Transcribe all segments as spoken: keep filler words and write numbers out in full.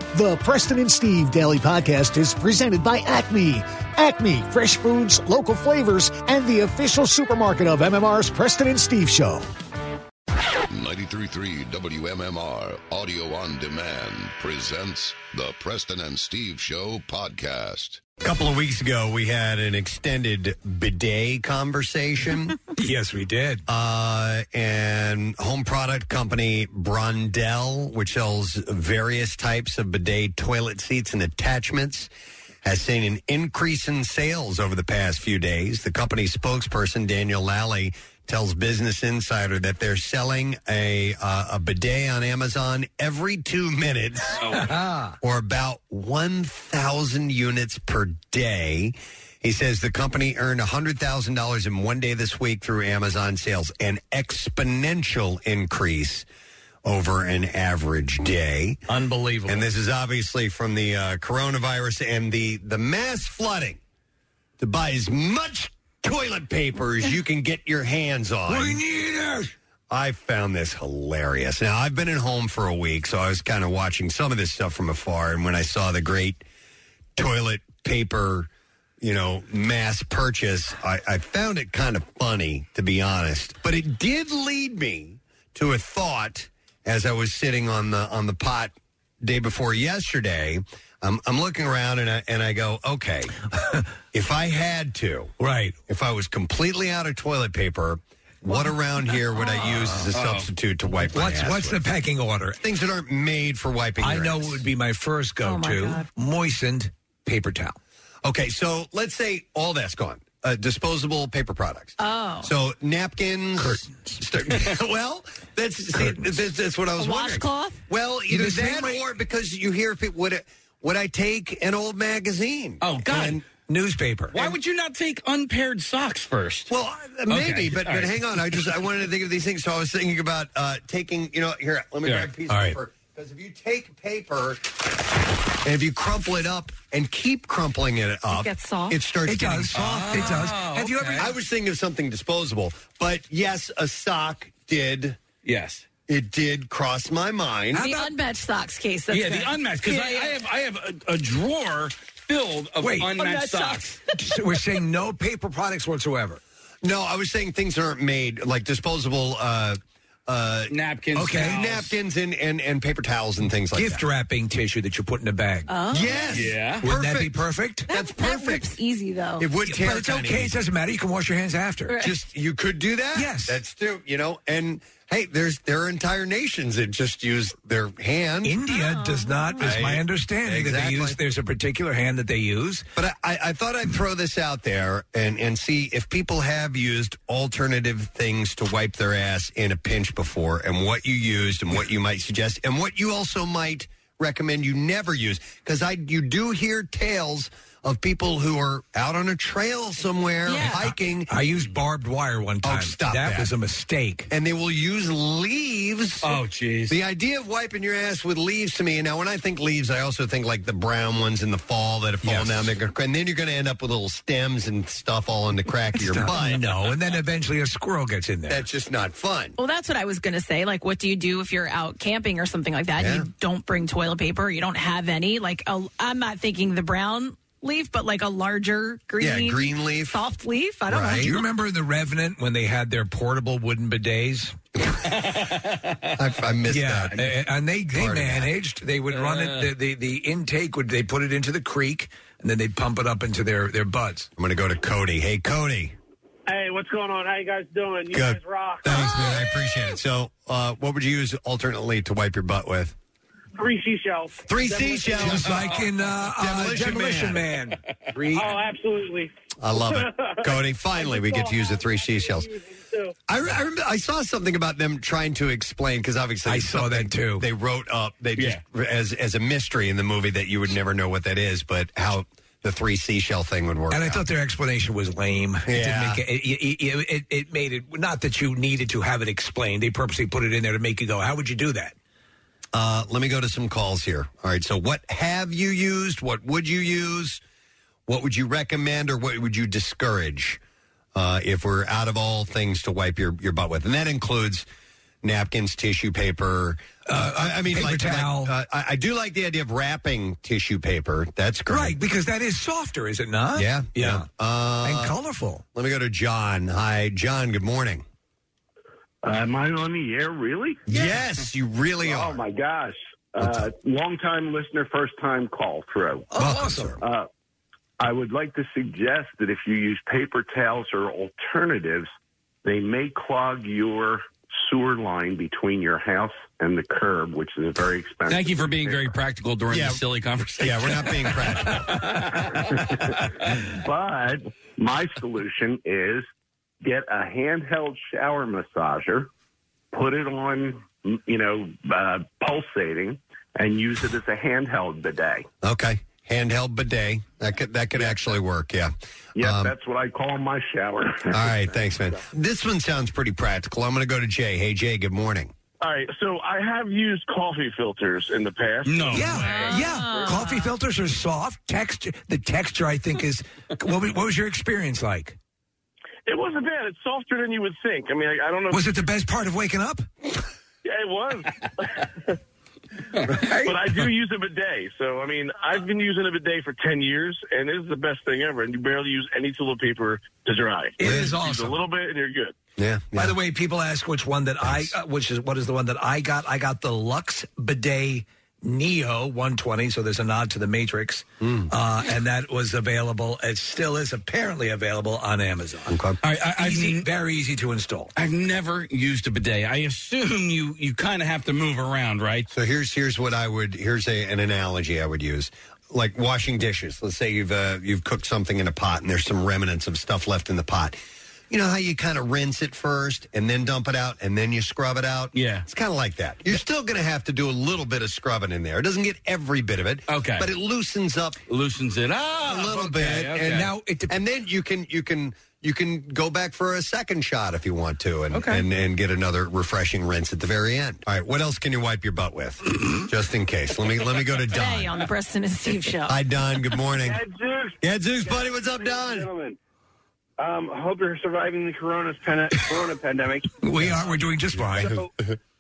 The Preston and Steve Daily Podcast is presented by Acme. Acme, fresh foods, local flavors, and the official supermarket of M M R's Preston and Steve Show. ninety-three point three W M M R Audio on Demand presents the Preston and Steve Show podcast. A couple of weeks ago, we had an extended bidet conversation. Yes, we did. Uh, and home product company Brondell, which sells various types of bidet toilet seats and attachments, has seen an increase in sales over the past few days. The company's spokesperson, Daniel Lally, tells Business Insider that they're selling a uh, a bidet on Amazon every two minutes, oh. or about one thousand units per day. He says the company earned one hundred thousand dollars in one day this week through Amazon sales, an exponential increase over an average day. Unbelievable. And this is obviously from the uh, coronavirus and the, the mass flooding to buy as much toilet paper as you can get your hands on. We need it. I found this hilarious. Now, I've been at home for a week, so I was kind of watching some of this stuff from afar, and when I saw the great toilet paper, you know, mass purchase, I, I found it kind of funny, to be honest. But it did lead me to a thought as I was sitting on the on the pot day before yesterday. I'm, I'm looking around and I, and I go, okay, if I had to, right, if I was completely out of toilet paper, what around here would I use as a substitute to wipe my what's, ass What's with? the pecking order? Things that aren't made for wiping I your know ass. it would be my first go-to, Oh, my moistened paper towel. Okay, so let's say all that's gone. Uh, disposable paper products. Oh. So napkins. Curtains. Start, well, that's, see, that's that's what I was A wondering. washcloth? Well, either The same that way- or because you hear people, would, it, would I take an old magazine? Oh, God. And, Newspaper. Why would you not take unpaired socks first? well, uh, maybe, Okay, but, all but right. hang on. I just I wanted to think of these things. So I was thinking about uh, taking, you know, here, let me Yeah. grab a piece All of right. paper. Because if you take paper and if you crumple it up and keep crumpling it up, gets soft? it starts It getting does. Soft. It does. Have you ever? I was thinking of something disposable, but yes, a sock did. Yes. It did cross my mind. The unmatched socks case. That's yeah, good. the unmatched. Because Yeah, I, yeah. I have I have a, a drawer filled of Wait, unmatched, unmatched socks. So we're saying no paper products whatsoever. No, I was saying things aren't made like disposable uh, uh, Napkins. Okay. towels. napkins and, and, and paper towels and things like Gift that. wrapping tissue that you put in a bag. Oh. Yes. Yeah. Wouldn't that be Perfect. perfect? That's That perfect. rips easy, though. It would tear But it's kinda okay. It easy. doesn't matter. You can wash your hands after. Just you could do that. Yes. That's true. You know, and hey, there's there are entire nations that just use their hand. India does not, is Right. my understanding, that Exactly. they use. There's a particular hand that they use. But I, I, I thought I'd throw this out there and, and see if people have used alternative things to wipe their ass in a pinch before, and what you used, and what you might suggest, and what you also might recommend you never use. Because I you do hear tales of people who are out on a trail somewhere Yeah. hiking, I used barbed wire one time. stop that. that. was a mistake. and they will use leaves. Oh, jeez. The idea of wiping your ass with leaves to me, and now when I think leaves, I also think like the brown ones in the fall that have fallen Yes. down. They're gonna, and then you're going to end up with little stems and stuff all in the crack of your butt. No, and then eventually a squirrel gets in there. That's just not fun. Well, that's what I was going to say. Like, what do you do if you're out camping or something like that? Yeah. You don't bring toilet paper. You don't have any. Like, a, I'm not thinking the brown leaf, but like a larger green, Yeah, green leaf. soft leaf. I don't Right. know. Do you remember in The Revenant when they had their portable wooden bidets? I, I missed Yeah, that. a- and they, they Part of that. managed. They would run it. The, the the intake would they put it into the creek, and then they'd pump it up into their their butts. I'm going to go to Cody. Hey, Cody. Hey, what's going on? How you guys doing? You Good. guys rock. Thanks, man. I appreciate it. So, uh, what would you use alternately to wipe your butt with? Three seashells. Three Demolition seashells. Just like in uh, uh, Demolition Demolition, Man. Three. Oh, absolutely. I love it. Cody, finally we get to use the three seashells. I, I, remember, I saw something about them trying to explain, because obviously I it's saw something that too. They wrote up they just as as a mystery in the movie that you would never know what that is, but how the three seashell thing would work. And I out. thought their explanation was lame. It Yeah. didn't make it, it, it, it, it made it not that you needed to have it explained. They purposely put it in there to make you go, "How would you do that?" Uh, let me go to some calls here. All right. So, what have you used? What would you use? What would you recommend, or what would you discourage uh, if we're out of all things to wipe your, your butt with? And that includes napkins, tissue paper. Uh, I, I mean, paper like, towel. like, uh, I, I do like the idea of wrapping tissue paper. That's great. Right, because that is softer, is it not? Yeah. Yeah. Uh, and colorful. Let me go to John. Hi, John. Good morning. Uh, am I on the air, really? Yes, you really Oh, are. my gosh. Uh, long-time listener, first-time call through. Oh, awesome. Uh, I would like to suggest that if you use paper towels or alternatives, they may clog your sewer line between your house and the curb, which is a very expensive. Thank you for being very practical during Yeah. this silly conversation. Yeah, we're not being practical. But my solution is get a handheld shower massager, put it on, you know, uh, pulsating, and use it as a handheld bidet. Okay. Handheld bidet. That could that could actually work, yeah. Yeah, Um, that's what I call my shower. all right, thanks, man. This one sounds pretty practical. I'm going to go to Jay. Hey, Jay, good morning. All right, so I have used coffee filters in the past. No. Yeah, yeah. Coffee filters are soft. Texture, the texture, I think, is. What was, what was your experience like? It wasn't bad. It's softer than you would think. I mean, I, I don't know. Was it the best part of waking up? Yeah, it was. But I do use a bidet. So, I mean, I've been using a bidet for ten years, and it is the best thing ever. And you barely use any toilet paper to dry. It is Use awesome. a little bit, and you're good. Yeah. By the way, people ask which one that I, uh, which is what is the one that I got? I got the Lux Bidet Neo one twenty. So there's a nod to the Matrix, Mm. uh, and that was available. It still is apparently available on Amazon. Okay. All right, I, I've, Easy, very easy to install. I've never used a bidet. I assume you, you kind of have to move around, right? So here's here's what I would here's a, an analogy I would use. Like washing dishes. Let's say you've uh, you've cooked something in a pot and there's some remnants of stuff left in the pot. You know how you kind of rinse it first and then dump it out and then you scrub it out? Yeah. It's kind of like that. You're still going to have to do a little bit of scrubbing in there. It doesn't get every bit of it. Okay. But it loosens up Loosens it up a little okay, bit. okay. And Now it dep- and then you can you can you can go back for a second shot if you want to and, Okay. and, and get another refreshing rinse at the very end. All right, what else can you wipe your butt with? Just in case. Let me let me go to Today Don. on the Preston and Steve Show. Hi Don, good morning. Zeus. Yeah, Zeus, buddy, what's up, Don? Gentlemen, um, I hope you're surviving the corona, pen- corona pandemic. We are. We're doing just fine. So,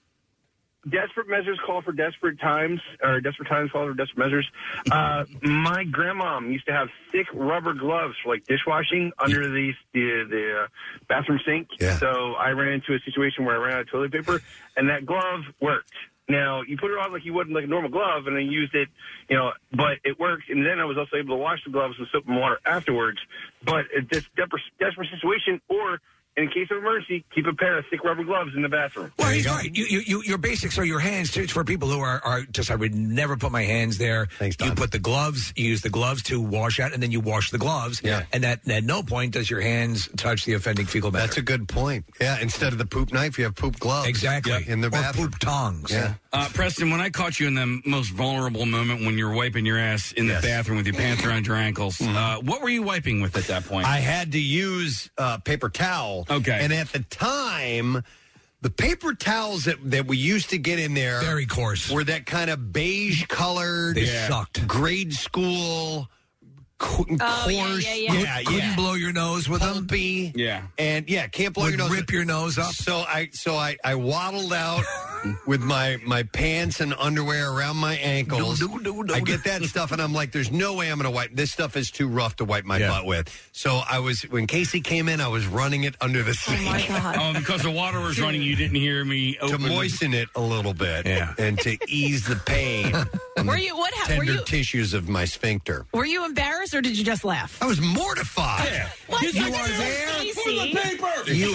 desperate measures call for desperate times, or desperate times call for desperate measures. Uh, my grandmom used to have thick rubber gloves for like dishwashing under the the, the uh, bathroom sink. Yeah. So I ran into a situation where I ran out of toilet paper, and that glove worked. Now, you put it on like you would like a normal glove, and I used it, you know, but it worked. And then I was also able to wash the gloves with soap and water afterwards. But it's this desperate, desperate situation, or in case of emergency, keep a pair of thick rubber gloves in the bathroom. Well, There you he's go. right. You, you, you, your basics are your hands. It's for people who are, are just, I would never put my hands there. Thanks, Don. You put the gloves, you use the gloves to wash out, and then you wash the gloves. Yeah. And that, at no point does your hands touch the offending fecal matter. That's a good point. Yeah, instead of the poop knife, you have poop gloves. Exactly. In the or bathroom. poop tongs. Yeah. Uh, Preston, when I caught you in the most vulnerable moment when you're wiping your ass in Yes. the bathroom with your pants around your ankles, uh, what were you wiping with at that point? I had to use uh, paper towel. Okay. And at the time, the paper towels that, that we used to get in there Very coarse. were that kind of beige colored, They sucked. grade school, co- Oh, yeah, coarse. yeah, yeah. yeah, Couldn't yeah. blow your nose with them. Pulpy. Yeah. And yeah, can't blow Would your nose. rip your nose up. So I so I, I waddled out with my, my pants and underwear around my ankles. No, no, no, no, I no. get that stuff and I'm like, there's no way I'm gonna wipe this stuff is too rough to wipe my Yeah. butt with. So I was when Casey came in, I was running it under the Oh, my sink God. Oh, because the water was running, you didn't hear me to open the- moisten it a little bit Yeah. and to ease the pain on Were the you- what hap- were tender you- tissues of my sphincter. Were you embarrassed or did you just laugh? I was mortified. What? You This are is there? Casey. You,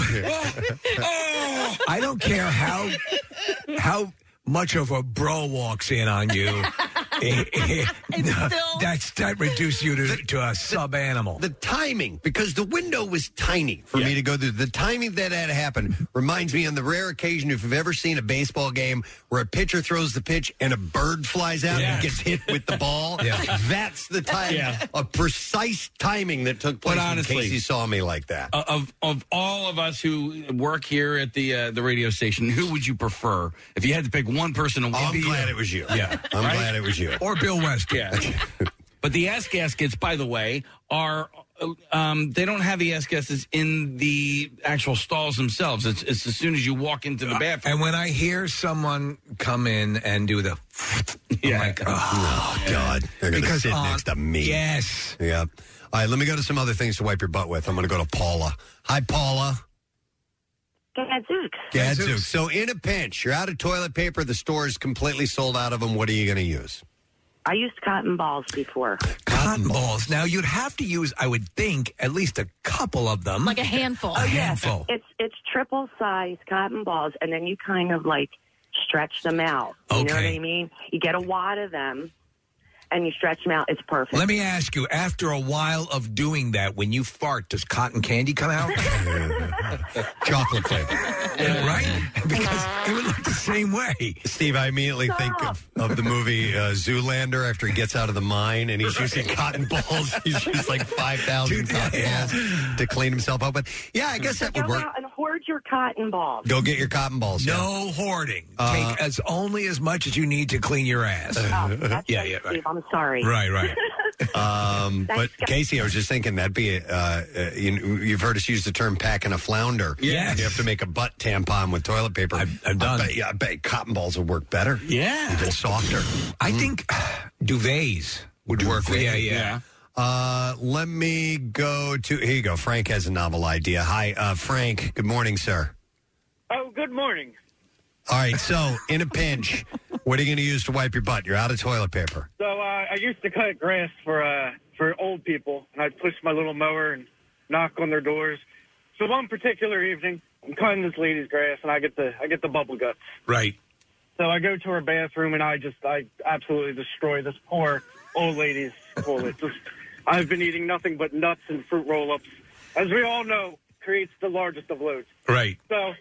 Oh! I don't care how how much of a bro walks in on you. It's still- That's that reduced you to, to a sub animal. The timing, because the window was tiny for me to go through. The timing that had happened reminds me on the rare occasion, if you've ever seen a baseball game where a pitcher throws the pitch and a bird flies out Yes. and gets hit with the ball. Yeah. That's the time, Yeah. a precise timing that took place But when honestly- Casey saw me like that. Uh, of of all of us who work here at the uh, the radio station, who would you prefer if you had to pick one person to Oh, walk? I'm glad it was you. Yeah. I'm Right? glad it was you. Or Bill West. Yeah. But the ass gaskets, by the way, are um, they don't have the S-gases in the actual stalls themselves. It's, it's as soon as you walk into the bathroom. And when I hear someone come in and do the, yeah. I'm like, oh, oh God, they're going to Because sit on- next to me. Yes. Yeah. All right, let me go to some other things to wipe your butt with. I'm going to go to Paula. Hi, Paula. Gadzooks. Gadzooks. So in a pinch, you're out of toilet paper. The store is completely sold out of them. What are you going to use? I used cotton balls before. Cotton balls. Now, you'd have to use, I would think, at least a couple of them. Like a handful. A handful. It's it's triple size cotton balls, and then you kind of like stretch them out. You know what Okay. I mean? You get a wad of them, and you stretch them out. It's perfect. Let me ask you, after a while of doing that, when you fart, does cotton candy come out? Chocolate flavor. Right? Because it would look the same way. Steve, I immediately think of, of the movie uh, Zoolander after he gets out of the mine and he's using cotton balls. He's used like five thousand cotton balls to clean himself up with. Yeah, I guess that would Go work. out and hoard your cotton balls. Go get your cotton balls. No hoarding. Uh, Take as only as much as you need to clean your ass. Oh, that's yeah, right, yeah, right. Steve, I'm sorry. Right, right. Um, but Casey, I was just thinking that'd be, uh, uh, you, you've heard us use the term packing a flounder. Yes. You have to make a butt tampon with toilet paper. I've, I've done. I bet, yeah, I bet cotton balls would work better. Yeah. Even softer. I think duvets would work. Duvet, Yeah, yeah. Uh, let me go to, here you go. Frank has a novel idea. Hi, uh, Frank. Good morning, sir. Oh, good morning. All right, so in a pinch, what are you going to use to wipe your butt? You're out of toilet paper. So uh, I used to cut grass for uh, for old people, and I'd push my little mower and knock on their doors. So one particular evening, I'm cutting this lady's grass, and I get the I get the bubble guts. Right. So I go to her bathroom, and I just I absolutely destroy this poor old lady's toilet. Just, I've been eating nothing but nuts and fruit roll-ups. As we all know, creates the largest of loads. Right. So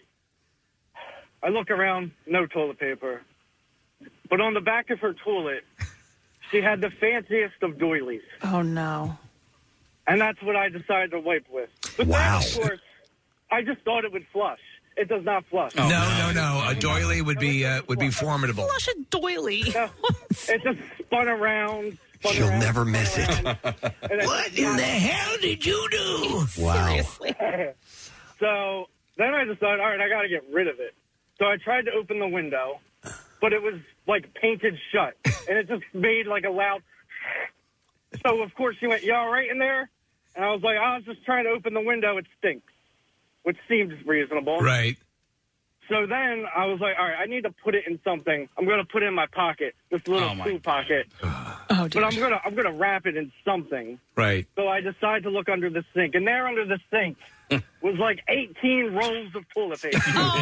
I look around, no toilet paper. But on the back of her toilet, she had the fanciest of doilies. Oh, no. And that's what I decided to wipe with. But Wow. then, of course, I just thought it would flush. It does not flush. no, no, no. A doily would be uh, would be formidable. Flush a doily. No, it just spun around. Spun She'll around, never spun miss it. around, and then- What in the hell did you do? Wow. Seriously. So then I decided, all right, I got to get rid of it. So I tried to open the window, but it was like painted shut, and it just made like a loud. So of course she went, "You all right in there?" And I was like, "I was just trying to open the window. It stinks," which seemed reasonable. Right. So then I was like, "All right, I need to put it in something. I'm going to put it in my pocket, this little Oh, my food pocket, Oh, but dear. I'm gonna I'm gonna wrap it in something." Right. So I decided to look under the sink, and there under the sink was like eighteen rolls of toilet paper.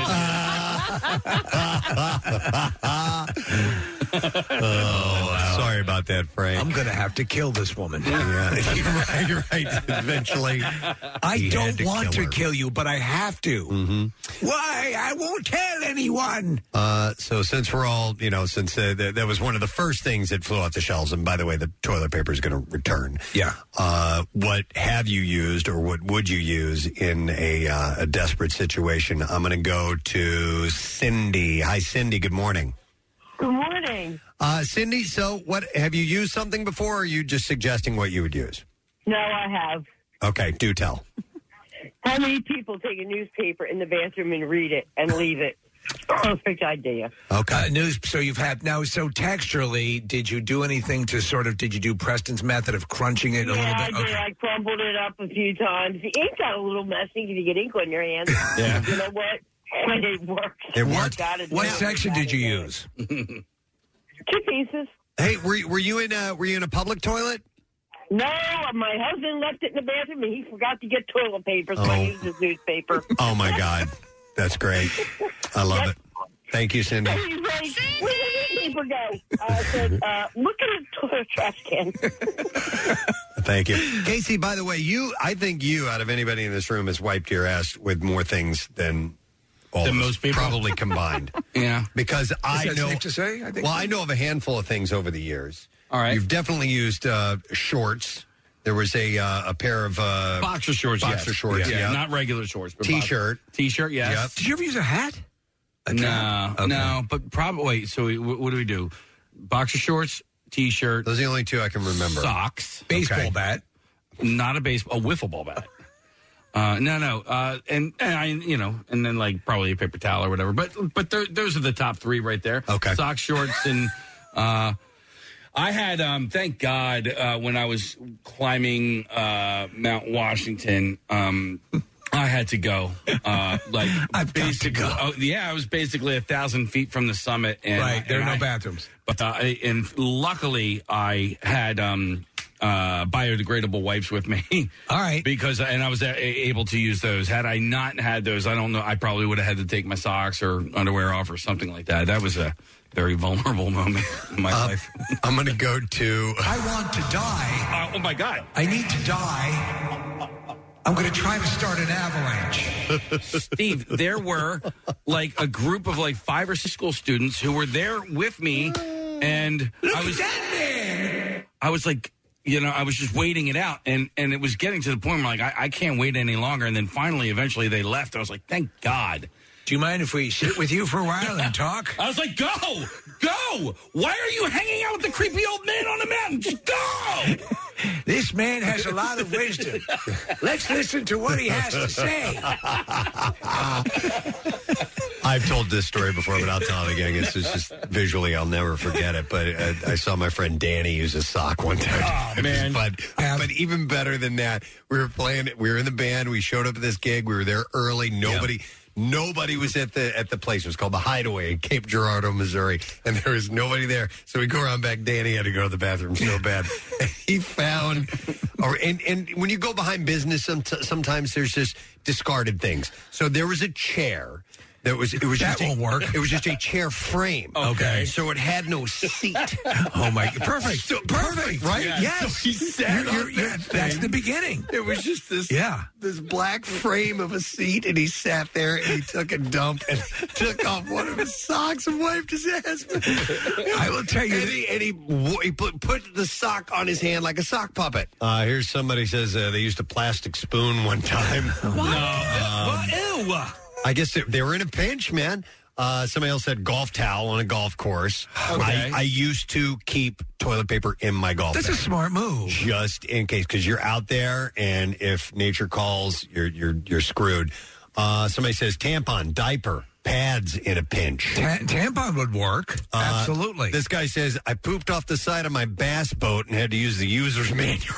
Oh, wow. Sorry about that, Frank. I'm going to have to kill this woman. Yeah, you're right. You're right. Eventually, I he don't had to want kill to her. kill you, but I have to. Mm-hmm. Why? I won't tell anyone. Uh, so since we're all, you know, since uh, th- that was one of the first things that flew off the shelves, and by the way, the toilet paper is going to return. Yeah. Uh, what have you used, or what would you use in a, uh, a desperate situation? I'm going to go to Cindy. Hi, Cindy. Good morning. Good morning. Uh, Cindy, so what have you used something before, or are you just suggesting what you would use? No, I have. Okay, do tell. How many people take a newspaper in the bathroom and read it and leave it? Perfect idea. Okay. Uh, news. So you've had now. So texturally, did you do anything to sort of? Did you do Preston's method of crunching it a Yeah, little I bit? did. I crumbled it up a few times. The ink got a little messy because you get ink on your hands. Yeah. You know what? But it worked. It worked? Got it What down. section Got did it you down. use? Two pieces. Hey, were were you in a were you in a public toilet? No, my husband left it in the bathroom and he forgot to get toilet paper, so I Oh. used his newspaper. Oh my God, that's great. I love it. Thank you, Cindy. He's like, where did the newspaper go? I said, uh, look at the toilet trash can. Thank you, Casey. By the way, you I think you out of anybody in this room has wiped your ass with more things than all Than of us most people? probably combined. Yeah. Because I that know safe to say? I think well, so. I know of a handful of things over the years. All right. You've definitely used uh, shorts. There was a uh, a pair of uh, Boxer shorts, boxer yes. shorts, Yeah, yeah. not regular shorts. But T-shirt. box- T-shirt, yes. Yep. Did you ever use a hat? A No, cap? Okay. no, but probably. Wait, so we, what do we do? Boxer shorts, T-shirt, Those are the only two I can remember. socks, Baseball Okay. bat. not a baseball, a wiffle ball bat. Uh, no, no, uh, and, and I, you know, and then like probably a paper towel or whatever. But but there, those are the top three right there. Okay, socks, shorts, and uh, I had, um, thank God, uh, when I was climbing uh, Mount Washington. Um, I had to go. Uh, like I've basically, got to go. Oh, yeah, I was basically a thousand feet from the summit, and right, there are and no I, bathrooms. But uh, I- and luckily, I had um, uh, biodegradable wipes with me. All right, because and I was a- able to use those. Had I not had those, I don't know. I probably would have had to take my socks or underwear off or something like that. That was a very vulnerable moment in my Uh, life. I'm going to go to. I want to die. Uh, oh my God! I need to die. I'm going to try to start an avalanche. Steve, there were like a group of like five or six school students who were there with me, and Look I was at that man. I was like, you know, I was just waiting it out, and and it was getting to the point where like I, I can't wait any longer. And then finally, eventually, they left. I was like, thank God. Do you mind if we sit with you for a while and talk? I was like, go, go. Why are you hanging out with the creepy old man on the mountain? Just go. This man has a lot of wisdom. Let's listen to what he has to say. I've told this story before, but I'll tell it again. It's just, just visually, I'll never forget it. But uh, I saw my friend Danny use a sock one time. Oh, man. but, but even better than that, we were playing, we were in the band, we showed up at this gig, we were there early, nobody... Yep. Nobody was at the at the place. It was called the Hideaway in Cape Girardeau, Missouri, and there was nobody there. So we go around back. Danny had to go to the bathroom so bad. And he found, or and, and when you go behind business, some, sometimes there's just discarded things. So there was a chair. That was it was that just won't a, work. It was just a chair frame. Okay, so it had no seat. Oh my, perfect, So, perfect, right? Yeah. Yes, So he sat You're- on you're- that that's thing. the beginning. It was just this, Yeah. this black frame of a seat, and he sat there and he took a dump and took off one of his socks and wiped his ass. I will tell you, And he, and he, wo- he put, put the sock on his hand like a sock puppet. Uh, here's somebody says uh, they used a plastic spoon one time. what? Ew. I guess they, they were in a pinch, man. Uh, somebody else said golf towel on a golf course. Okay. I, I used to keep toilet paper in my golf That's bag. a smart move. Just in case, because you're out there, and if nature calls, you're you're you're screwed. Uh, somebody says tampon, diaper, pads in a pinch. Ta- tampon would work. Uh, Absolutely. This guy says I pooped off the side of my bass boat and had to use the user's manual.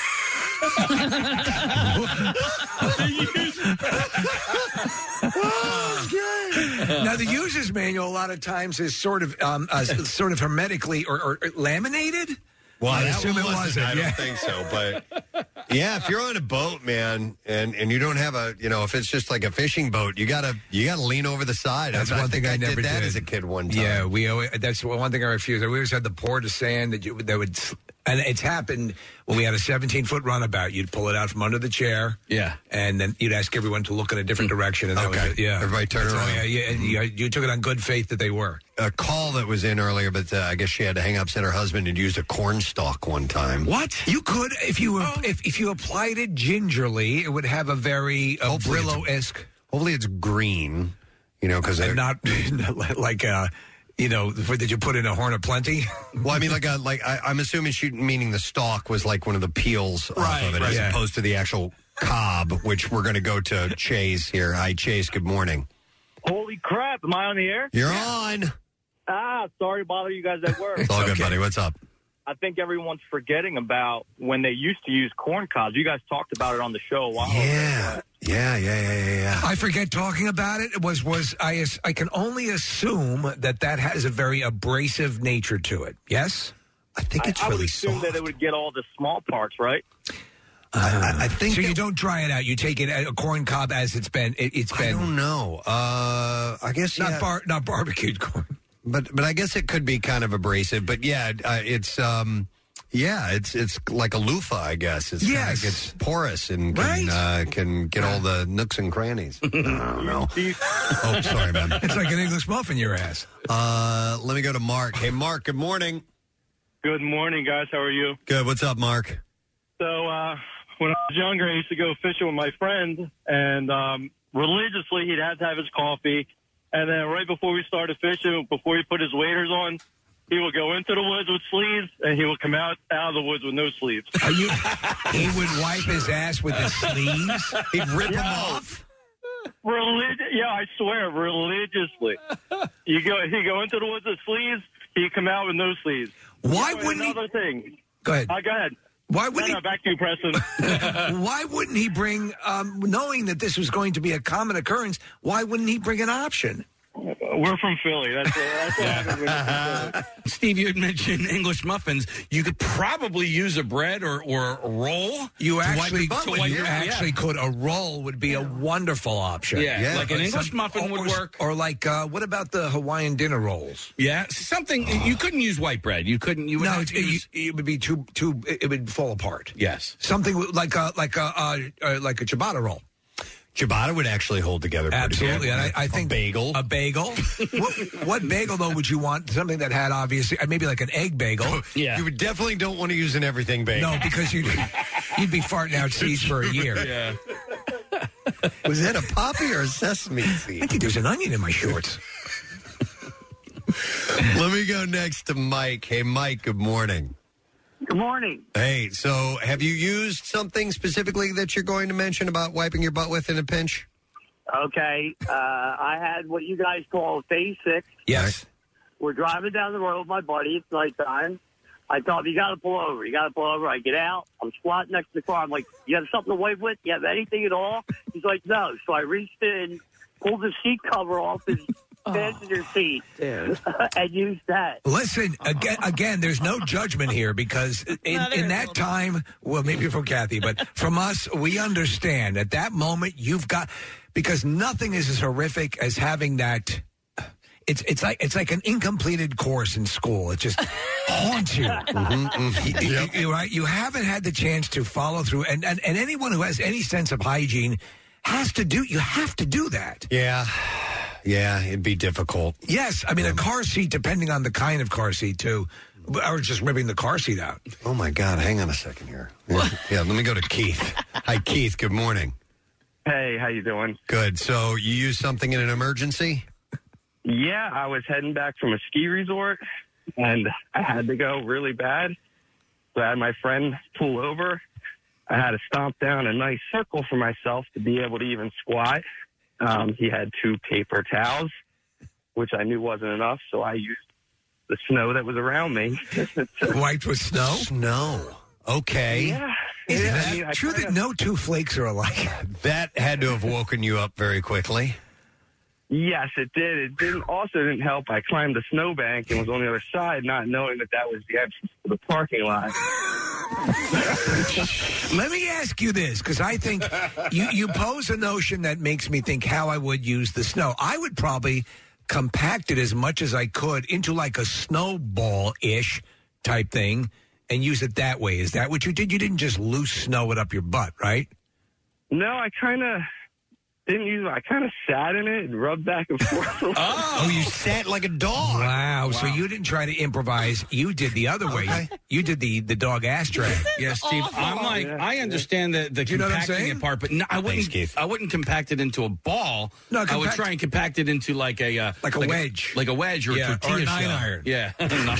Now, the user's manual a lot of times is sort of um, uh, sort of hermetically or, or laminated. Well, I that assume it wasn't. wasn't. I yeah. don't think so, but yeah, if you're on a boat, man, and, and you don't have a, you know, if it's just like a fishing boat, you gotta you gotta lean over the side. That's I, one I thing think I, I never did that did as a kid one time. Yeah, we always, that's one thing I refused. We always had the port of sand that you that would, and it's happened when we had a seventeen foot runabout. You'd pull it out from under the chair, Yeah. and then you'd ask everyone to look in a different direction. And that Okay. was it. Yeah, Everybody turn That's all, around. Yeah, yeah, and you, you took it on good faith that they were. A call that was in earlier, but uh, I guess she had to hang up. Said her husband had used a corn stalk one time. What? You could, if you were, if if you applied it gingerly, it would have a very uh, Hopefully it's- Brillo-esque, Hopefully it's green, you know, because and not like uh, you know, did you put in a horn of plenty? Well, I mean, like, a, like I, I'm assuming she meaning the stalk was like one of the peels off Right, of it, right. as Yeah. opposed to the actual cob, which we're going to go to Chase here. Hi, Chase. Good morning. Holy crap! Am I on the air? You're on. Ah, sorry to bother you guys at work. It's all good, okay. buddy. What's up? I think everyone's forgetting about when they used to use corn cobs. You guys talked about it on the show a while ago. Yeah, yeah, yeah, yeah, yeah, yeah. I forget talking about it. It was was I as- I can only assume that that has a very abrasive nature to it. Yes, I think it's I, I would really assume soft. that it would get all the small parts, right? I, I think so. that- You don't dry it out. You take it a corn cob as it's been. It, it's I been don't know. Uh, I guess not yeah. bar not barbecued corn. But but I guess it could be kind of abrasive. But yeah, uh, it's um, yeah, it's it's like a loofah. I guess it's kinda- Yes. it's porous and can Right. uh, can get all the nooks and crannies. I don't know. Oh, sorry, man. It's like an English muffin your ass. Uh, let me go to Mark. Hey, Mark. Good morning. Good morning, guys. How are you? Good. What's up, Mark? So, uh, when I was younger, I used to go fishing with my friend, and um, religiously, he'd have to have his coffee. And then right before we started fishing, before he put his waders on, He will go into the woods with sleeves, and he will come out out of the woods with no sleeves. Are you? He would wipe his ass with his sleeves. He'd rip Yeah. them off. Relig- yeah, I swear, religiously. You go, he go into the woods with sleeves. He come out with no sleeves. Why You know, wouldn't he- another thing? Go ahead. Uh, go ahead. Why would no, he? no, back to you, Preston. Why wouldn't he bring, um, knowing that this was going to be a common occurrence, why wouldn't he bring an option? We're from Philly. That's, that's what happens when you're from Philly. Steve, you had mentioned English muffins. You could probably use a bread or, or a roll. You to wipe actually, your butt with. you Yeah. actually could. A roll would be a wonderful option. Yeah, Yeah. like an Or English muffin would or- work. Or like, uh, what about the Hawaiian dinner rolls? Yeah, something you couldn't use white bread. You couldn't. You would No, have it, to use, it, it would be too too. It would fall apart. Yes, something like a like a uh, uh, like a ciabatta roll. Ciabatta would actually hold together pretty Absolutely, good. and I, I think a bagel. A bagel. what, what bagel though would you want? Something that had obviously uh, maybe like an egg bagel. You would definitely don't want to use an everything bagel. No, because you'd you'd be farting out seeds for a year. Yeah. Was that a poppy or a sesame seed? I think there's an onion in my shorts. Let me go next to Mike. Hey, Mike, good morning. Good morning. Hey, so have you used something specifically that you're going to mention about wiping your butt with in a pinch? Okay, uh, I had what you guys call phase six. Yes. We're driving down the road with my buddy. It's nighttime. I tell him, you got to pull over. You got to pull over. I get out. I'm squatting next to the car. I'm like, you have something to wipe with? You have anything at all? He's like, no. So I reached in, pulled the seat cover off his passenger seat, and used that. Listen, again, again, there's no judgment here because in, in that time, well, maybe from Kathy, but from us, we understand at that moment you've got, because nothing is as horrific as having that. It's it's like it's like an incompleted course in school. It just haunts you. Mm-hmm, mm-hmm. You- Yep. you- right? You haven't had the chance to follow through, and, and and anyone who has any sense of hygiene has to do. You have to do that. Yeah. Yeah, it'd be difficult. Yes, I mean a car seat, depending on the kind of car seat, too, or just ripping the car seat out. Oh my God! Hang on a second here. Yeah, yeah, let me go to Keith. Hi, Keith. Good morning. Hey, how you doing? Good. So you used something in an emergency? Yeah, I was heading back from a ski resort, and I had to go really bad. So I had my friend pull over. I had to stomp down a nice circle for myself to be able to even squat. Um, he had two paper towels, which I knew wasn't enough, so I used the snow that was around me. Wiped with snow? Snow. Okay. Yeah. Is Yeah, it I mean, I true kinda- that no two flakes are alike? That had to have woken you up very quickly. Yes, it did. It didn't. Also didn't help. I climbed the snowbank and was on the other side, not knowing that that was the entrance to the parking lot. Let me ask you this, because I think you, you pose a notion that makes me think how I would use the snow. I would probably compact it as much as I could into like a snowball-ish type thing and use it that way. Is that what you did? You didn't just loose snow it up your butt, right? No, I kind of didn't use it. I kind of sat in it and rubbed back and forth. Oh, you sat like a dog. Wow. So you didn't try to improvise. You did the other way. You did the, the dog ass drag. Yeah, Steve. I'm like, I understand the, the Do you know what I'm compacting saying? it part, but no, I wouldn't. Thanks, Keith. I wouldn't compact it into a ball. No, I would compact- try and compact it into like a uh, Like a wedge. like a wedge or Yeah, a tortilla or a nine shell. iron. Yeah.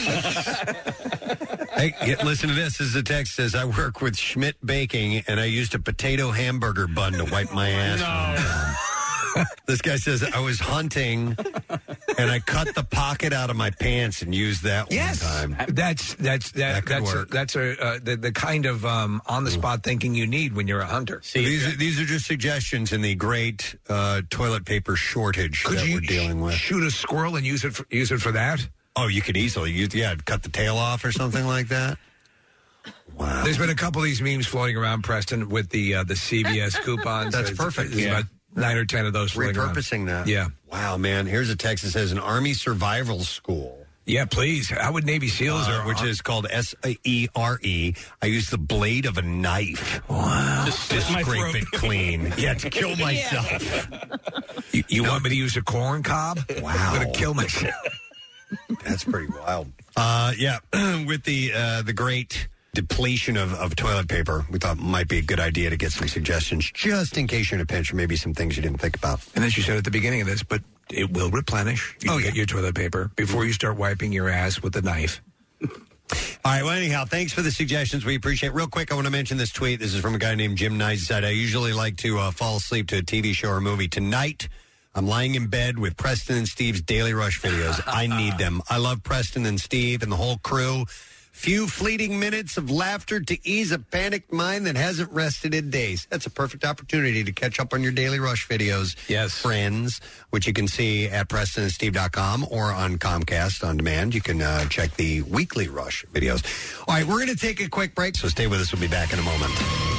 Hey, yeah, listen to this. This is a text says, I work with Schmidt Baking, and I used a potato hamburger bun to wipe my ass. No. This guy says, I was hunting, and I cut the pocket out of my pants and used that Yes, one time. that's that's that, That could that's work. A, that's a uh, the, the kind of um, on the spot thinking you need when you're a hunter. So these, are, these are just suggestions in the great uh, toilet paper shortage Could that you we're dealing with. shoot a squirrel and use it for, use it for that? Oh, you could easily use, yeah, cut the tail off or something like that. Wow. There's been a couple of these memes floating around, Preston, with the uh, the C V S coupons. That's It's- perfect. There's Yeah. about nine or ten of those floating around. Repurposing that. Yeah. Wow, man. Here's a text that says an Army survival school. Yeah, please. How would Navy SEALs Uh, are which is called S E R E. I use the blade of a knife. Wow. Just To slit my scrape throat. it clean. Yeah, to kill myself. You, you want me to use a corn cob? Wow. I'm going to kill myself. That's pretty wild. Uh, yeah, with the uh, the great depletion of, of toilet paper, we thought it might be a good idea to get some suggestions just in case you're in a pinch or maybe some things you didn't think about. And as you said at the beginning of this, but it will replenish. You oh, can get your toilet paper before you start wiping your ass with a knife. All right, well, anyhow, thanks for the suggestions. We appreciate it. Real quick, I want to mention this tweet. This is from a guy named Jim Knight. He said, I usually like to uh, fall asleep to a T V show or movie. Tonight, I'm lying in bed with Preston and Steve's Daily Rush videos. I need them. I love Preston and Steve and the whole crew. Few fleeting minutes of laughter to ease a panicked mind that hasn't rested in days. That's a perfect opportunity to catch up on your Daily Rush videos, yes, friends, which you can see at preston and steve dot com or on Comcast On Demand. You can uh, check the weekly Rush videos. All right, we're going to take a quick break, so stay with us. We'll be back in a moment.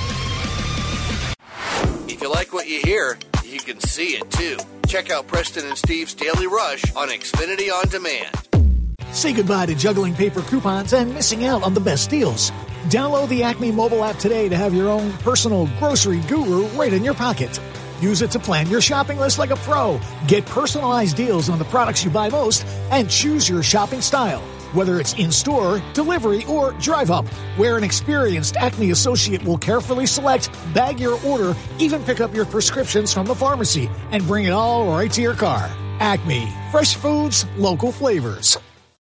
If you like what you hear, you can see it, too. Check out Preston and Steve's Daily Rush on Xfinity On Demand. Say goodbye to juggling paper coupons and missing out on the best deals. Download the Acme mobile app today to have your own personal grocery guru right in your pocket. Use it to plan your shopping list like a pro. Get personalized deals on the products you buy most and choose your shopping style. Whether it's in-store, delivery, or drive-up, where an experienced Acme associate will carefully select, bag your order, even pick up your prescriptions from the pharmacy, and bring it all right to your car. Acme. Fresh foods, local flavors.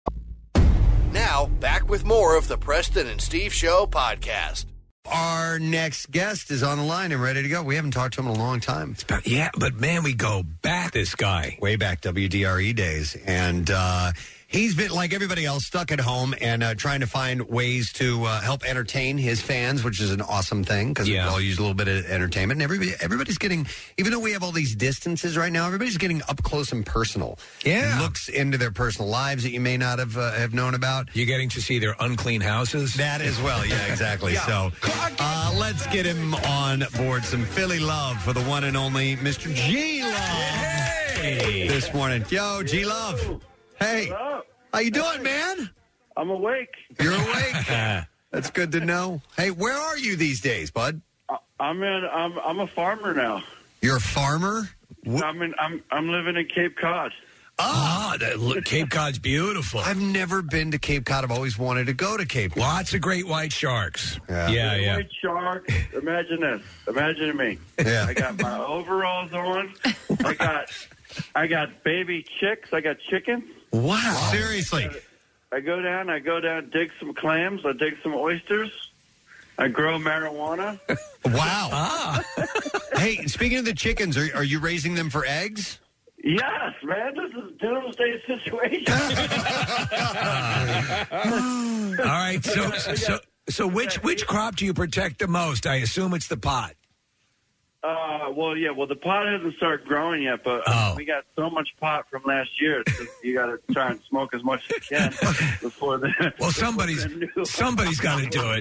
Now, back with more of the Preston and Steve Show podcast. Our next guest is on the line and ready to go. We haven't talked to him in a long time. It's about, yeah, but man, we go back, this guy. Way back, W D R E days. And uh, he's been, like everybody else, stuck at home and uh, trying to find ways to uh, help entertain his fans, which is an awesome thing because Yeah. we all use a little bit of entertainment. And everybody, everybody's getting, even though we have all these distances right now, everybody's getting up close and personal. Yeah. Looks into their personal lives that you may not have uh, have known about. You're getting to see their unclean houses. That as well, yeah, exactly. Yeah. So uh, let's get him on board. Some Philly love for the one and only Mister G Love Hey. this morning. Yo, G Love. Hey, how you doing, man? I'm awake. You're awake. That's good to know. Hey, where are you these days, bud? I'm in. I'm. I'm a farmer now. You're a farmer? I'm in. I'm. I'm living in Cape Cod. Ah, that, look, Cape Cod's beautiful. I've never been to Cape Cod. I've always wanted to go to Cape Cod. Lots of great white sharks. Yeah, yeah. Great yeah. White shark. Imagine this. Imagine me. Yeah. I got my overalls on. I got. I got baby chicks. I got chickens. Wow. Seriously. I go down. I go down. Dig some clams. I dig some oysters. I grow marijuana. Wow. Ah. Hey, speaking of the chickens, are, are you raising them for eggs? Yes, man. This is a doomsday situation. All right. So, so, so, which which crop do you protect the most? I assume it's the pot. Uh, well, yeah. Well, the pot hasn't started growing yet, but uh, Oh. we got so much pot from last year. It's just, you got to try and smoke as much as you can before the. Well, somebody's somebody's got to do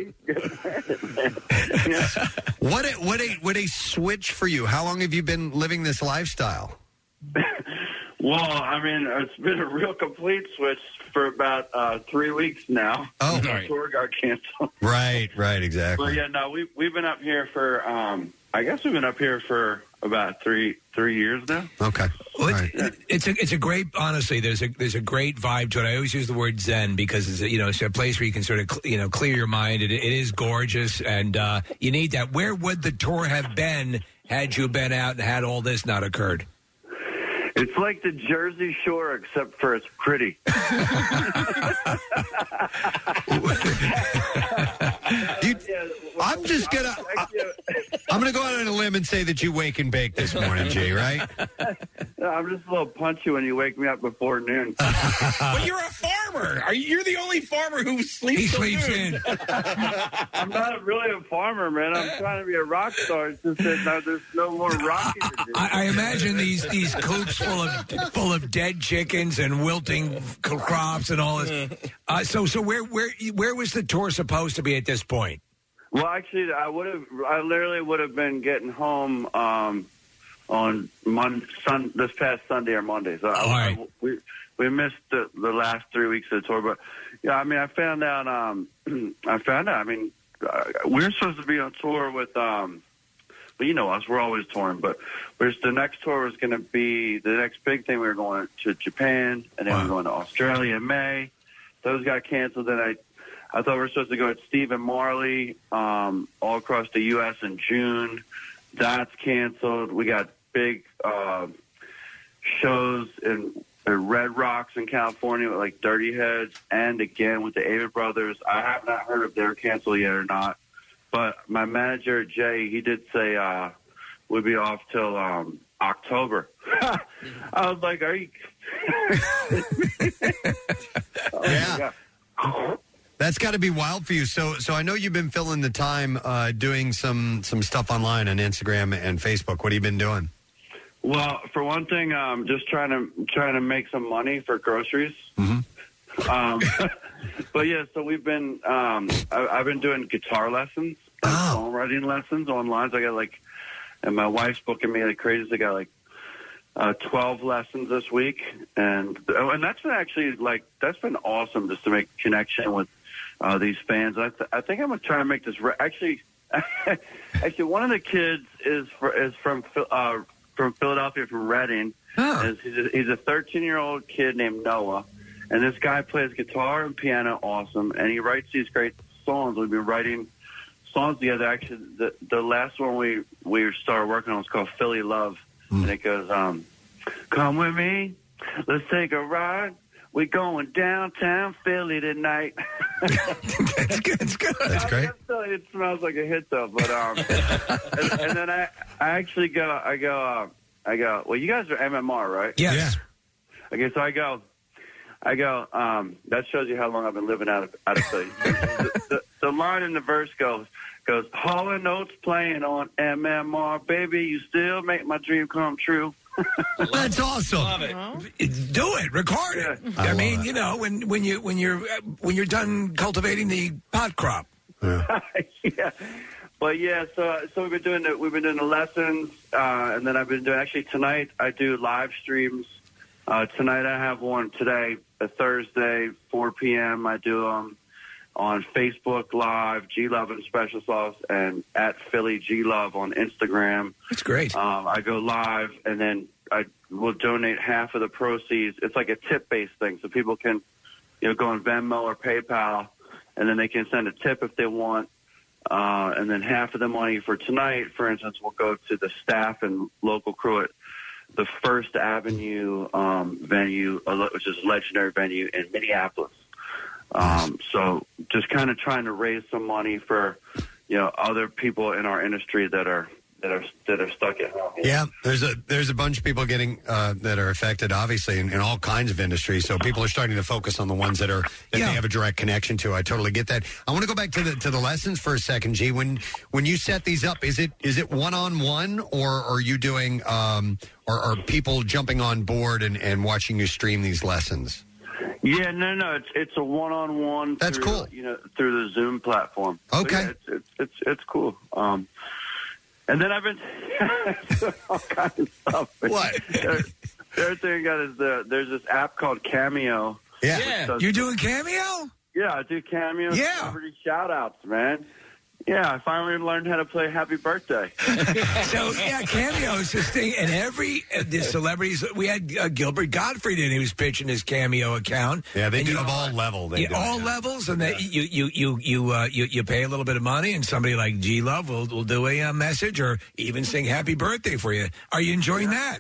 it. Yeah. What a, what a what a switch for you. How long have you been living this lifestyle? Well, I mean, it's been a real complete switch for about uh, three weeks now. Oh, the right. tour got canceled. Right, right, exactly. But yeah, no, we we've been up here for. Um, I guess we've been up here for about three three years now. Okay. Well, it's, it's a it's a great honestly. There's a there's a great vibe to it. I always use the word zen because it's a, you know it's a place where you can sort of you know clear your mind. It, it is gorgeous, and uh, you need that. Where would the tour have been had you been out and had all this not occurred? It's like the Jersey Shore, except for it's pretty. You, I'm just gonna. I, I'm gonna go out on a limb and say that you wake and bake this morning, Jay. Right? No, I'm just a little punchy when you wake me up before noon. But you're a farmer. Are you, you're the only farmer who sleeps. He till sleeps noon. in. I'm not really a farmer, man. I'm trying to be a rock star. It's just that no, there's no more rocking to do. I, I imagine these these coops full of full of dead chickens and wilting c- crops and all this. Uh, so so where where where was the tour supposed to be at this point? Well, actually, I would have. I literally would have been getting home um, on Mon- sun, this past Sunday or Monday. So I, All right. I, we we missed the, the last three weeks of the tour. But yeah, I mean, I found out. Um, I found out. I mean, uh, we we're supposed to be on tour with. Um, but you know us, we're always touring. But where's the next tour was going to be the next big thing. We were going to Japan, and then Wow. we were going to Australia in May. Those got canceled. Then I. I thought we were supposed to go with Steve and Marley um, all across the U S in June. That's canceled. We got big uh, shows in, in Red Rocks in California with like Dirty Heads, and again with the Avett Brothers. I have not heard if they're canceled yet or not. But my manager Jay, he did say uh, we'll be off till um, October. I was like, "Are you?" oh, yeah. That's got to be wild for you. So, so I know you've been filling the time uh, doing some some stuff online on Instagram and Facebook. What have you been doing? Well, for one thing, um, just trying to trying to make some money for groceries. Mm-hmm. Um, but yeah, so we've been um, I, I've been doing guitar lessons, and oh. songwriting lessons online. So I got like, and my wife's booking me like crazy. So I got like uh, twelve lessons this week, and and that's been actually like that's been awesome just to make connection with uh, these fans. I, th- I think I'm gonna try to make this re- actually. actually, one of the kids is for, is from uh, from Philadelphia, from Reading. Oh. He's a, he's a thirteen-year-old kid named Noah, and this guy plays guitar and piano awesome, and he writes these great songs. We've been writing songs together. Actually, the the last one we, we started working on was called Philly Love, mm. and it goes, um, come with me, let's take a ride. We're going downtown Philly tonight. That's good. That's good. That's great. It smells like a hit, though. But um, and, and then I, I actually go, I go, uh, I go. Well, you guys are M M R, right? Yes. Yeah. Okay, so I go, I go. Um, that shows you how long I've been living out of out of Philly. the, the, the line in the verse goes, goes. Hall and Oates playing on M M R, baby. You still make my dream come true. That's awesome. Love it. Do it. Record it. Yeah. I, I mean, love you know, when when you when you're uh, when you're done cultivating the pot crop. Yeah. yeah, but yeah. So so we've been doing the, we've been doing the lessons, uh, and then I've been doing actually tonight. I do live streams. Uh, tonight I have one today, a Thursday, four p.m. I do them um, on Facebook Live, G Love and Special Sauce, and at Philly G Love on Instagram. That's great. Um, I go live, and then I will donate half of the proceeds. It's like a tip-based thing, so people can, you know, go on Venmo or PayPal, and then they can send a tip if they want. Uh, and then half of the money for tonight, for instance, will go to the staff and local crew at the First Avenue um, venue, which is a legendary venue in Minneapolis. Um, so just kind of trying to raise some money for, you know, other people in our industry that are that are that are stuck at home. Yeah, there's a there's a bunch of people getting uh, that are affected, obviously, in, in all kinds of industries. So people are starting to focus on the ones that are that Yeah. they have a direct connection to. I totally get that. I want to go back to the to the lessons for a second, G. When when you set these up, is it is it one on one, or are you doing, um, or are people jumping on board and, and watching you stream these lessons? Yeah, no, no, it's it's a one-on-one. That's through, cool. You know, through the Zoom platform. So, Okay. yeah, it's, it's it's it's cool. Um, and then I've been all kinds of stuff. What? The the other thing I got is the there's this app called Cameo. Yeah. Yeah. So- You're doing Cameo? yeah, I do Cameo. Yeah. Celebrity shout-outs, man. Yeah, I finally learned how to play Happy Birthday. So yeah, Cameo is this thing, and every uh, the celebrities. We had uh, Gilbert Gottfried in, he was pitching his Cameo account. Yeah, they And do you- have all level. They Yeah, do, all yeah. levels, and that you you you you uh, you you pay a little bit of money, and somebody like G Love will will do a uh, message or even sing Happy Birthday for you. Are you enjoying that?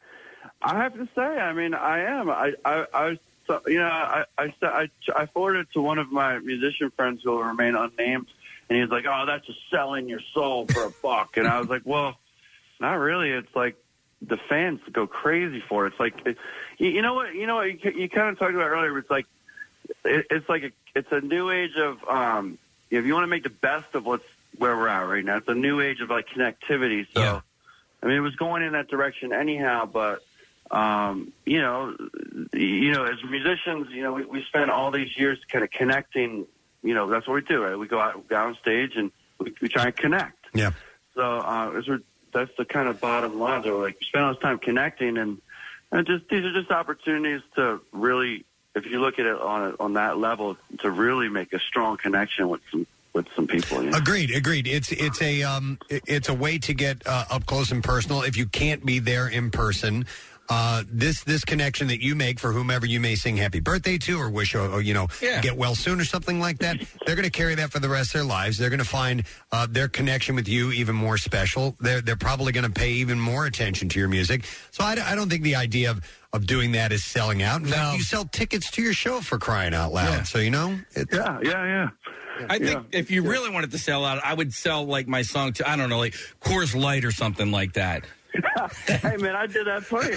I have to say, I mean, I am. I, I, I so, you know, I, I, I, I forwarded it to one of my musician friends who will remain unnamed, and he was like, "Oh, that's just selling your soul for a buck." And I was like, "Well, not really. It's like the fans go crazy for it. It's like, it, you, you know what, you know what, you, you kind of talked about earlier. It's like, it, it's like a, it's a new age of, um, if you want to make the best of what's where we're at right now, it's a new age of like connectivity. So, Yeah. I mean, it was going in that direction anyhow, but." Um, you know, you know, as musicians, you know, we, we spend all these years kind of connecting. You know, that's what we do. Right? We go out, go on stage and we, we try and connect. Yeah. So uh, it's, that's the kind of bottom line. So like, we spend all this time connecting, and, and just these are just opportunities to really, if you look at it on a, on that level, to really make a strong connection with some with some people. You know? Agreed, agreed. It's it's a um, it- it's a way to get uh, up close and personal. If you can't be there in person. uh, this this connection that you make for whomever you may sing happy birthday to or wish, or, or you know, Yeah. get well soon or something like that, they're going to carry that for the rest of their lives. They're going to find uh, their connection with you even more special. They're, they're probably going to pay even more attention to your music. So I, I don't think the idea of, of doing that is selling out. In fact, you sell tickets to your show, for crying out loud. Yeah. So, you know, it's, yeah, yeah, yeah. I think if you really wanted to sell out, I would sell like my song to, I don't know, like Coors Light or something like that. Hey, man, I did that for you.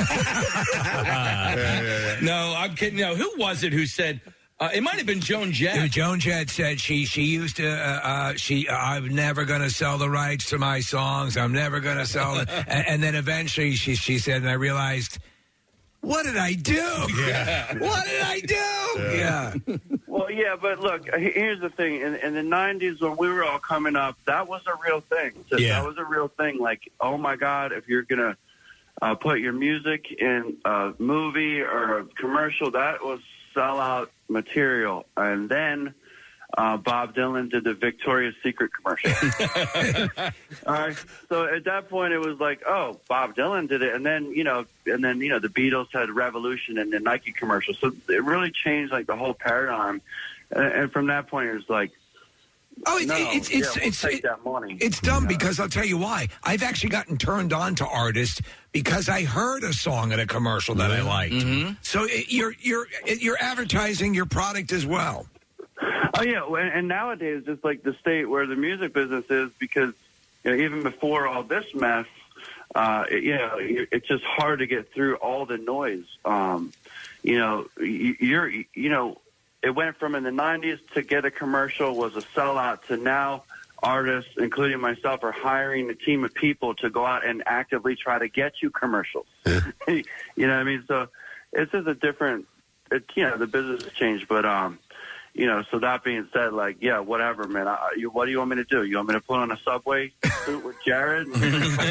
No, I'm kidding. No, who was it who said, uh, it might have been Joan Jett. Joan Jett said she she used to uh, uh, she uh, I'm never going to sell the rights to my songs. I'm never going to sell it. and, and then eventually she she said, and I realized, what did I do? Yeah. What did I do? Yeah. Well, yeah, but look, here's the thing. In, in the nineties, when we were all coming up, that was a real thing. So Yeah. That was a real thing. Like, oh, my God, if you're going to uh, put your music in a movie or a commercial, that was sellout material. And then uh, Bob Dylan did the Victoria's Secret commercial. All right. So at that point, it was like, oh, Bob Dylan did it, and then you know, and then you know, the Beatles had Revolution and the Nike commercial. So it really changed like the whole paradigm. And, and from that point, it was like, Oh, it, no, it's yeah, it's we'll it's take it- that money. It's dumb because I'll tell you why. I've actually gotten turned on to artists because I heard a song in a commercial that I liked. So it, you're you're you're advertising your product as well. Oh yeah, and, and nowadays it's like the state where the music business is, because you know, even before all this mess, uh, it, you know, it's just hard to get through all the noise. Um, you know, you- you're you know, it went from in the nineties to get a commercial was a sellout to now artists, including myself, are hiring a team of people to go out and actively try to get you commercials. You know what I mean? So it's just a different. It, you know, the business has changed, but um. You know, so that being said, like, yeah, whatever, man. I, you, what do you want me to do? You want me to put on a Subway suit with Jared? no,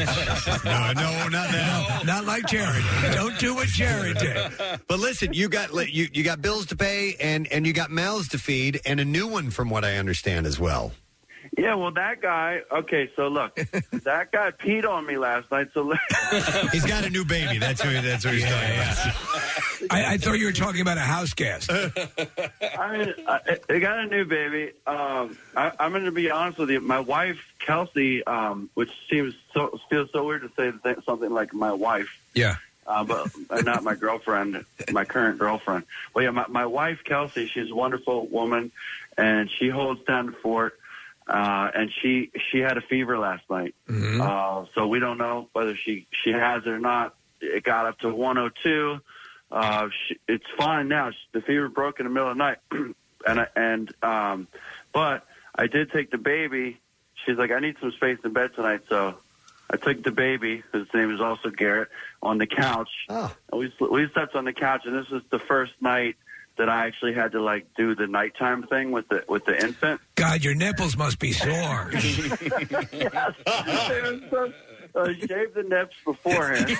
no, not that. Not like Jared. Don't do what Jared did. But listen, you got you you got bills to pay and and you got mouths to feed and a new one, from what I understand as well. Yeah, well, that guy. Okay, so look, that guy peed on me last night. So he's got a new baby. That's what that's what he's talking about. I, I thought you were talking about a house guest. I mean, I, I got a new baby. Um, I, I'm going to be honest with you. My wife, Kelsey, um, which seems so feels so weird to say th- something like my wife. Yeah. Uh, but uh, not my girlfriend, my current girlfriend. Well, yeah, my, my wife, Kelsey, she's a wonderful woman, and she holds down the fort. Uh, and she she had a fever last night, mm-hmm. uh, so we don't know whether she she has it or not. It got up to one oh two. Uh, she, it's fine now. The fever broke in the middle of the night, and I, and um, but I did take the baby. She's like, I need some space in bed tonight, so I took the baby, his name is also Garrett, on the couch. Oh. And we we slept on the couch, and this is the first night that I actually had to like do the nighttime thing with the with the infant. God, your nipples must be sore. Yes. So, uh, shave the nips beforehand.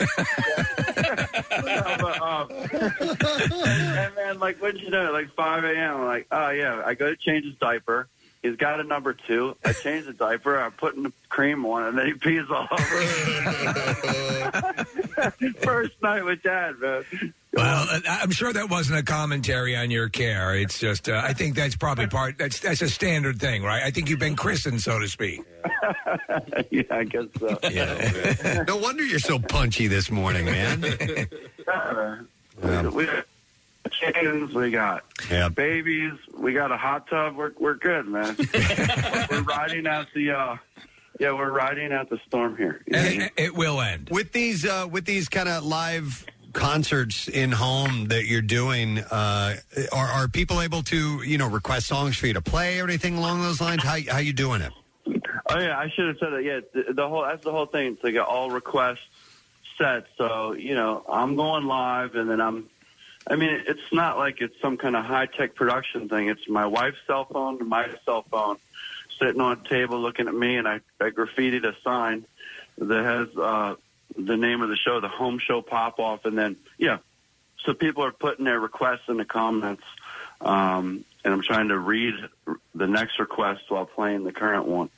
No, but, um, and, and then, like, when you know, like five a.m., I'm like, oh, yeah, I go to change his diaper. He's got a number two. I change the diaper. I'm putting the cream on, and then he pees all over. First night with Dad, man. Well, I'm sure that wasn't a commentary on your care. It's just, uh, I think that's probably part. That's that's a standard thing, right? I think you've been christened, so to speak. Yeah, I guess so. Yeah. No wonder you're so punchy this morning, man. Uh, we, we got chickens, we got yeah. babies, we got a hot tub. We're we're good, man. We're riding out the. Uh, Yeah, we're riding out the storm here. It, it will end with these uh, with these kind of live concerts in home that you're doing. Uh, are, are people able to, you know, request songs for you to play or anything along those lines? How how you doing it? Oh yeah, I should have said it. Yeah, the, the whole that's the whole thing. It's like an all request set. So you know, I'm going live, and then I'm. I mean, it's not like it's some kind of high tech production thing. It's my wife's cell phone, my cell phone, sitting on a table looking at me, and I, I graffitied a sign that has uh, the name of the show, the Home Show Pop Off, and then yeah, so people are putting their requests in the comments, um, and I'm trying to read the next request while playing the current one.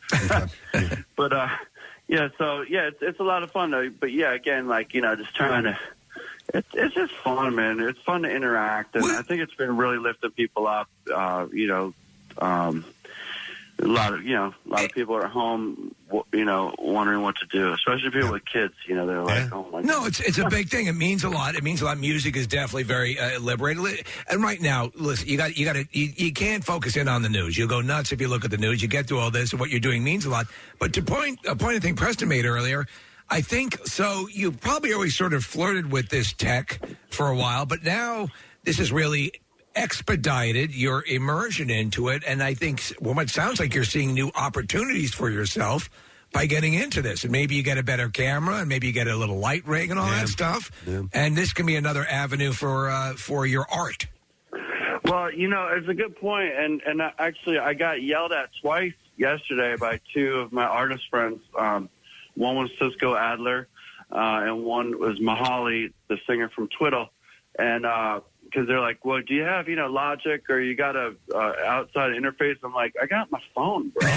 But uh, yeah, so yeah, it's it's a lot of fun though. But yeah, again, like you know, just trying to It's it's just fun, man. It's fun to interact, and I think it's been really lifting people up. Uh, you know, um, a lot of you know a lot of people are at home, you know, wondering what to do, especially people with kids. You know, they're like, oh my. No, it's it's a big thing. It means a lot. It means a lot. Music is definitely very uh, liberating. And right now, listen, you got you got to you, you can't focus in on the news. You'll go nuts if you look at the news. You get through all this, and what you're doing means a lot. But to point a point I think Preston made earlier, I think so. You probably always sort of flirted with this tech for a while, but now this is really expedited your immersion into it, and I think well, it sounds like you're seeing new opportunities for yourself by getting into this. And maybe you get a better camera, and maybe you get a little light rig and all Yeah. that stuff. Yeah. And this can be another avenue for uh, for your art. Well, you know, it's a good point, and and I, actually, I got yelled at twice yesterday by two of my artist friends. Um, one was Cisco Adler, uh, and one was Mahali, the singer from Twiddle, and because uh, they're like, "Well, do you have you know Logic or you got a uh, outside interface?" I'm like, "I got my phone, bro."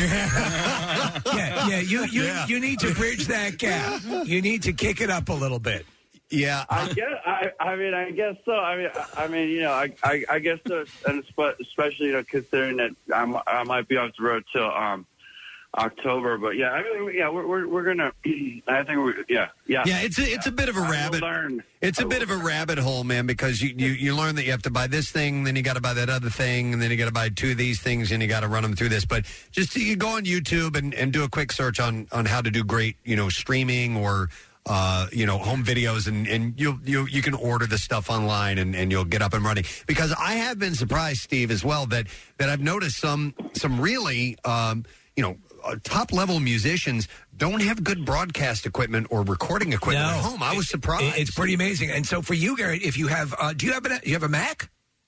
yeah, yeah. You you Yeah. you need to bridge that gap. You need to kick it up a little bit. Yeah, I guess. I, I mean, I guess so. I mean, I, I mean, you know, I, I, I guess so, and espe- especially you know, considering that I'm, I might be off the road till um, October. But yeah, I mean, yeah, we're we're, we're gonna. I think we're yeah yeah Yeah, it's a, it's a bit of a I will rabbit. learn. It's a bit of a rabbit hole, man, because you, you, you learn that you have to buy this thing, then you got to buy that other thing, and then you got to buy two of these things, and you got to run them through this. But just you go on YouTube and, and do a quick search on, on how to do great, you know, streaming or uh, you know, home videos, and, and you you you can order the stuff online, and, and you'll get up and running. Because I have been surprised, Steve, as well, that that I've noticed some some really um, you know. Uh, top-level musicians don't have good broadcast equipment or recording equipment No. at home. I was surprised. It- It's pretty amazing. And so for you, Garrett, if you have, uh, do you have a, you have a Mac?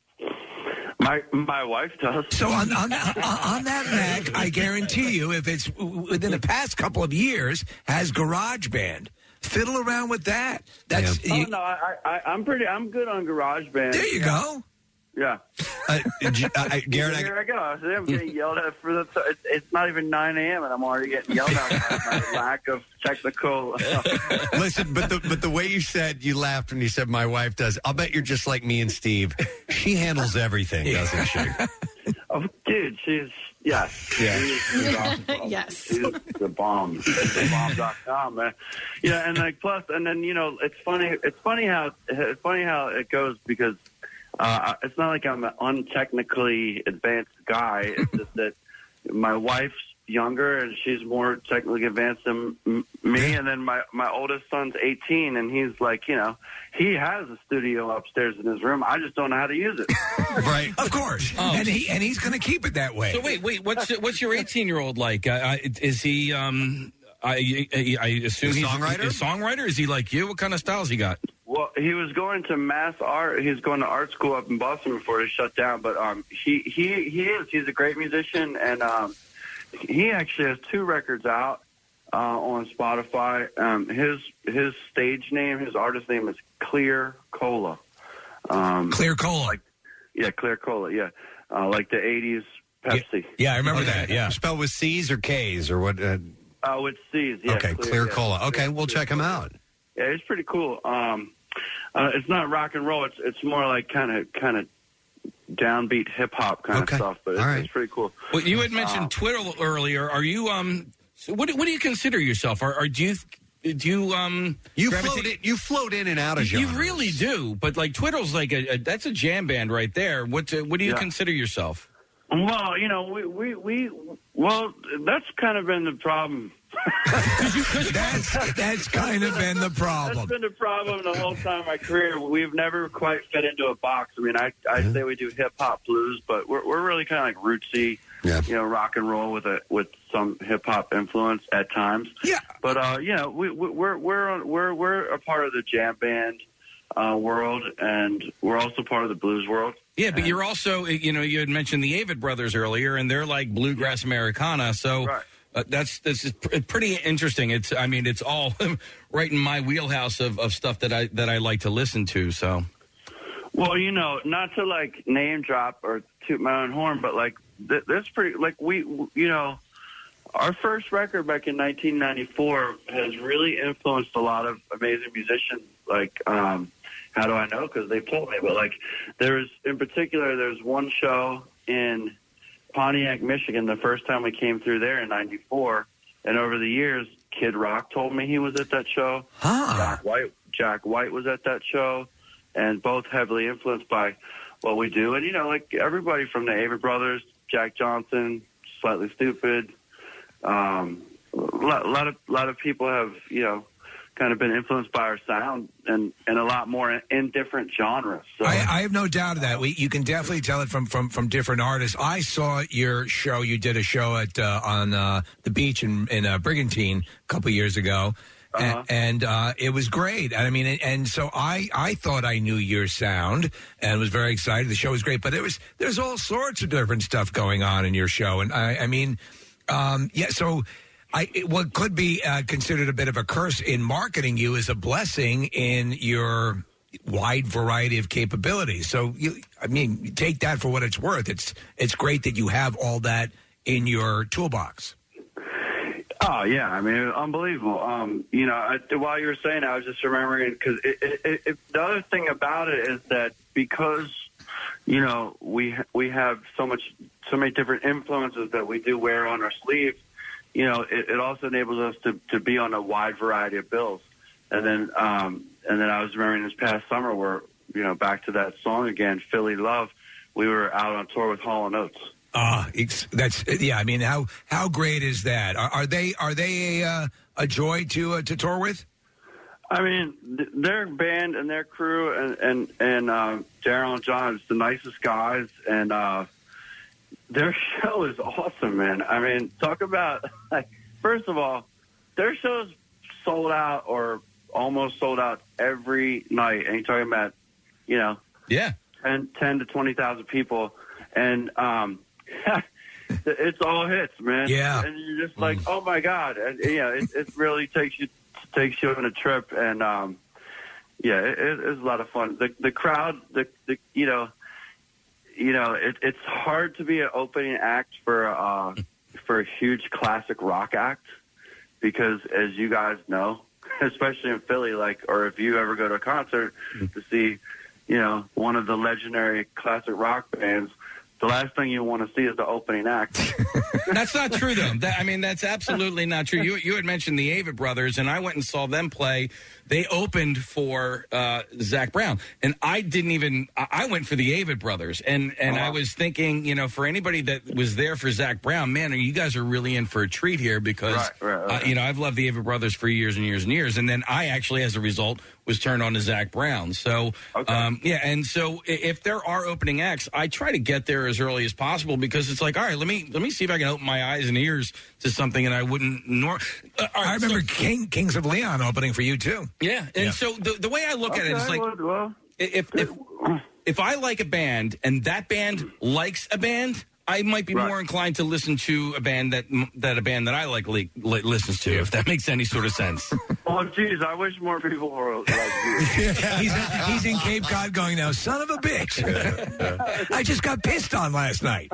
My my wife does. So on on that, on that Mac, I guarantee you, if it's within the past couple of years, has GarageBand. Fiddle around with that. That's Oh you- no, I, I I'm pretty. I'm good on GarageBand. There you yeah. go. Yeah. Uh, uh, Garrett, Here I go. I'm getting yelled at for the. It's, it's not even nine a.m. and I'm already getting yelled at for my lack of technical. Listen, but the but the way you said you laughed when you said my wife does. I'll bet you're just like me and Steve. She handles everything, doesn't she? Oh, dude, she's yeah, Yeah. She's, she's awesome. Yes. She's the bomb. The bomb dot com, man. Yeah, and like plus, and then you know, it's funny. It's funny how it's funny how it goes because uh, it's not like I'm an untechnically advanced guy. It's just that my wife's younger and she's more technically advanced than m- me, and then my my oldest son's eighteen, and he's like, you know, he has a studio upstairs in his room. I just don't know how to use it. Right, of course, Oh. and he and he's going to keep it that way. So wait, wait, what's what's your eighteen year old like? Uh, uh, is he? Um, I, I I assume A he's songwriter? A songwriter? Is he like you? What kind of styles he got? Well, he was going to mass art. He was going to art school up in Boston before it shut down. But um, he he he is. He's a great musician, and um, he actually has two records out uh, on Spotify. Um, his his stage name, his artist name is Clear Cola. Um, Clear Cola. Like, yeah, Clear Cola. Yeah, uh, like the eighties Pepsi. Yeah, I remember Okay. that. Yeah. Spelled with C's or K's or what? Uh, Oh, with C's. Yeah, okay, Clear yeah. Cola. Okay, we'll check him out. Yeah, it's pretty cool. Um, uh, it's not rock and roll. It's it's more like kind of kind of downbeat hip hop kind Okay. of stuff. But it's, All right. it's pretty cool. Well, you had mentioned Um, Twitter earlier. Are you um? So what do- what do you consider yourself? Are, are do you do you um? You gravitate- float in, you float in and out of You genres. really do, but like Twitter's like a, a that's a jam band right there. What uh, what do you Yeah. consider yourself? Well, you know, we, we, we well, that's kind of been the problem. That's that's kind of been the That's problem. been the problem the whole time of my career. We've never quite fit into a box. I mean, I I say we do hip hop blues, but we're we're really kind of like rootsy, Yeah. you know, rock and roll with a with some hip hop influence at times. Yeah. But uh, you know, we we- we're we're on, we're we're a part of the jam band uh, world, and we're also part of the blues world. Yeah, but And- you're also you know you had mentioned the Avid Brothers earlier, and they're like bluegrass Americana. So Right. uh, that's this is pr- pretty interesting. It's I mean it's all right in my wheelhouse of, of stuff that I that I like to listen to. So Well, you know, not to like name drop or toot my own horn, but like th- that's pretty. Like we, you know, our first record back in nineteen ninety-four has really influenced a lot of amazing musicians like, um, how do I know? Because they told me. But, like, there's, in particular, there's one show in Pontiac, Michigan, the first time we came through there in ninety-four. And over the years, Kid Rock told me he was at that show. Huh. Jack White, Jack White was at that show. And both heavily influenced by what we do. And, you know, like, everybody from the Avett Brothers, Jack Johnson, Slightly Stupid, um, a lot, a lot of, lot of people have, you know, kind of been influenced by our sound and, and a lot more in, in different genres. So. I, I have no doubt of that. We, you can definitely tell it from, from, from different artists. I saw your show. You did a show at uh, on uh, the beach in, in uh, Brigantine a couple years ago. Uh-huh. And, and uh, it was great. I mean, and, and so I, I thought I knew your sound and was very excited. The show was great, but there was there's all sorts of different stuff going on in your show. And I, I mean, um, yeah. So I what could be uh, considered a bit of a curse in marketing you is a blessing in your wide variety of capabilities. So you, I mean, you take that for what it's worth. It's it's great that you have all that in your toolbox. Oh, yeah. I mean, unbelievable. Um, you know, I, while you were saying that, I was just remembering, because it, it, it, it, the other thing about it is that because, you know, we we have so much, so many different influences that we do wear on our sleeves, you know, it, it also enables us to, to be on a wide variety of bills. And then, um, and then I was remembering this past summer where, you know, back to that song again, Philly Love, we were out on tour with Hall and Oates. Uh, it's, that's yeah. I mean, how how great is that? Are, are they are they a uh, a joy to uh, to tour with? I mean, th- their band and their crew and and and uh, Daryl and John is the nicest guys, and uh, their show is awesome, man. I mean, talk about like first of all, their show's sold out or almost sold out every night, and you're talking about, you know, yeah, ten, ten to twenty thousand people, and um. It's all hits, man. Yeah, and you're just like, oh my god, and you know, it, it really takes you takes you on a trip, and um, yeah, it, it's a lot of fun. The the crowd, the, the you know, you know, it, it's hard to be an opening act for uh for a huge classic rock act because, as you guys know, especially in Philly, like, or if you ever go to a concert to see, you know, one of the legendary classic rock bands. The last thing you want to see is the opening act. That's not true, though. That, I mean, that's absolutely not true. You you had mentioned the Avett Brothers, and I went and saw them play. They opened for uh, Zach Brown, and I didn't even. I went for the Avett Brothers, and and Uh-huh. I was thinking, you know, for anybody that was there for Zach Brown, man, you guys are really in for a treat here because, Right, right, right. Uh, you know, I've loved the Avett Brothers for years and years and years, and then I actually, as a result, was turned on to Zach Brown. So, um, yeah, and so i- if there are opening acts, I try to get there as early as possible because it's like, all right, let me let me see if I can open my eyes and ears to something, and I wouldn't. Nor- uh, all right, I remember so- King, Kings of Leon opening for you too. yeah, and Yeah. so the the way I look at it is Okay, like, well, well, if if if I like a band and that band likes a band, I might be Right. more inclined to listen to a band that that a band that I like li- li- listens to, if that makes any sort of sense. oh, geez, I wish more people were like you. he's, he's in Cape Cod going now, son of a bitch. I just got pissed on last night.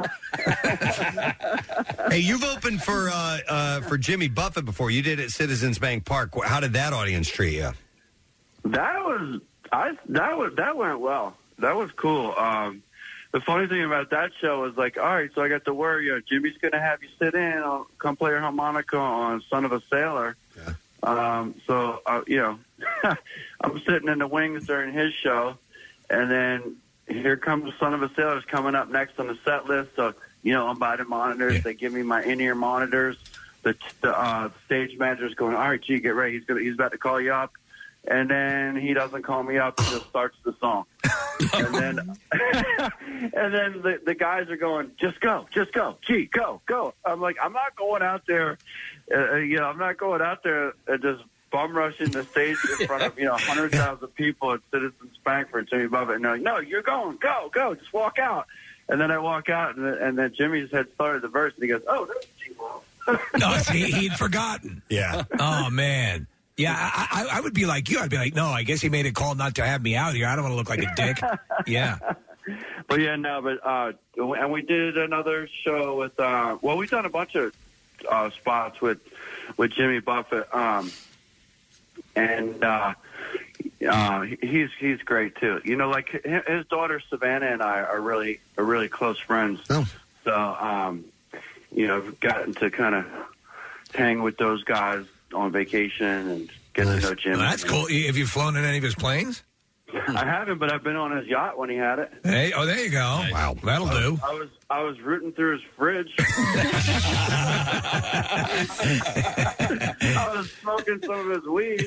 Hey, you've opened for uh, uh, for Jimmy Buffett before. You did it at Citizens Bank Park. How did that audience treat you? That was I. That was that went well. That was cool. Um, the funny thing about that show was like, all right, so I got to worry. You know, Jimmy's going to have you sit in. I'll come play your harmonica on "Son of a Sailor." Yeah. Um, so uh, you know, I'm sitting in the wings during his show, and then here comes "Son of a Sailor" coming up next on the set list. So you know, I'm by the monitors. Yeah. They give me my in-ear monitors. The, the uh, stage manager's going, all right, gee, get ready. He's gonna, he's about to call you up. And then he doesn't call me up and just starts the song. and then and then the, the guys are going, just go, just go. Gee, go, go. I'm like, I'm not going out there. Uh, you know, I'm not going out there and just bum rushing the stage in front of, you know, one hundred thousand people at Citizens Bank for Jimmy Buffett. And they're like, no, you're going. Go, go. Just walk out. And then I walk out, and then, and then Jimmy's had started the verse, and he goes, oh, there's G-Wall. No, see, he'd forgotten. Yeah. Oh, man. Yeah, I, I, I would be like you. I'd be like, no, I guess he made a call not to have me out here. I don't want to look like a dick. Yeah. But yeah, no, but uh, and we did another show with. Uh, well, we've done a bunch of uh, spots with with Jimmy Buffett, um, and uh, Uh, he- he's he's great too. You know, like hi- his daughter Savannah and I are really are really close friends. Oh. So, um, you know, I've gotten to kind of hang with those guys on vacation and get to know Jim. Well, that's cool. Have you flown in any of his planes? I haven't, but I've been on his yacht when he had it. Hey, oh, there you go. Wow, that'll I, do. I was I was rooting through his fridge. I was smoking some of his weed.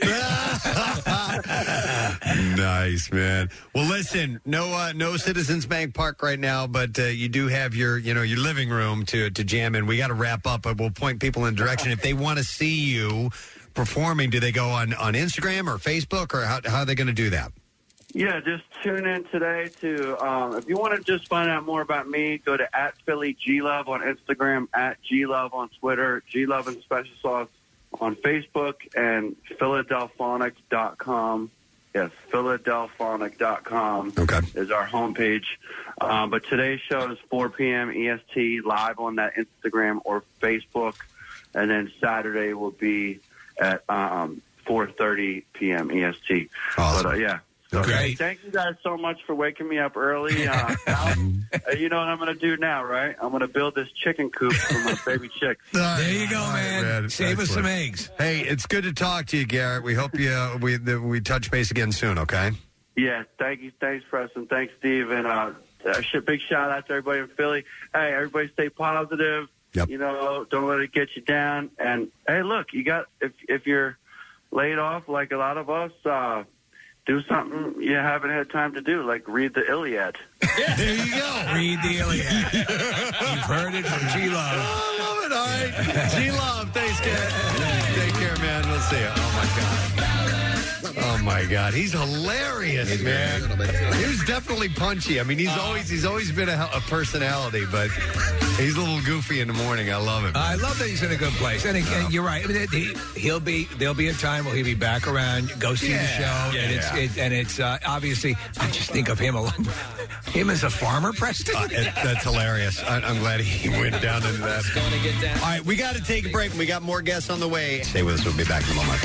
Nice, man. Well, listen, no, uh, no Citizens Bank Park right now, but uh, you do have your, you know, your living room to to jam in. We got to wrap up, but we'll point people in direction if they want to see you performing. Do they go on on Instagram or Facebook, or how, how are they going to do that? Yeah, just tune in today to, um, if you want to just find out more about me, go to at Philly G Love on Instagram, at G Love on Twitter, G Love and Special Sauce on Facebook, and Philadelphonic dot com. Yes, Philadelphonic dot com okay. is our homepage. Um, but today's show is four p.m. E S T live on that Instagram or Facebook. And then Saturday will be at um, four thirty p.m. E S T. Awesome. But, uh, yeah. So, hey, thank you guys so much for waking me up early. Uh, now, uh, you know what I'm going to do now, right? I'm going to build this chicken coop for my baby chicks. There you go, man. Save us some eggs. Hey, it's good to talk to you, Garrett. We hope you uh, we that we touch base again soon. Okay. Yeah, thank you. Thanks, Preston. Thanks, Steve. And uh, uh, big shout out to everybody in Philly. Hey, everybody stay positive. Yep. You know, don't let it get you down. And, hey, look, you got if if you're laid off like a lot of us, uh, do something you haven't had time to do, like read the Iliad. There you go. Read the Iliad. You've heard it from G Love. I love it. All right. G Love. Thanks, Garrett. Take care, man. We'll see you. Oh, my God. Oh, my God. He's hilarious, man. He was definitely punchy. I mean, he's always he's always been a, a personality, but he's a little goofy in the morning. I love him. I love that he's in a good place. And again, you're right. I mean, he, he'll be. There'll be a time where he'll be back around. Go see Yeah. the show, Yeah, and it's yeah. it, and it's uh, obviously. I just think of him alone. Him as a farmer, Preston. Uh, it- that's hilarious. I, I'm glad he went down into that. Going to get down. All right, we got to take a break. We got more guests on the way. Stay with us. We'll be back in a moment.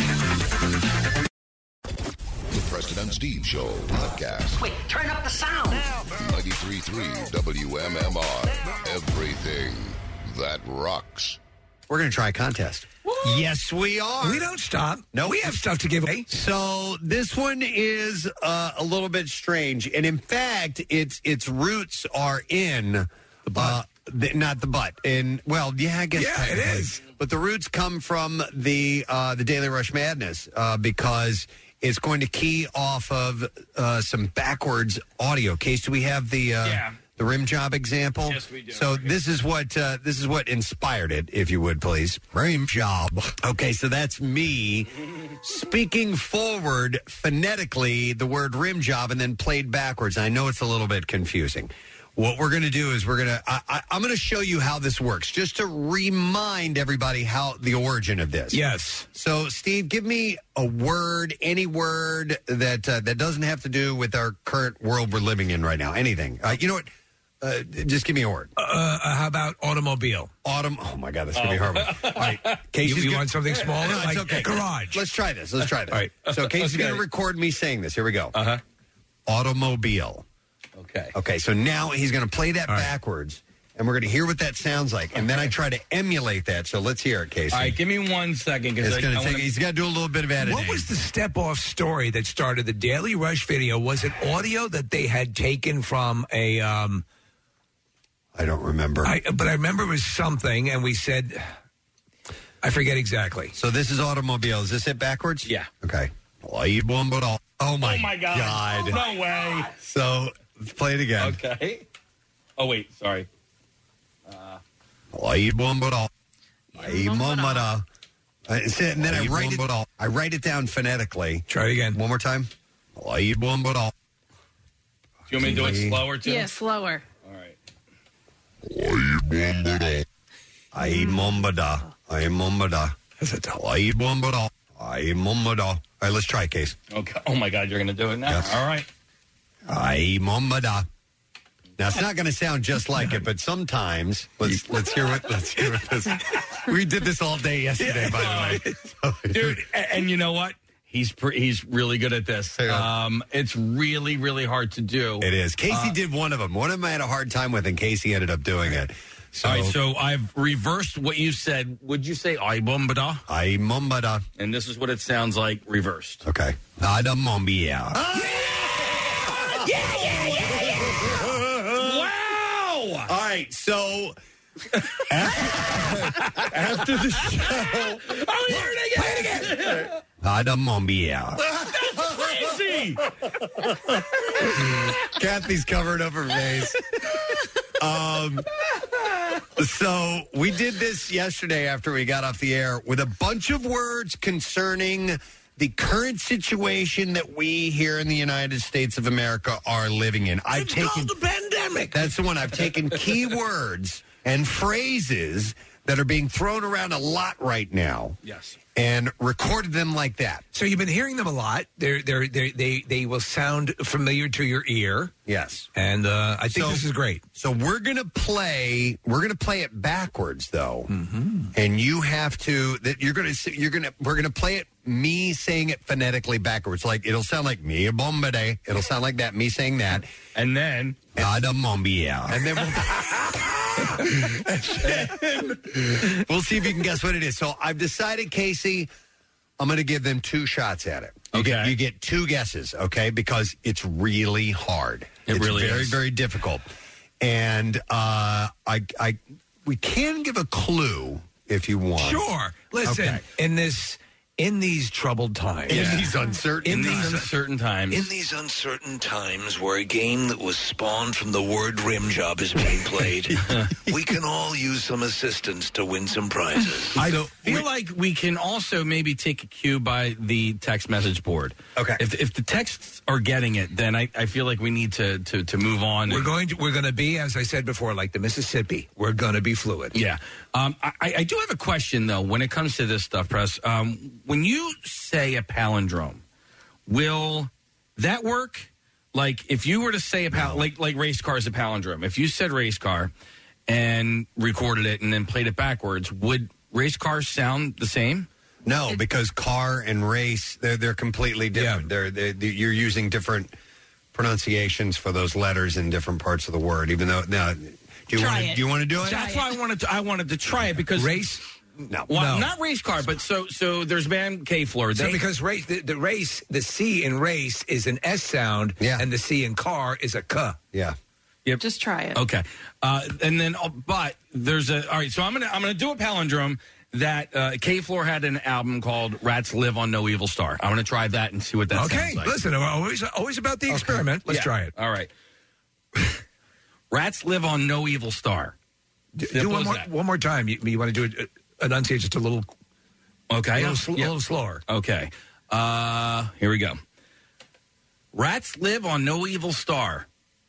The Preston and Steve Show podcast. Wait, turn up the sound. ninety-three point three W M M R. Everything that rocks. We're going to try a contest. Yes, we are. We don't stop. No, we have stuff to give away. So this one is uh, a little bit strange, and in fact, its its roots are in the butt, uh, the, not the butt. In well, yeah, I guess Yeah, it technically. is. But the roots come from the uh, the Daily Rush Madness uh, because it's going to key off of uh, some backwards audio. Case, do we have the? Uh, Yeah. The rim job example. Yes, we do. So this is what uh, this is what inspired it, if you would, please. Rim job. Okay, so that's me speaking forward phonetically the word rim job and then played backwards. I know it's a little bit confusing. What we're going to do is we're going to I, I, I'm going to show you how this works, just to remind everybody how the origin of this. Yes. So, Steve, give me a word, any word that uh, that doesn't have to do with our current world we're living in right now. Anything. Uh, you know what? Uh, just give me a word. Uh, uh, how about automobile? Autumn. Oh my God, that's gonna be horrible. All right, You, Casey's you gonna- want something smaller, No, it's like okay. garage? Let's try this. Let's try this. All right. So Casey's Okay. going to record me saying this. Here we go. Uh huh. Automobile. Okay. Okay. So now he's going to play that backwards, and we're going to hear what that sounds like, and then I try to emulate that. So let's hear it, Casey. All right, give me one second because It's I, going I to take. wanna- He's got to do a little bit of editing. What was the step-off story that started the Daily Rush video? Was it audio that they had taken from a? Um, I don't remember. I, but I remember it was something, and we said, I forget exactly. So this is automobile. Is this it backwards? Yeah. Okay. Oh my, Oh my God! God. No way. So let's play it again. Okay. Oh wait, sorry. Ay, bombara. Ay, bombara. Uh, see, And then I write it. I write it down phonetically. Try it again. One more time. Ay, bombara. Do you want me to do it slower too? Yeah, slower. All right. Ay, bombara. Ay, bombada. Ay, bombada. Ay, bombara. Ay, bombada. All right, let's try it, Case. Okay. Oh my God, you're going to do it now. Yes. All right. Ay, bombada. Now it's not going to sound just like it, but sometimes let's let's hear what let's hear what this. We did this all day yesterday, by the way. Dude, a- and you know what? He's pre- he's really good at this. Um, it's really, really hard to do. It is. Casey Uh, did one of them. One of them I had a hard time with, and Casey ended up doing it. So, All right, so I've reversed what you said. Would you say ay bombada? Ay bombada. And this is what it sounds like reversed. Okay. Ada mombia. Yeah, yeah, yeah, yeah. Wow. All right, so after, after the show, Oh, here it again. Play it again. Ada mombia. That's crazy. Kathy's covering up her face. Um, so we did this yesterday after we got off the air with a bunch of words concerning the current situation that we here in the United States of America are living in. I've It's taken called the pandemic. That's the one. I've taken key words and phrases that are being thrown around a lot right now. Yes. And recorded them like that. So you've been hearing them a lot. They're, they're, they're, they they will sound familiar to your ear. Yes. And uh, I think So- this is great. So we're gonna play. We're gonna play it backwards, though, mm-hmm. and you have to. That you're gonna. You're gonna. We're gonna play it. Me saying it phonetically backwards, like it'll sound like me a bomba day. It'll sound like that. Me saying that, and then Ada mombia, and then we'll, we'll see if you can guess what it is. So I've decided, Casey, I'm going to give them two shots at it. You Okay. get, you get two guesses, okay? Because it's really hard. It it's really very, is. very difficult. And uh, I, I, we can give a clue if you want. Sure. Listen, Okay. in this, in these troubled times, In these uncertain In these times. uncertain times. In these uncertain times where a game that was spawned from the word rim job is being played, we can all use some assistance to win some prizes. I feel like we can also maybe take a cue by the text message board. Okay. If, if the texts are getting it, then I, I feel like we need to, to, to move on. we're going to we're going to be, as I said before, like the Mississippi. We're going to be fluid. Yeah. Um, I, I do have a question, though, when it comes to this stuff, Press. Um, when you say a palindrome, will that work? Like, if you were to say a pal, like like race car is a palindrome. If you said race car and recorded it and then played it backwards, would race car sound the same? No, because car and race, they're, they're completely different. They're, they're, they're- you're using different pronunciations for those letters in different parts of the word, even though, now, do you Try want to it. do you want to do it? That's why I wanted to. I wanted to try it because race. No, well, No. not race car, but so so. There's band K Floor. So They, because race, the, the race, the C in race is an S sound, Yeah. and the C in car is a K. Yeah. Yep. Just try it. Okay, uh, and then uh, but there's a all right. So I'm gonna I'm gonna do a palindrome that uh, K Floor had an album called "Rats Live on No Evil Star." I'm gonna try that and see what that Okay, sounds like. listen, we're always always about the experiment. Let's Yeah. try it. All right. Rats live on no evil star. Do, Simple do one as more that. one more time. You, you want to do it? Uh, enunciate just a little. Okay. A little, sl- Yeah. a little slower. Okay. Uh, here we go. Rats live on no evil star.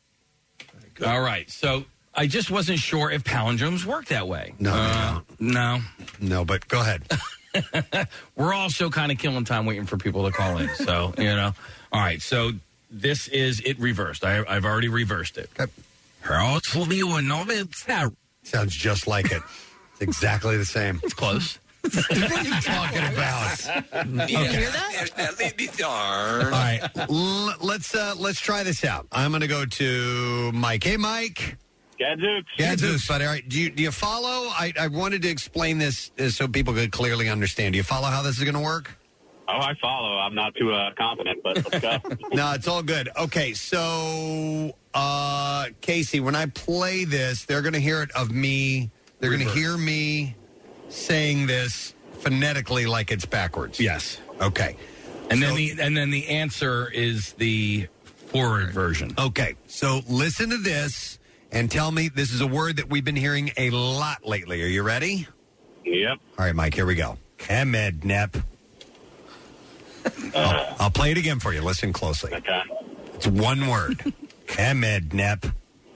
All right. So I just wasn't sure if palindromes work that way. No, Uh, no. No, but go ahead. We're also kind of killing time waiting for people to call in. So, you know. All right. So this is it reversed. I, I've already reversed it. Okay. Rats live on no evil star. Sounds just like it. It's exactly the same. It's close. What are you talking about? You hear that? There's that lady All darn. right, L- let's uh, let's try this out. I'm going to go to Mike. Hey, Mike. Gadzooks. Gadzooks, buddy. All right, do you do you follow? I, I wanted to explain this uh, so people could clearly understand. Do you follow how this is going to work? Oh, I follow. I'm not too uh, confident, but let's go. No, it's all good. Okay, so uh, Casey, when I play this, they're going to hear it of me. They're going to hear me saying this phonetically like it's backwards. Yes. Okay. And So- then the and then the answer is the forward version. Okay, so listen to this and tell me this is a word that we've been hearing a lot lately. Are you ready? Yep. All right, Mike, here we go. Kemednep. I'll, I'll play it again for you. Listen closely. Okay. It's one word. Kemednep.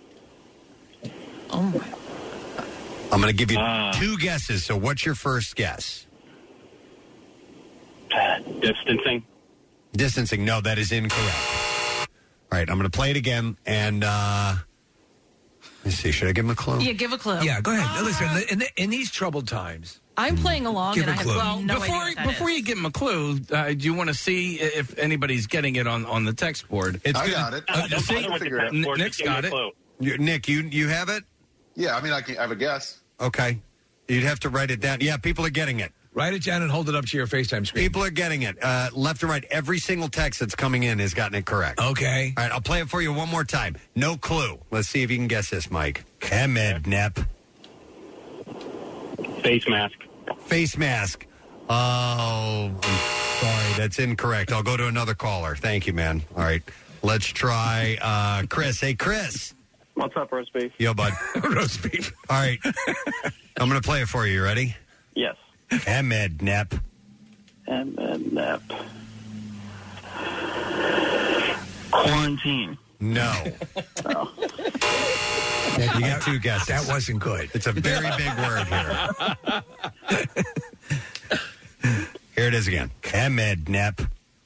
Oh my. I'm going to give you Uh. two guesses. So what's your first guess? Distancing. Distancing. No, that is incorrect. All right, I'm going to play it again. And uh, Let's see. Should I give him a clue? Yeah, give a clue. Yeah, go ahead. Now, listen, in, the, in these troubled times, I'm playing along, Give and a I have clue. well, no before idea what that before is. you give him a clue, uh, do you want to see if anybody's getting it on, on the text board? It's I good. got it. Uh, Don't see, bother with the text N- board, Nick's just give me got a it. clue. You, Nick, you you have it? Yeah, I mean, I, can, I have a guess. Okay. You'd have to write it down. Yeah, people are getting it. write it down and hold it up to your FaceTime screen. People are getting it. Uh, left and right, every single text that's coming in has gotten it correct. Okay. All right, I'll play it for you one more time. No clue. Let's see if you can guess this, Mike. Hamed Nep. Face mask. Face mask. Oh, I'm sorry. That's incorrect. I'll go to another caller. Thank you, man. All right. Let's try uh, Chris. Hey, Chris. What's up, roast beef? Yo, bud. Roast beef. All right. I'm going to play it for you. You ready? Yes. Hamed Nep. Hamed Nep. Quarantine. No. Oh. You got two guesses. That wasn't good. It's a very big word here. Here it is again. Hamed Nep.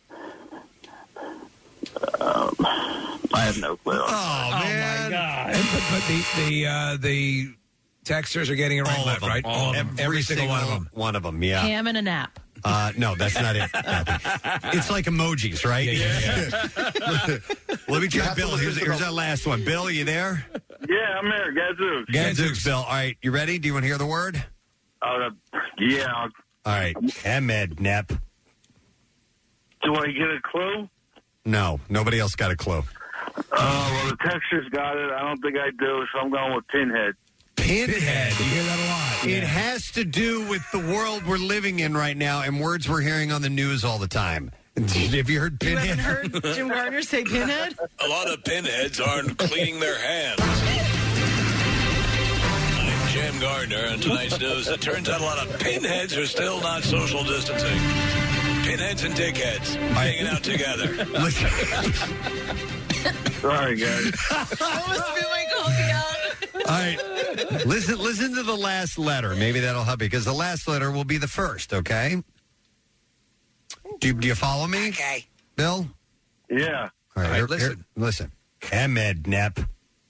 Um, I have no clue. Oh, man. my God. But, but the the uh, the texters are getting it right, All of left, them. right? All of them. Every, every single, one of them. One of them, yeah. Ham and a nap. Uh, no, that's not it. It's like emojis, right? Yeah, yeah, yeah. Let me try Bill. Here's, here's our last one. Bill, are you there? Yeah, I'm there. Gadzooks. Gadzooks, Bill. All right, you ready? Do you want to hear the word? Uh, yeah. All right. Hamed Nep. Do I get a clue? No, nobody else got a clue. Uh, well, the texters got it. I don't think I do, so I'm going with Pinhead. Pinhead. You hear that a lot. It has to do with the world we're living in right now and words we're hearing on the news all the time. Have you heard You Pinhead? haven't heard Jim Gardner say pinhead? A lot of pinheads aren't cleaning their hands. I'm Jim Gardner, and tonight's news, it turns out a lot of pinheads are still not social distancing. Pinheads and dickheads hanging out together. Sorry, guys. I almost feel like hulking out. All right. Listen, listen to the last letter. Maybe that'll help you because the last letter will be the first, okay? Do you, do you follow me? Okay. Bill? Yeah. All right, All right, here- listen. here- listen. Hamed Nep.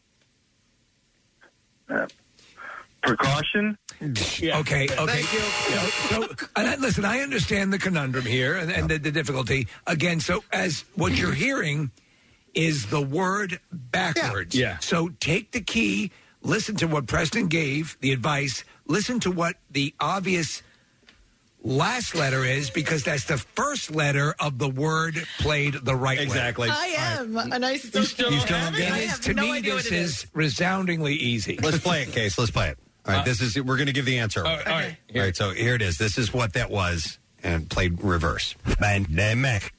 Uh, precaution? Okay, okay. Thank you. So, and I, listen, I understand the conundrum here and, and the, the difficulty. Again, so as what you're hearing is the word backwards. Yeah. Yeah. So take the key, listen to what Preston gave, the advice, listen to what the obvious last letter is, because that's the first letter of the word played the right Exactly. I am. And I still, still don't don't have get it. it? I way. have To no me, idea this what it is is. resoundingly easy. Let's play it, Case. Let's play it. All right, this is we're going to give the answer. Uh, all right. All right, so here it is. This is what that was, and played reverse. Pandemic.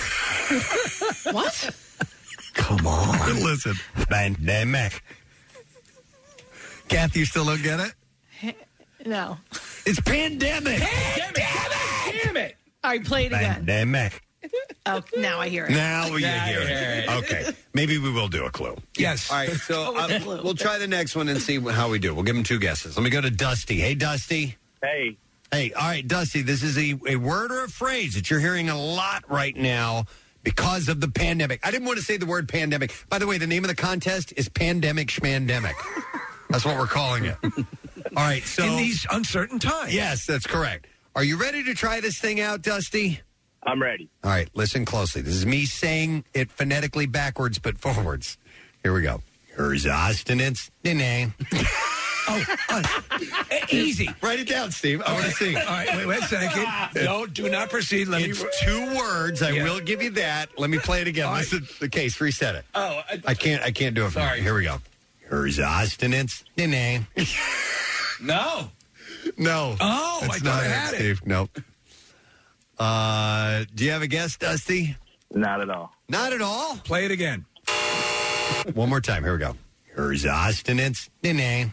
What? Come on. Listen. Pandemic. Kathy, you still don't get it? No. It's pandemic. Damn it! All right, play it again. Pandemic. Oh, now I hear it. Now you Now hear you hear it. it. Okay. Maybe we will do a clue. Yes. All right, so Go with the uh, clue. we'll try the next one and see how we do. We'll give them two guesses. Let me go to Dusty. Hey, Dusty. Hey. Hey, all right, Dusty, this is a, a word or a phrase that you're hearing a lot right now because of the pandemic. I didn't want to say the word pandemic. By the way, the name of the contest is Pandemic Schmandemic. That's what we're calling it. All right, so... In these uncertain times. Yes, that's correct. Are you ready to try this thing out, Dusty? I'm ready. All right, listen closely. This is me saying it phonetically backwards but forwards. Here we go. Here's Austinance. Name. Oh, uh, easy. Write it down, Steve. I want to see. All right, wait, wait a second. No, do not proceed. Let It's me. two words. I Yeah. will give you that. Let me play it again. All right. Listen, the case. Reset it. Oh, I, I can't. I can't do it. From Sorry. here. Here we go. Here's Austinance. Name. no. No. Oh, That's I thought not I it, had it. Steve. Nope. Uh, do you have a guess, Dusty? Not at all. Not at all. Play it again. One more time. Here we go. Here's Austinance. Name.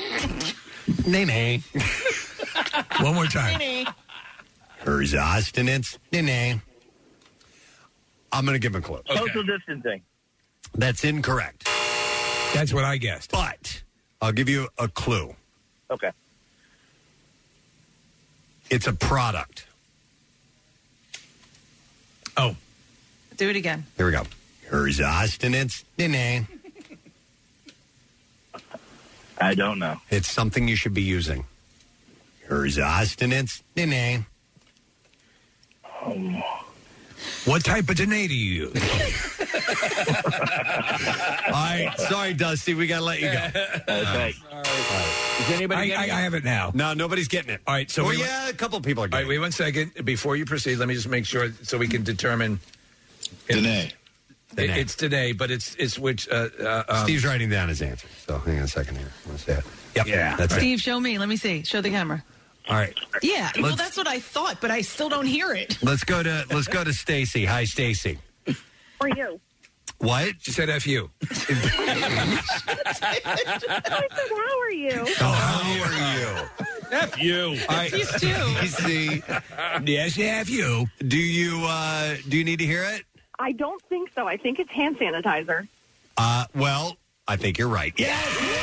Name. One more time. Here's Austinance. Name. I'm going to give him a clue. Social distancing. That's incorrect. That's what I guessed. But I'll give you a clue. Okay. It's a product. Oh. Do it again. Here we go. Here's Austinance. Name. I don't know. It's something you should be using. Here's abstinence. Dene. Um, what type of dene do you use? All right. Sorry, Dusty. We got to let you go. Okay. All right. Is anybody I, I, I have it now. No, nobody's getting it. All right. So well, we, yeah, a couple of people are All getting right, wait one second. Before you proceed, let me just make sure so we can determine. Dene. It, it's today, but it's it's which. Uh, uh, um, Steve's writing down his answer. So hang on a second here. I want to say it. Yep. Yeah. That's Steve, show me. Let me see. Show the camera. it. All right. Yeah. Well, Let's- that's what I thought, but I still don't hear it. Let's go to let's go to Stacy. Hi, Stacy. How are you? What? She said F you. I said, how are you? Oh, how are you? F you. All right. You too. See, Yes, F you. do you uh, do you need to hear it? I don't think so. I think it's hand sanitizer. Uh, well, I think you're right. Yeah.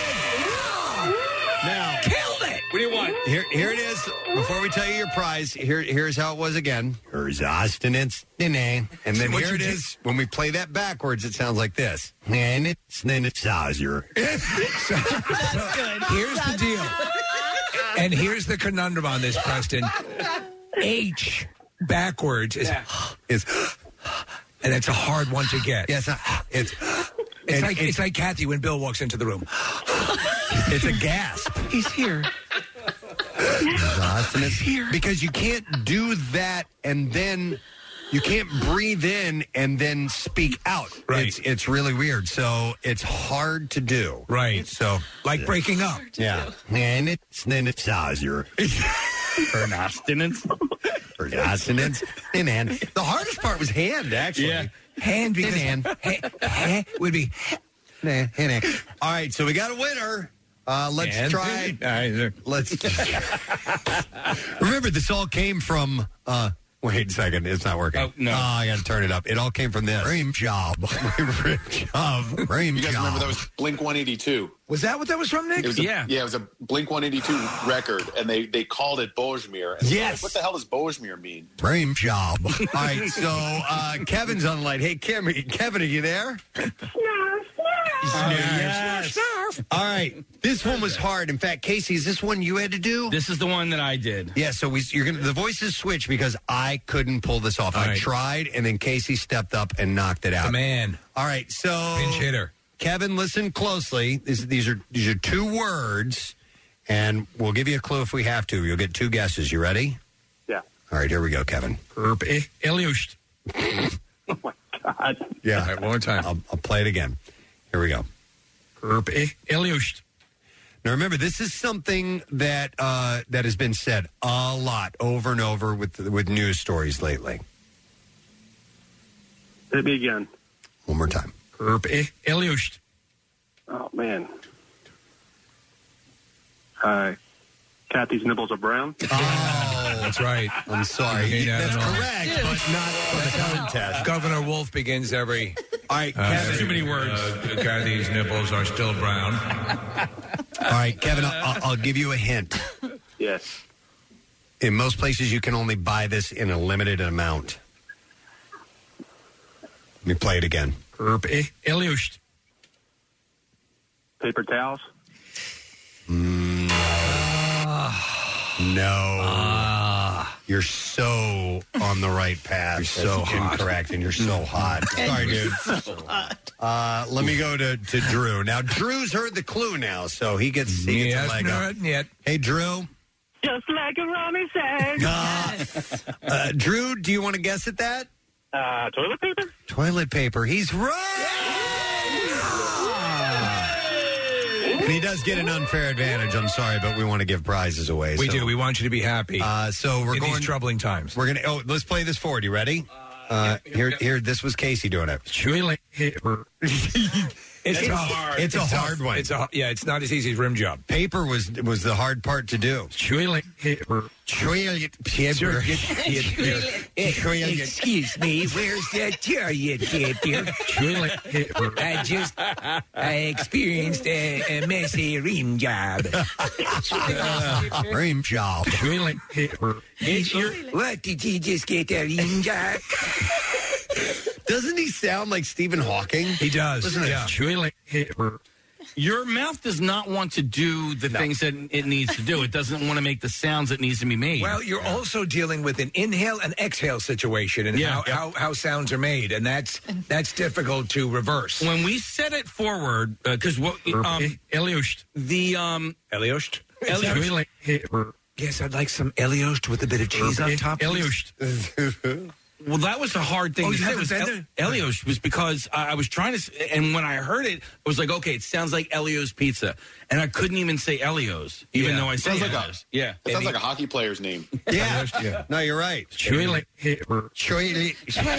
Now, Killed it. What do you want? here here it is. Before we tell you your prize, here here's how it was again. Here's abstinence, and then What here you it did- is. When we play that backwards, it sounds like this. And it's then it's Zazer. That's good. Here's the deal. And here's the conundrum on this, Preston. H backwards is, Is and it's a hard one to get. yes, uh, it's It's and like it's, like Kathy when Bill walks into the room. it's a gasp. He's here. Abstinence. Because you can't do that and then you can't breathe in and then speak out. Right. It's, it's really weird. So it's hard to do. Right. So Like breaking up. yeah. And it's then it's Zazer. For an abstinence. For abstinence. And hand. The hardest part was hand, actually. Yeah. Hand because hand. hand, hand would be Nah, hand. All right, so we got a winner. Uh, let's And- try. All right, there. Let's remember this all came from. Uh, wait a second, it's not working. Oh, no. I got to turn it up. It all came from this. Dream job. Dream job. Dream You guys job. remember that was Blink one eighty-two? Was that what that was from, Nick? It was a, Yeah. yeah, it was a Blink one eighty-two record, and they, they called it Bojmir. And Yes. What the hell does Bojmir mean? Dream job. All right, so uh, Kevin's on the line. Hey, Kim, Kevin, are you there? Yes. All right, this one was hard. In fact, Casey, is this one you had to do? This is the one that I did. Yeah, so we you're gonna the voices switch because I couldn't pull this off. All I right. tried, and then Casey stepped up and knocked it out. The man. All right, so Pinch hitter. Kevin, listen closely. This, these are these are two words, and we'll give you a clue if we have to. You'll get two guesses. You ready? Yeah. All right, here we go, Kevin. Herb Ilyusht. Oh, my God. Yeah, All right, one more time. I'll, I'll play it again. Here we go. Herb Ilyusht. Now remember, this is something that uh, that has been said a lot over and over with with news stories lately. Hit me again. One more time. Herb Ilyusht. Oh, man. Hi. Kathy's nipples are brown. Oh, That's right. I'm sorry. Okay, now, That's no. correct, but not for the code test. Governor Wolf begins every. All right, Uh, Kevin. too many words. Uh, Kathy's nipples are still brown. All right, Kevin, I'll, I'll give you a hint. Yes. In most places, you can only buy this in a limited amount. Let me play it again. Herb Ilyusht. Paper towels. Mm, no. You're so on the right path. You're so That's hot. incorrect, and you're so hot. Sorry, dude. Uh, let me go to, to Drew. Now, Drew's heard the clue now, so he gets, he gets Yes, a leg no, up. yet. Hey, Drew. Just like a Ronnie said. Uh, uh, Drew, do you want to guess at that? Uh, toilet paper? Toilet paper. He's right. And he does get an unfair advantage. I'm sorry, but we want to give prizes away. We so. do. We want you to be happy. Uh, so we're in going these troubling times. We're gonna. Oh, let's play this forward. You ready? Uh, here, here. This was Casey doing it. It's, It's tough. hard. It's a hard tough. one. It's a, yeah, it's not as easy as rim job. Paper was was the hard part to do. Toilet paper. Toilet paper. Excuse me, where's the toilet paper? Toilet paper. I just I experienced a, a messy rim job. Rim job. Toilet paper. It's your, what, did you just get a rim job? Doesn't he sound like Stephen Hawking? He does. Doesn't it? Yeah. Toilet paper. Your mouth does not want to do the things that it needs to do. It doesn't want to make the sounds that needs to be made. Well, you're also dealing with an inhale and exhale situation and Yeah. how, how how sounds are made, and that's that's difficult to reverse. When we set it forward, because what um, Eliost, the um, Eliost, Eliost. Yes, I'd like some Eliost with a bit of cheese on top. Eliost. Well, that was a hard thing Oh, to you say. haven't Was said El- that? Elio's was because I I was trying to, s- and when I heard it, I was like, okay, it sounds like Elio's Pizza, and I couldn't even say Elio's, even Yeah. though I It say sounds like a- Elio's. Yeah, That sounds like a hockey player's name. Yeah. No, you're right. Chili. Chili.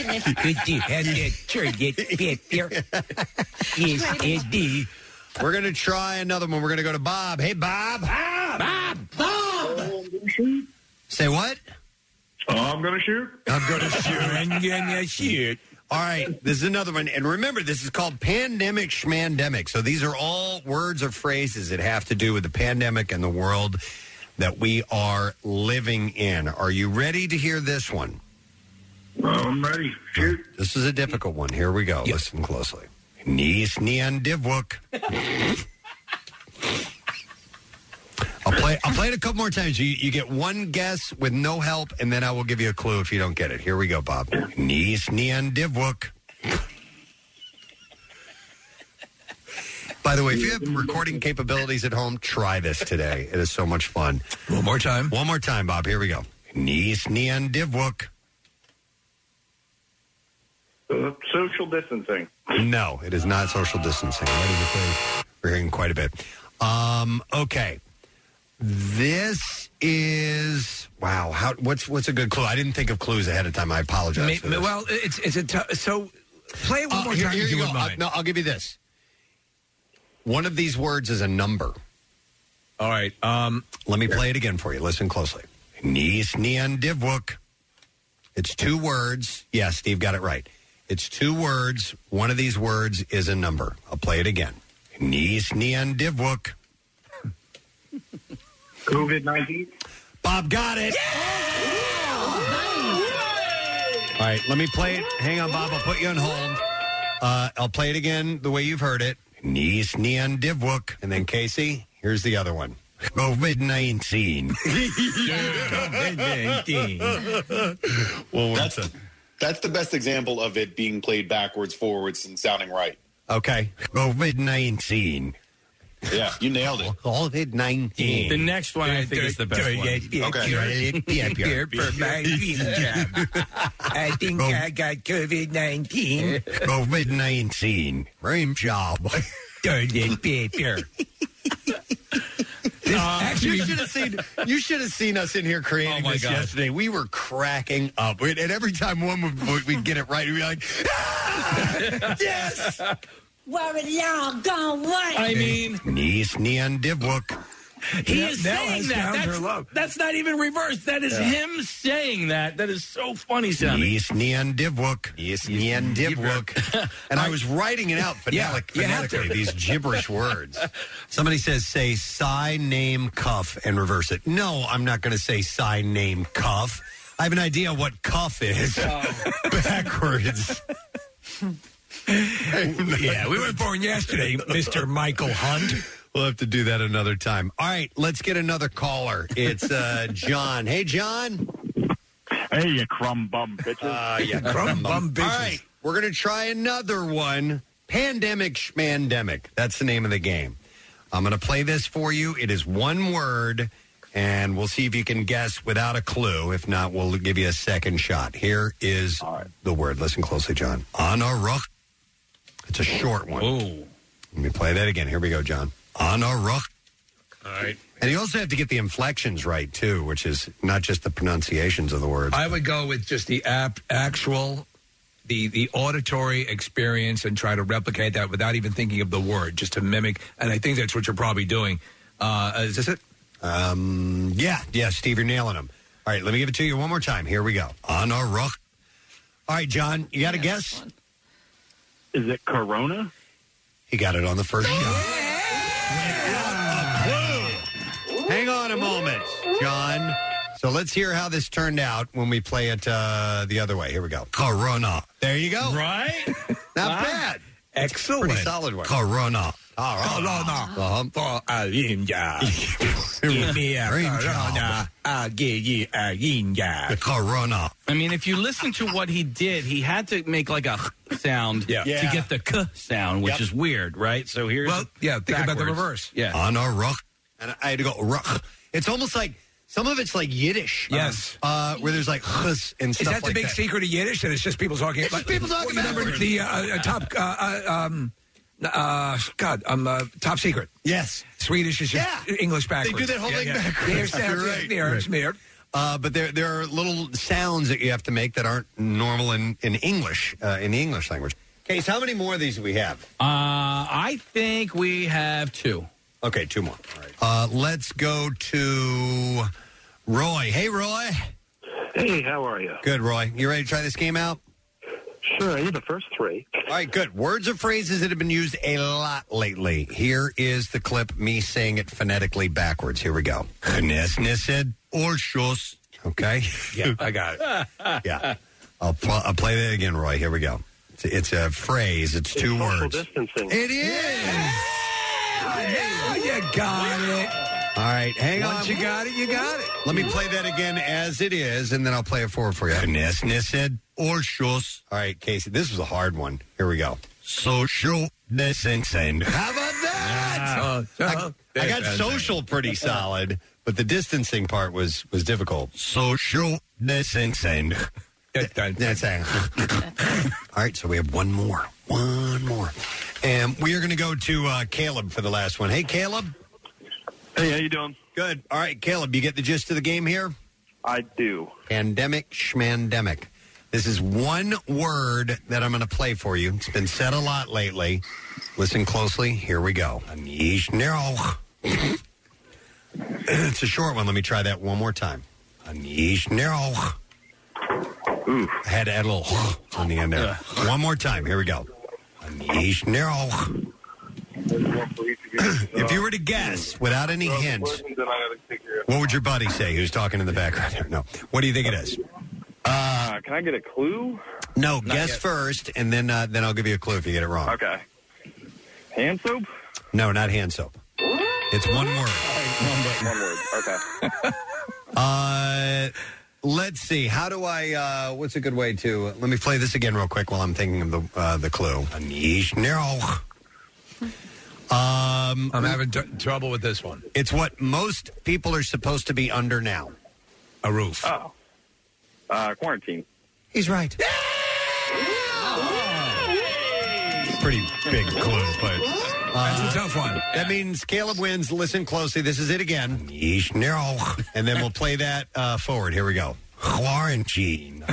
We're going to try another one. We're going to go to Bob. Hey, Bob. Bob! Bob! Say what? Oh, I'm going to shoot. I'm going to shoot. I'm going to shoot. All right, this is another one. And remember, this is called Pandemic Schmandemic. So these are all words or phrases that have to do with the pandemic and the world that we are living in. Are you ready to hear this one? I'm ready. Shoot. This is a difficult one. Here we go. Listen closely. Nis nian divwook. I'll play. I'll play it a couple more times. You, you get one guess with no help, and then I will give you a clue if you don't get it. Here we go, Bob. Nis nian divwook. By the way, if you have recording capabilities at home, try this today. It is so much fun. One more time. One more time, Bob. Here we go. Nis nian divwook. Uh, social distancing. No, it is not social distancing. We're hearing quite a bit. Um, okay. This is wow. How? What's what's a good clue? I didn't think of clues ahead of time. I apologize. May- for this. well, it's it's a t- so play it one Uh, more here- time here if you you go. wouldn't mind. Uh, no, I'll give you this. One of these words is a number. All right. Um, Let me play it again for you. Listen closely. Nis nian divwook. It's two words. Yeah, Steve got it right. It's two words. One of these words is a number. I'll play it again. Nis nian divwook. COVID nineteen. Bob got it. All right, let me play it. Hang on, Bob. I'll put you on hold. Uh, I'll play it again the way you've heard it. Nis nian divwook. And then, Casey, here's the other one. COVID nineteen. Well, that's that's the best example of it being played backwards, forwards, and sounding right. Okay. COVID nineteen. Yeah, you nailed it. COVID nineteen. The next one I think is the best one. Here for my dream job. I think I got COVID nineteen. COVID nineteen. Dream job. Toilet paper. Uh, you should have seen. You should have seen us in here creating Oh, my this God. yesterday. We were cracking up, and every time one would we'd get it right, we'd be like, ah! "Yes!" Where it all gone what? I mean, Nis nian divwook. he Yeah, is Nell saying has that. found her That's, love. that's not even reversed. That is Yeah. him saying that. That is so funny sounding. Nis nian divwook. Nis nian divwook. And I was writing it out Yeah, phonetic, you have to. phonetically, these gibberish words. Somebody says, say sign, name, cuff, and reverse it. No, I'm not going to say sign, name, cuff. I have an idea what cuff is backwards. Yeah, we were born yesterday, Mister Michael Hunt. We'll have to do that another time. All right, let's get another caller. It's uh, John. Hey, John. Hey, you crumb bum bitches. Uh, yeah, Crumb bum bitches. All right, we're going to try another one. Pandemic Schmandemic. That's the name of the game. I'm going to play this for you. It is one word, and we'll see if you can guess without a clue. If not, we'll give you a second shot. Here is the word. Listen closely, John. Anaruk. It's a short one. Oh. Let me play that again. Here we go, John. Anaruk. All right. And you also have to get the inflections right, too, which is not just the pronunciations of the words. I would go with just the ap- actual, the the auditory experience and try to replicate that without even thinking of the word, just to mimic. And I think that's what you're probably doing. Uh, is this it? Um, yeah, yeah, Steve, you're nailing them. All right, let me give it to you one more time. Here we go. Anaruk. All right, John, you got a guess? Is it Corona? He got it on the first shot. Hang on a moment, John. So let's hear how this turned out when we play it uh, the other way. Here we go. Corona. There you go. Right? Not bad. Excellent. Pretty solid one. Corona. Corona. For a ninja. Give me a corona. I'll give you a ninja. Corona. I mean, if you listen to what he did, he had to make like a sound Yeah. to Yeah. get the k sound, which Yep. is weird, right? So here's Well, yeah, think about the backwards. reverse. Yeah. On a rock. And I had to go rock. It's almost like some of it's like Yiddish. Yes. Uh, where there's like chus and Is stuff that the like big that. secret of Yiddish? That it's just people talking. It's just people talking Remember backwards. the uh, uh, top, uh, uh, um, uh, God, um, uh, top secret. Yes. Swedish is just Yeah. English backwards. They do that whole yeah, thing yeah. backwards. There's that, You're right. there's Right. Uh, but there there are little sounds that you have to make that aren't normal in, in English, uh, in the English language. Case, how many more of these do we have? Uh, I think we have two. Okay, two more. All right. Uh, let's go to Roy. Hey, Roy. Hey, how are you? Good, Roy. You ready to try this game out? Sure, I did the first three. All right, good. Words or phrases that have been used a lot lately. Here is the clip, me saying it phonetically backwards. Here we go. Knesset Orshos. Okay? Yeah, I got it. Yeah. I'll, pl- I'll play that again, Roy. Here we go. It's, it's a phrase. It's two Social words. distancing. It is. Yeah, you got it. All right, hang on. Once you got it, you got it. Let me play that again as it is, and then I'll play it forward for you. Knesset Orshos. All right, Casey, this was a hard one. Here we go. Social distancing. How about that? I, I got social pretty solid, but the distancing part was was difficult. Social distancing. That's it. All right, so we have one more. One more. And we are going to go to uh, Caleb for the last one. Hey, Caleb. Hey, how you doing? Good. All right, Caleb, you get the gist of the game here? I do. Pandemic schmandemic. This is one word that I'm going to play for you. It's been said a lot lately. Listen closely. Here we go. It's a short one. Let me try that one more time. Ooh. I had to add a little on the end there. One more time. Here we go. If you were to guess without any hints, what would your buddy say who's talking in the background there? No. What do you think it is? Uh, can I get a clue? No, Not guess yet. first, and then uh, then I'll give you a clue if you get it wrong. Okay. Hand soap? No, not hand soap. It's one word. One word. Okay. Uh, let's see. How do I? Uh, what's a good way to? Let me play this again real quick while I'm thinking of the uh, the clue. Um, I'm having t- trouble with this one. It's what most people are supposed to be under now. A roof. Oh. Uh, quarantine. He's right. Pretty big clue, but uh, That's a tough one. that means Caleb wins. Listen closely. This is it again. And then we'll play that uh, forward. Here we go. Quarantine.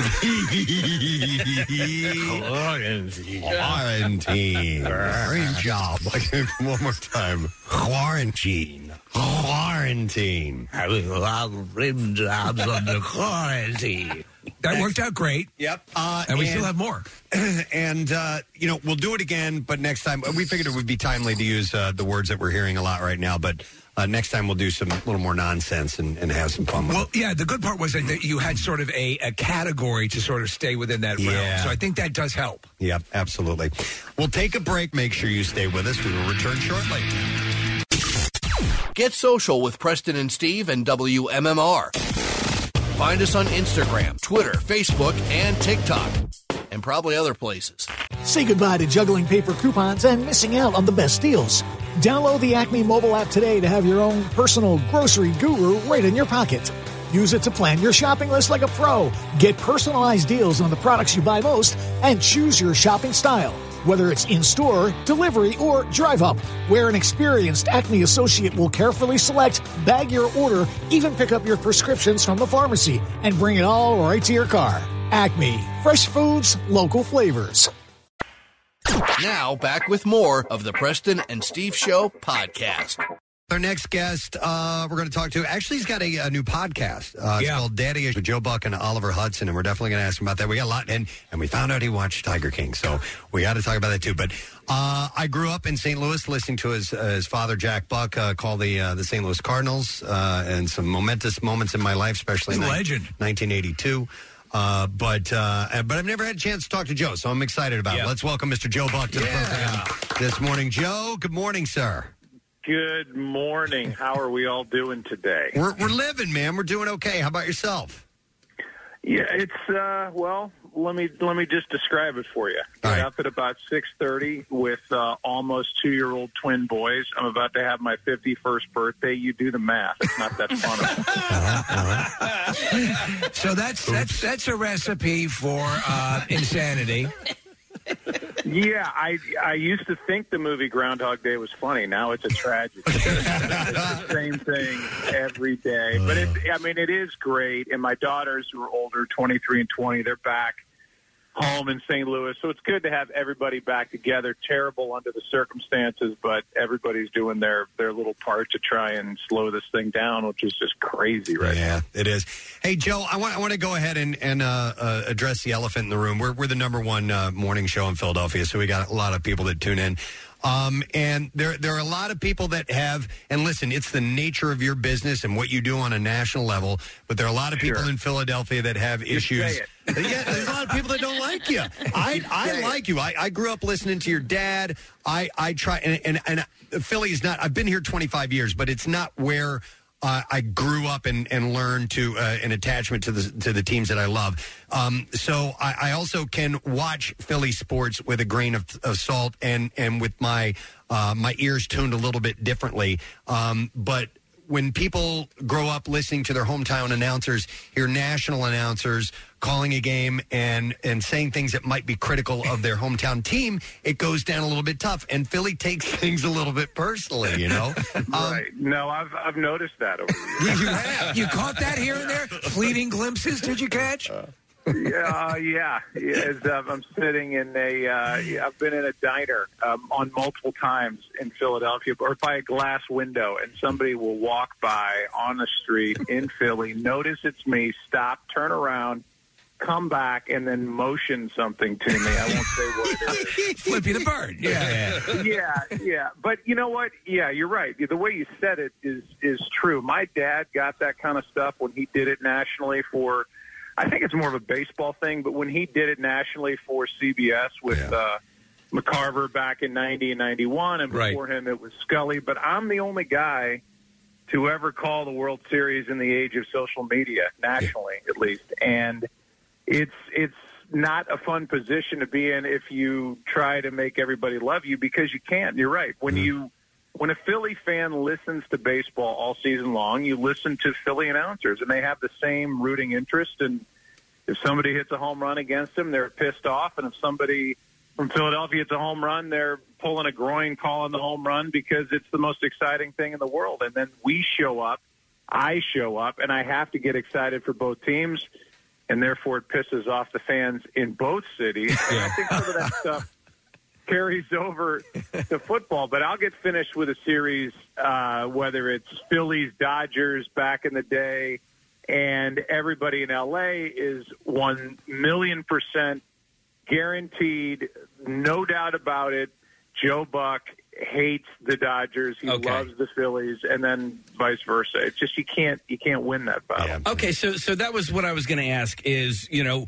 Quarantine. Quarantine. Great job. One more time. Quarantine. Quarantine. Having a lot of rim jobs under quarantine. That worked out great. Yep. Uh, and we still have more. And, uh, you know, we'll do it again, but next time, we figured it would be timely to use uh, the words that we're hearing a lot right now, but uh, next time we'll do some little more nonsense and, and have some fun with Well, it. yeah, the good part was that that you had sort of a, a category to sort of stay within that realm. Yeah. So I think that does help. Yep, absolutely. We'll take a break. Make sure you stay with us. We will return shortly. Get social with Preston and Steve and W M M R. Find us on Instagram, Twitter, Facebook, and TikTok, and probably other places. Say goodbye to juggling paper coupons and missing out on the best deals. Download the Acme mobile app today to have your own personal grocery guru right in your pocket. Use it to plan your shopping list like a pro. Get personalized deals on the products you buy most and choose your shopping style. Whether it's in-store, delivery, or drive-up, where an experienced Acme associate will carefully select, bag your order, even pick up your prescriptions from the pharmacy, and bring it all right to your car. Acme. Fresh foods, local flavors. Now, back with more of the Preston and Steve Show podcast. Our next guest, uh, we're going to talk to, actually, he's got a, a new podcast. Uh, it's called Daddy Issues with Joe Buck and Oliver Hudson, and we're definitely going to ask him about that. We got a lot, and, and we found out he watched Tiger King, so we got to talk about that, too. But uh, I grew up in Saint Louis listening to his uh, his father, Jack Buck, uh, call the uh, the Saint Louis Cardinals, uh, and some momentous moments in my life, especially in Legend. nineteen eighty-two. Uh, but uh, but I've never had a chance to talk to Joe, so I'm excited about Yeah. it. Let's welcome Mister Joe Buck to the program this morning. Joe, good morning, sir. Good morning. How are we all doing today? We're we're living, man. We're doing okay. How about yourself? Yeah, it's uh well, let me let me just describe it for you. Got up at about six thirty with uh, almost two year old twin boys. I'm about to have my fifty-first birthday. You do the math. It's not that fun. So that's that's that's a recipe for uh, insanity. Yeah, I I used to think the movie Groundhog Day was funny. Now it's a tragedy. It's the same thing every day. But it, I mean, it is great. And my daughters, who are older, twenty-three and twenty, they're back home in Saint Louis. So it's good to have everybody back together. Terrible under the circumstances, but everybody's doing their, their little part to try and slow this thing down, which is just crazy right yeah, now. it is. Hey, Joe, I want I want to go ahead and, and uh, uh, address the elephant in the room. We're, we're the number one uh, morning show in Philadelphia, so we got a lot of people that tune in. Um, and there there are a lot of people that have, and listen, it's the nature of your business and what you do on a national level, but there are a lot of people in Philadelphia that have issues. say Yeah, there's a lot of people that don't like you. I, I like you. I, I grew up listening to your dad. I, I try, and, and, and Philly is not, I've been here twenty-five years, but it's not where uh, I grew up and, and learned to uh, an attachment to the to the teams that I love. Um, so I, I also can watch Philly sports with a grain of, of salt and and with my uh, my ears tuned a little bit differently. Um, but when people grow up listening to their hometown announcers, hear national announcers calling a game and and saying things that might be critical of their hometown team, it goes down a little bit tough. And Philly takes things a little bit personally, you know? Um, Right. No, I've I've noticed that over the years. You have. You caught that here and there? Fleeting glimpses, did you catch? Yeah, uh, yeah. yeah as, um, I'm sitting in a. Uh, yeah, I've been in a diner um, on multiple times in Philadelphia, or by a glass window, and somebody will walk by on the street in Philly, notice it's me, stop, turn around, come back, and then motion something to me. I won't say what it is. Flippy the bird. Yeah. yeah, yeah. But you know what? Yeah, you're right. The way you said it is is true. My dad got that kind of stuff when he did it nationally for. I think it's more of a baseball thing, but when he did it nationally for C B S with yeah. uh, McCarver back in ninety and ninety-one, and before right. him it was Scully. But I'm the only guy to ever call the World Series in the age of social media, nationally yeah. at least. And it's it's not a fun position to be in if you try to make everybody love you, because you can't. You're right. When mm. you when a Philly fan listens to baseball all season long, you listen to Philly announcers, and they have the same rooting interest. And if somebody hits a home run against them, they're pissed off. And if somebody from Philadelphia hits a home run, they're pulling a groin calling the home run because it's the most exciting thing in the world. And then we show up, I show up, and I have to get excited for both teams, and therefore it pisses off the fans in both cities. And I think some of that stuff carries over to football. But I'll get finished with a series, uh, whether it's Phillies, Dodgers back in the day, and everybody in L A is one million percent guaranteed, no doubt about it. Joe Buck hates the Dodgers. He Okay. loves the Phillies, and then vice versa. It's just you can't you can't win that battle. Okay, so so that was what I was going to ask is, you know,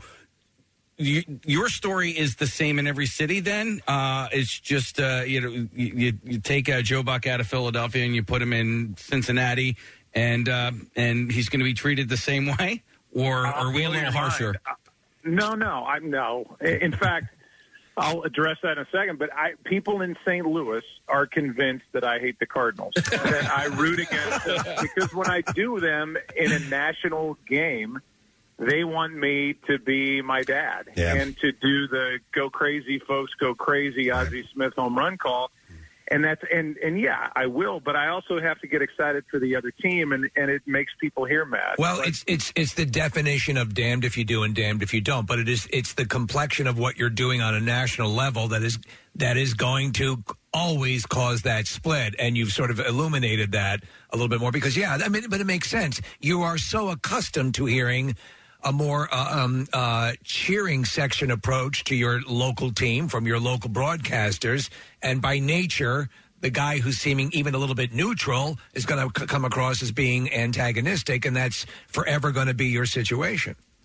you, your story is the same in every city then? Uh, it's just, uh, you know, you, you, you take uh, Joe Buck out of Philadelphia and you put him in Cincinnati, and uh, and he's going to be treated the same way? Or Uh, are we a blow little your harsher? mind. Uh, No, no, I'm no. In fact, I'll address that in a second. But I, people in Saint Louis are convinced that I hate the Cardinals, that I root against them, because when I do them in a national game, they want me to be my dad Yeah. and to do the "Go Crazy, Folks, Go Crazy" Ozzie Smith home run call. And that's and, and yeah, I will, but I also have to get excited for the other team, and, and it makes people here mad. Well, But- it's it's it's the definition of damned if you do and damned if you don't. But it is it's the complexion of what you're doing on a national level that is that is going to always cause that split. And you've sort of illuminated that a little bit more because yeah, I mean, but it makes sense. You are so accustomed to hearing a more uh, um, uh, cheering section approach to your local team from your local broadcasters, and by nature, the guy who's seeming even a little bit neutral is going to c- come across as being antagonistic, and that's forever going to be your situation.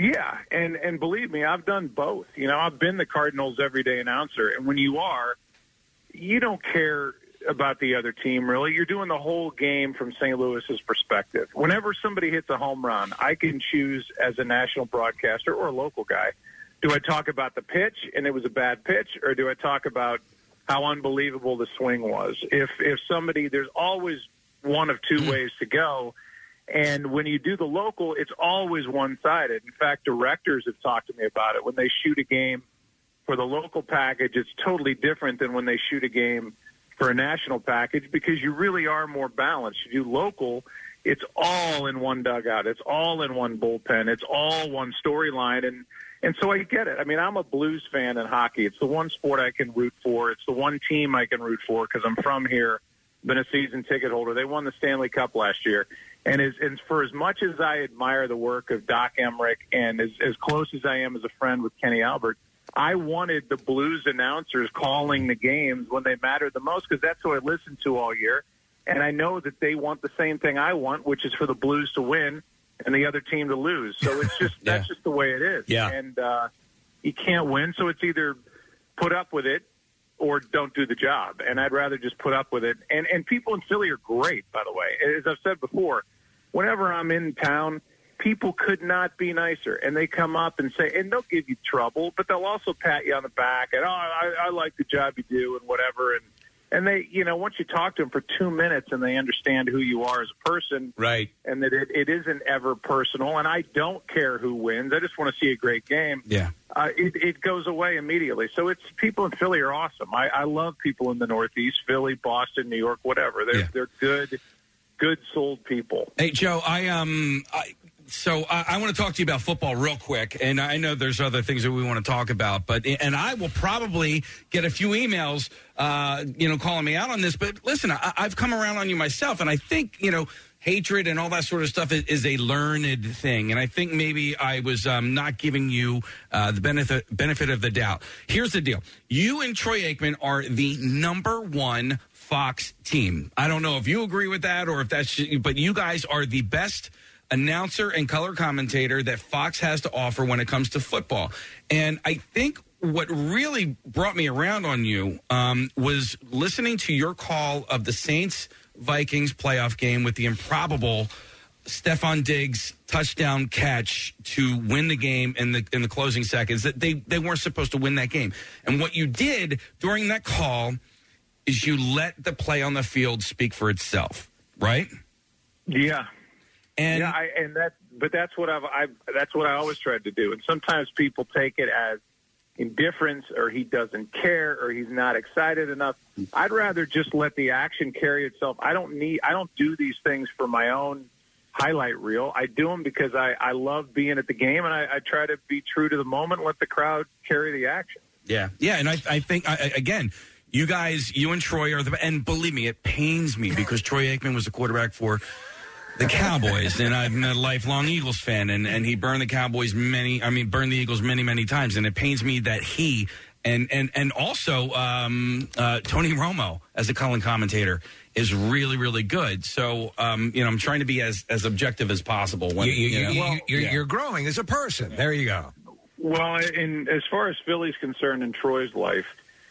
Yeah, and and believe me, I've done both. You know, I've been the Cardinals' everyday announcer, and when you are, you don't care about the other team, really. You're doing the whole game from Saint Louis's perspective. Whenever somebody hits a home run, I can choose as a national broadcaster or a local guy, do I talk about the pitch and it was a bad pitch, or do I talk about how unbelievable the swing was? If if somebody, there's always one of two ways to go. And when you do the local, it's always one-sided. In fact, directors have talked to me about it. When they shoot a game for the local package, it's totally different than when they shoot a game for a national package, because you really are more balanced. You do local, it's all in one dugout. It's all in one bullpen. It's all one storyline. And, and so I get it. I mean, I'm a Blues fan in hockey. It's the one sport I can root for. It's the one team I can root for because I'm from here, been a season ticket holder. They won the Stanley Cup last year. And as, and for as much as I admire the work of Doc Emmerich and as, as close as I am as a friend with Kenny Albert, I wanted the Blues announcers calling the games when they mattered the most, because that's who I listened to all year. And I know that they want the same thing I want, which is for the Blues to win and the other team to lose. So it's just yeah. that's just the way it is. Yeah. And uh, you can't win, so it's either put up with it or don't do the job. And I'd rather just put up with it. And and people in Philly are great, by the way. As I've said before, whenever I'm in town, people could not be nicer. And they come up and say, and they'll give you trouble, but they'll also pat you on the back and, oh, I, I like the job you do and whatever. And, and they, you know, once you talk to them for two minutes and they understand who you are as a person, right, and that it, it isn't ever personal, and I don't care who wins. I just want to see a great game. Yeah. Uh, it, it goes away immediately. So it's people in Philly are awesome. I, I love people in the Northeast, Philly, Boston, New York, whatever. They're, Yeah. they're good, good souled people. Hey, Joe, I um, I, so I, I want to talk to you about football real quick, and I know there's other things that we want to talk about, but and I will probably get a few emails, uh, you know, calling me out on this. But listen, I, I've come around on you myself, and I think you know, hatred and all that sort of stuff is, is a learned thing, and I think maybe I was um, not giving you uh, the benefit benefit of the doubt. Here's the deal: you and Troy Aikman are the number one Fox team. I don't know if you agree with that or if that's, but you guys are the best announcer and color commentator that Fox has to offer when it comes to football. And I think what really brought me around on you um, was listening to your call of the Saints-Vikings playoff game with the improbable Stephon Diggs touchdown catch to win the game in the in the closing seconds. That they, they weren't supposed to win that game. And what you did during that call is you let the play on the field speak for itself, right? Yeah. And yeah, I, and that, but that's what I've, I've, that's what I always tried to do. And sometimes people take it as indifference, or he doesn't care, or he's not excited enough. I'd rather just let the action carry itself. I don't need, I don't do these things for my own highlight reel. I do them because I, I love being at the game, and I, I try to be true to the moment and let the crowd carry the action. Yeah, yeah, and I, I think I, again, you guys, you and Troy are the, and believe me, it pains me because Troy Aikman was the quarterback for the Cowboys, and I'm a lifelong Eagles fan, and, and he burned the Cowboys many, I mean, burned the Eagles many, many times, and it pains me that he, and and, and also um, uh, Tony Romo, as a color commentator, is really, really good. So, um, you know, I'm trying to be as, as objective as possible. When, you, you, you know, you, well, you're, yeah. you're growing as a person. There you go. Well, in, as far as Philly's concerned in Troy's life,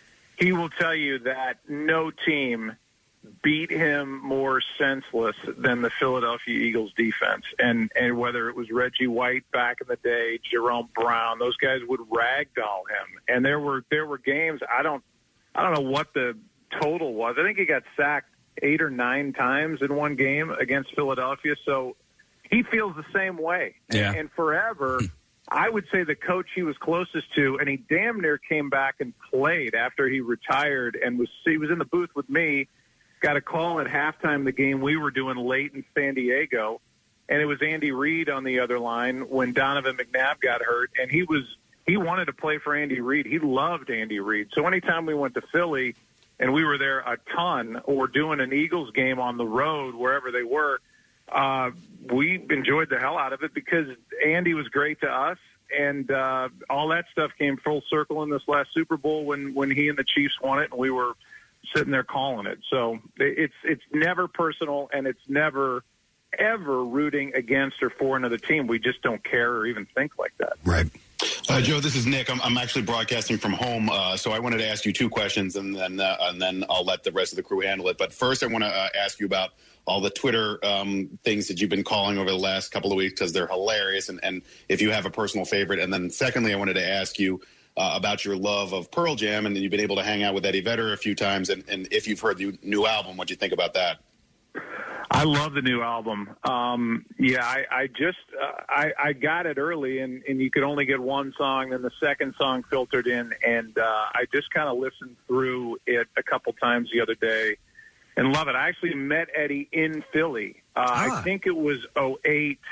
he will tell you that no team beat him more senseless than the Philadelphia Eagles defense. And and whether it was Reggie White back in the day, Jerome Brown, those guys would ragdoll him. And there were there were games, I don't I don't know what the total was. I think he got sacked eight or nine times in one game against Philadelphia. So he feels the same way. Yeah. And, and forever, I would say the coach he was closest to, and he damn near came back and played after he retired, and was he was in the booth with me, got a call at halftime the game we were doing late in San Diego, and it was Andy Reid on the other line when Donovan McNabb got hurt, and he was he wanted to play for Andy Reid. He loved Andy Reid. So anytime we went to Philly, and we were there a ton, or doing an Eagles game on the road, wherever they were, uh, we enjoyed the hell out of it because Andy was great to us, and uh, all that stuff came full circle in this last Super Bowl when, when he and the Chiefs won it, and we were sitting there calling it. So it's it's never personal, and it's never ever rooting against or for another team. We just don't care or even think like that. Right. Uh, Joe, this is Nick. I'm, I'm actually broadcasting from home, uh, so I wanted to ask you two questions, and then uh, and then I'll let the rest of the crew handle it. But first, I want to uh, ask you about all the Twitter um, things that you've been calling over the last couple of weeks, because they're hilarious, and, and if you have a personal favorite. And then secondly, I wanted to ask you uh, about your love of Pearl Jam, and you've been able to hang out with Eddie Vedder a few times, and, and if you've heard the new album, what do you think about that? I love the new album. Um, yeah, I, I just uh, I, I got it early, and, and you could only get one song. Then the second song filtered in, and uh, I just kind of listened through it a couple times the other day, and love it. I actually met Eddie in Philly. Uh, Ah. I think it was oh eight.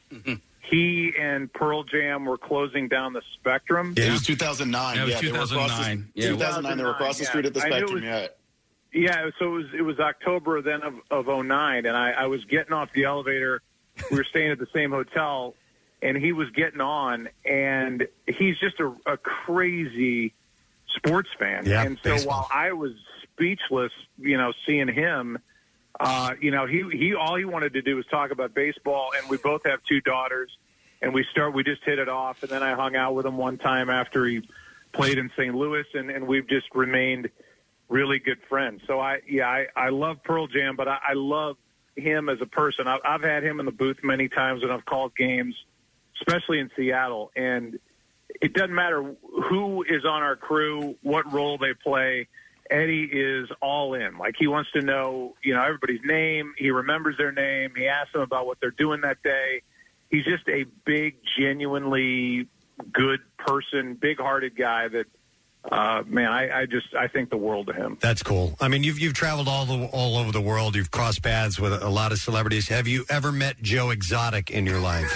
He and Pearl Jam were closing down the Spectrum. Yeah, it was two thousand nine. Yeah, it was they were across the- two thousand nine. Yeah. two thousand nine. They were across the street at the Yeah. I knew it Spectrum. was- Yeah. Yeah, so it was it was October then of of oh nine, and I, I was getting off the elevator. We were staying at the same hotel, and he was getting on, and he's just a, a crazy sports fan. Yeah, and so baseball. while I was speechless, you know, seeing him, uh, you know, he he all he wanted to do was talk about baseball, and we both have two daughters, and we start we just hit it off, and then I hung out with him one time after he played in Saint Louis, and, and we've just remained really good friends. So I, yeah, I, I love Pearl Jam, but I, I love him as a person. I've, I've had him in the booth many times when I've called games, especially in Seattle. And it doesn't matter who is on our crew, what role they play. Eddie is all in. Like, he wants to know, you know, everybody's name. He remembers their name. He asks them about what they're doing that day. He's just a big, genuinely good person, big-hearted guy that, Uh, man, I, I just I think the world of him. That's cool. I mean, you've you've traveled all the, all over the world. You've crossed paths with a lot of celebrities. Have you ever met Joe Exotic in your life?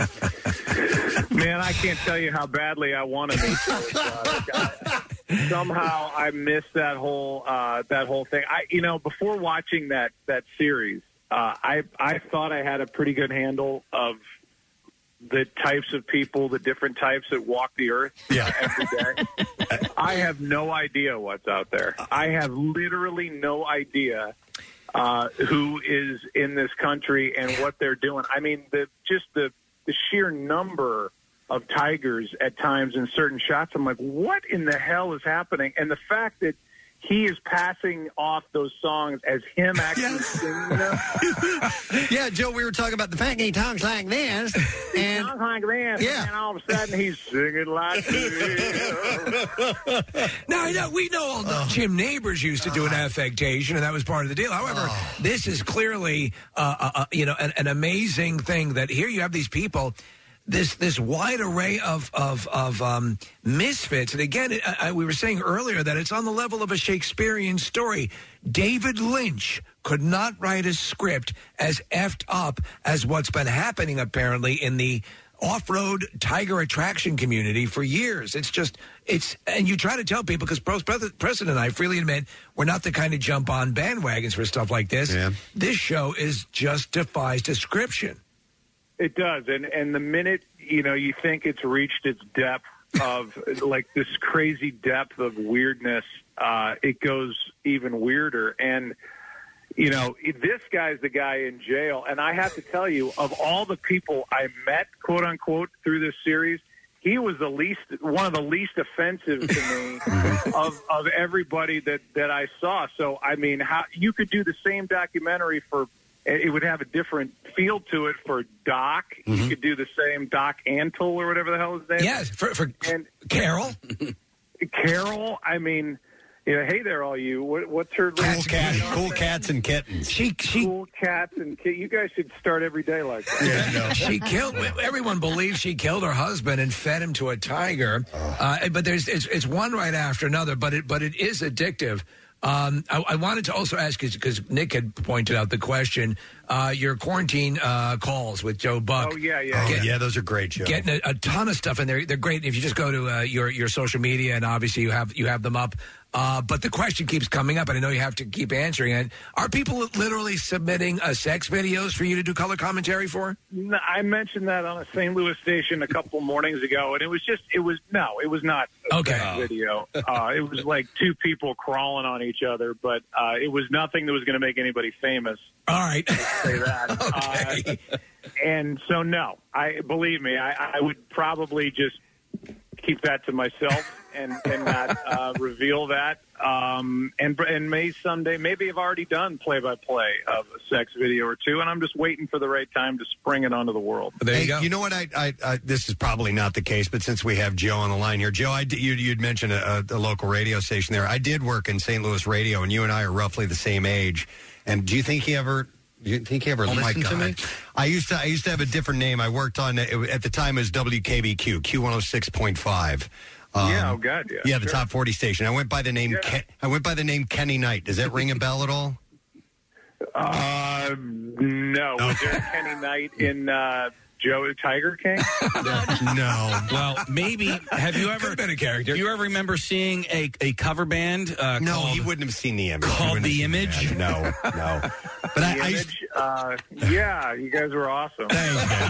Man, I can't tell you how badly I want to meet Joe Exotic. I- Somehow I missed that whole uh, that whole thing. I, you know, before watching that that series, uh, I I thought I had a pretty good handle of the types of people, the different types that walk the earth yeah. every day. I have no idea what's out there. I have literally no idea uh, who is in this country and what they're doing. I mean, the just the, the sheer number of tigers at times in certain shots, I'm like, what in the hell is happening? And the fact that he is passing off those songs as him actually singing them. Yeah, Joe, we were talking about the fact he talks like this. And Sounds like this, Yeah. and all of a sudden he's singing like this. Now, I know, we know all the Jim Neighbors used to do an affectation, and that was part of the deal. However, this is clearly, uh, uh, uh, you know, an, an amazing thing that here you have these people, this this wide array of of, of um, misfits. And again, it, I, we were saying earlier that it's on the level of a Shakespearean story. David Lynch could not write a script as effed up as what's been happening apparently in the off-road tiger attraction community for years. It's just, it's, and you try to tell people, because President and I freely admit we're not the kind of jump on bandwagons for stuff like this. Yeah. This show is just defies description. It does, and and the minute you know you think it's reached its depth of like this crazy depth of weirdness, uh, it goes even weirder. And you know, this guy's the guy in jail, and I have to tell you, of all the people I met, quote unquote, through this series, he was the least, one of the least offensive to me of of everybody that that I saw. So I mean, how you could do the same documentary for. It would have a different feel to it for Doc. Mm-hmm. You could do the same Doc Antle or whatever the hell his name Yes, is. for, for and Carol. Carol, I mean, you know, hey there, all you. What, what's her cool, last cat, name? cool cats and kittens. She, she, Cool cats and kittens. You guys should start every day like that. Yeah, no. She killed. Everyone believes she killed her husband and fed him to a tiger. Uh, but there's it's, it's one right after another. But it but it is addictive. Um, I, I wanted to also ask, because Nick had pointed out the question, uh, your quarantine uh, calls with Joe Buck. Oh, yeah, yeah. Oh, yeah. yeah, those are great, Joe. Getting a, a ton of stuff in there. They're great. If you just go to uh, your your social media, and obviously you have you have them up. Uh, but the question keeps coming up, and I know you have to keep answering it. Are people literally submitting uh, sex videos for you to do color commentary for? No, I mentioned that on a Saint Louis station a couple mornings ago, and it was just, it was, no, it was not a Okay. sex video. Uh, it was like two people crawling on each other, but uh, it was nothing that was going to make anybody famous. All right. Let's say that. Okay. Uh, and so, no, I believe me, I, I would probably just keep that to myself and, and not uh, reveal that. Um, and and may someday, maybe I've already done play-by-play of a sex video or two, and I'm just waiting for the right time to spring it onto the world. Hey, you know what? I, I, I this is probably not the case, but since we have Joe on the line here, Joe, I did, you, you'd mentioned a, a local radio station there. I did work in Saint Louis radio, and you and I are roughly the same age. And do you think he ever? Do you think he ever Oh, my listened to me? God. I used to. I used to have a different name. I worked on it, at the time it was W K B Q, Q one oh six point five. Yeah, oh, God, yeah, Yeah, the sure. top forty station. I went by the name. Ken, I went by the name Kenny Knight. Does that ring a bell at all? Uh, no. Was there a Kenny Knight in uh, Joe Tiger King? No. Well, maybe. Have you ever been a character? Do you ever remember seeing a, a cover band? Uh, No, called, he wouldn't have seen the image. He Called wouldn't The have seen Image? that. No, no. But The I, I image? used, uh, yeah, you guys were awesome. no,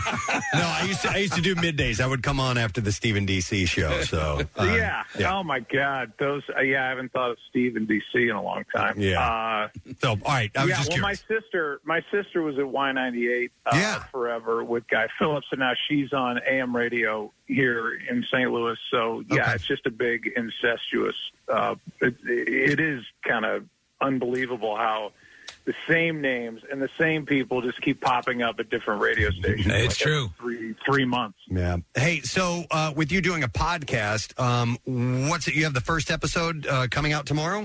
I used to. I used to do middays. I would come on after the Stephen D C show. So uh, yeah. Oh my God, those. Uh, yeah, I haven't thought of Steve in D C in a long time. Yeah. Uh, So, all right. I was yeah. just well, curious. my sister, my sister was at Y ninety-eight. Uh, Yeah. Forever with Guy Phillips, and now she's on A M radio here in Saint Louis. So yeah, Okay. it's just a big incestuous. Uh, it, it is kind of unbelievable how the same names and the same people just keep popping up at different radio stations. It's like every true. Three three months. Yeah. Hey, so uh, with you doing a podcast, um, what's it? You have the first episode uh, coming out tomorrow.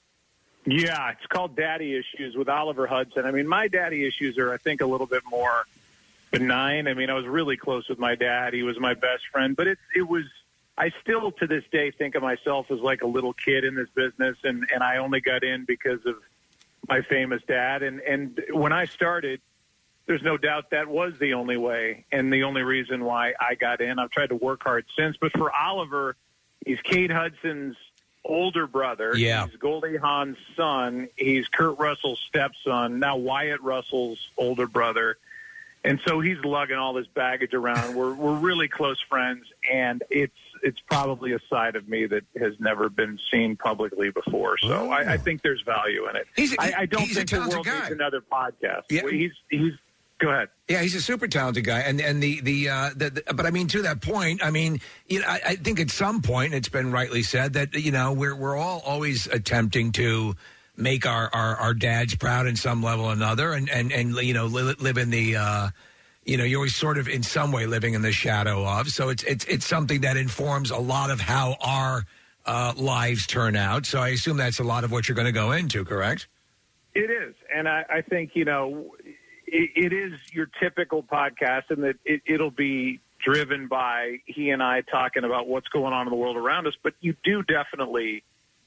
Yeah, it's called Daddy Issues with Oliver Hudson. I mean, my daddy issues are, I think, a little bit more benign. I mean, I was really close with my dad. He was my best friend. But it, it was, I still to this day think of myself as like a little kid in this business, and, and I only got in because of my famous dad. And, and when I started, there's no doubt that was the only way and the only reason why I got in. I've tried to work hard since. But for Oliver, he's Kate Hudson's older brother. Yeah. He's Goldie Hawn's son. He's Kurt Russell's stepson, now Wyatt Russell's older brother. And so he's lugging all this baggage around. We're we're really close friends, and it's it's probably a side of me that has never been seen publicly before. So I, I think there's value in it. He's a- I, I don't he's a think the talented world guy. needs another podcast. Yeah. He's he's go ahead. Yeah, he's a super talented guy, and and the the, uh, the, the but I mean to that point, I mean, you know, I, I think at some point it's been rightly said that you know we're we're all always attempting to make our, our, our dads proud in some level or another, and and and you know li- live in the uh, you know you're always sort of in some way living in the shadow of. So it's it's it's something that informs a lot of how our uh, lives turn out. So I assume that's a lot of what you're going to go into, correct? It is, and I, I think you know. It, it is your typical podcast, and that it, it'll be driven by he and I talking about what's going on in the world around us. But you do definitely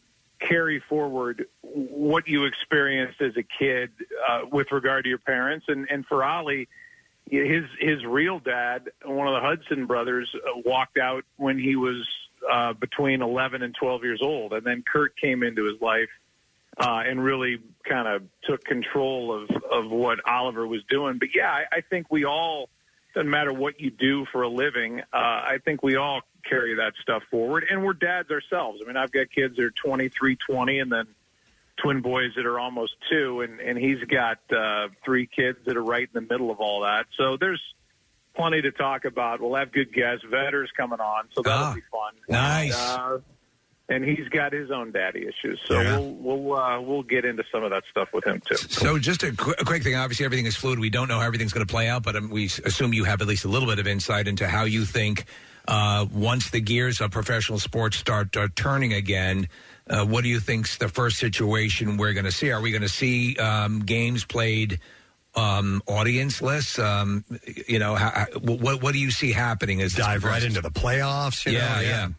carry forward what you experienced as a kid uh, with regard to your parents. And, and for Ollie, his his real dad, one of the Hudson brothers, uh, walked out when he was uh, between eleven and twelve years old, and then Kurt came into his life. Uh, and really kind of took control of, of what Oliver was doing. But, yeah, I, I think we all, doesn't matter what you do for a living, uh, I think we all carry that stuff forward. And we're dads ourselves. I mean, I've got kids that are twenty-three, twenty, and then twin boys that are almost two. And, and he's got uh, three kids that are right in the middle of all that. So there's plenty to talk about. We'll have good guests. Vetter's coming on, so that'll Ah, be fun. nice. Uh, And he's got his own daddy issues, so Yeah. we'll we'll uh, we'll get into some of that stuff with him too. So just a, qu- a quick thing. Obviously, everything is fluid. We don't know how everything's going to play out, but um, we s- assume you have at least a little bit of insight into how you think uh, once the gears of professional sports start uh, turning again, uh, what do you think's the first situation we're going to see? Are we going to see um, games played um, audience-less? Um, you know, how, how- what what do you see happening as this Dive right progresses? into the playoffs. You Yeah, know? yeah.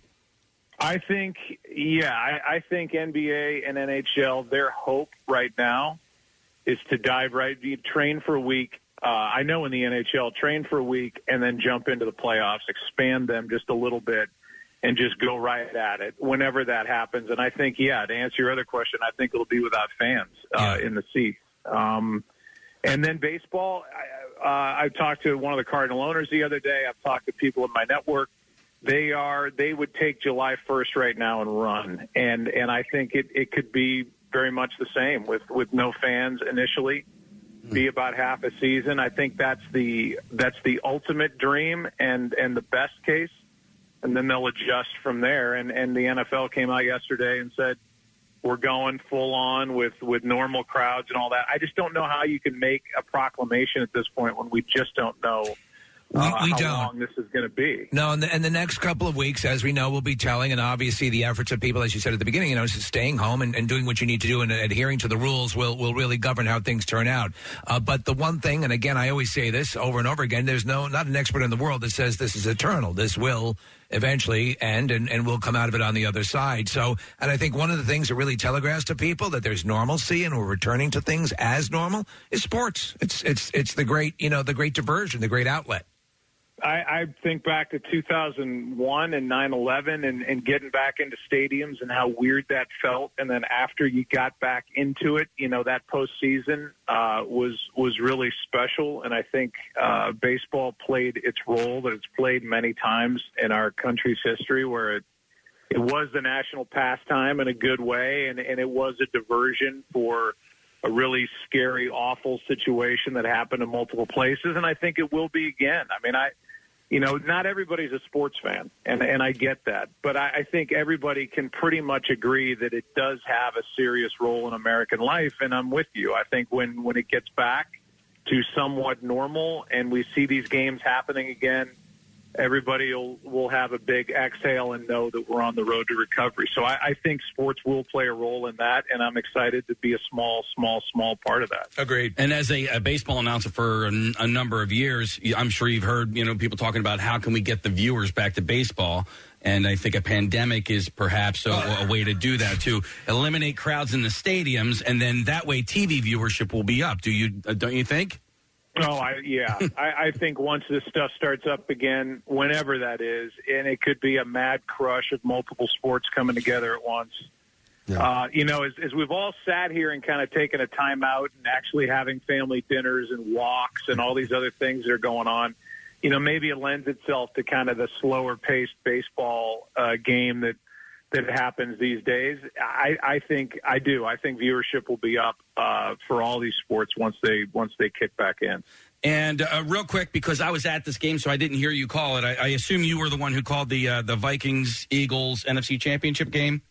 I think, yeah, I, I think N B A and N H L, their hope right now is to dive right, you train for a week. Uh, I know in the N H L, train for a week and then jump into the playoffs, expand them just a little bit, and just go right at it whenever that happens. And I think, yeah, to answer your other question, I think it'll be without fans uh, in the seats. Um, and then baseball, I, uh, I talked to one of the Cardinal owners the other day. I've talked to people in my network. They are they would take July first right now and run, and and I think it, it could be very much the same with, with no fans initially, be about half a season. I think that's the that's the ultimate dream and, and the best case, and then they'll adjust from there. And, and the N F L came out yesterday and said we're going full on with, with normal crowds and all that. I just don't know how you can make a proclamation at this point when we just don't know. Uh, we, we how don't. long this is going to be. No, and the, and the next couple of weeks, as we know, will be telling, and obviously the efforts of people, as you said at the beginning, you know, staying home and, and doing what you need to do and adhering to the rules will, will really govern how things turn out. Uh, but the one thing, and again, I always say this over and over again, there's no not an expert in the world that says this is eternal. This will eventually end, and, and we'll come out of it on the other side. So, and I think one of the things that really telegraphs to people that there's normalcy and we're returning to things as normal is sports. It's it's it's the great, you know, the great diversion, the great outlet. I, I think back to two thousand one and nine eleven and, and getting back into stadiums and how weird that felt. And then after you got back into it, you know, that postseason uh, was was really special. And I think uh, baseball played its role that it's played many times in our country's history, where it it was the national pastime in a good way, and, and it was a diversion for a really scary, awful situation that happened in multiple places. And I think it will be again. I mean, I, you know, not everybody's a sports fan, and, and I get that. But I, I think everybody can pretty much agree that it does have a serious role in American life, and I'm with you. I think when, when it gets back to somewhat normal and we see these games happening again, everybody will, will have a big exhale and know that we're on the road to recovery. So I, I think sports will play a role in that, and I'm excited to be a small, small, small part of that. Agreed. And as a, a baseball announcer for a, a number of years, I'm sure you've heard, you know, people talking about how can we get the viewers back to baseball. And I think a pandemic is perhaps a, a way to do that, to eliminate crowds in the stadiums, and then that way T V viewership will be up. Do you, uh, don't you think? Oh, I, yeah. I, I think once this stuff starts up again, whenever that is, and it could be a mad crush of multiple sports coming together at once. Yeah. Uh, you know, as, as we've all sat here and kind of taken a time out and actually having family dinners and walks and all these other things that are going on, you know, maybe it lends itself to kind of the slower-paced baseball uh, game that that happens these days. I, I think I do. I think viewership will be up uh, for all these sports once they once they kick back in. And uh, real quick, because I was at this game, so I didn't hear you call it. I, I assume you were the one who called the uh, the Vikings Eagles N F C Championship game.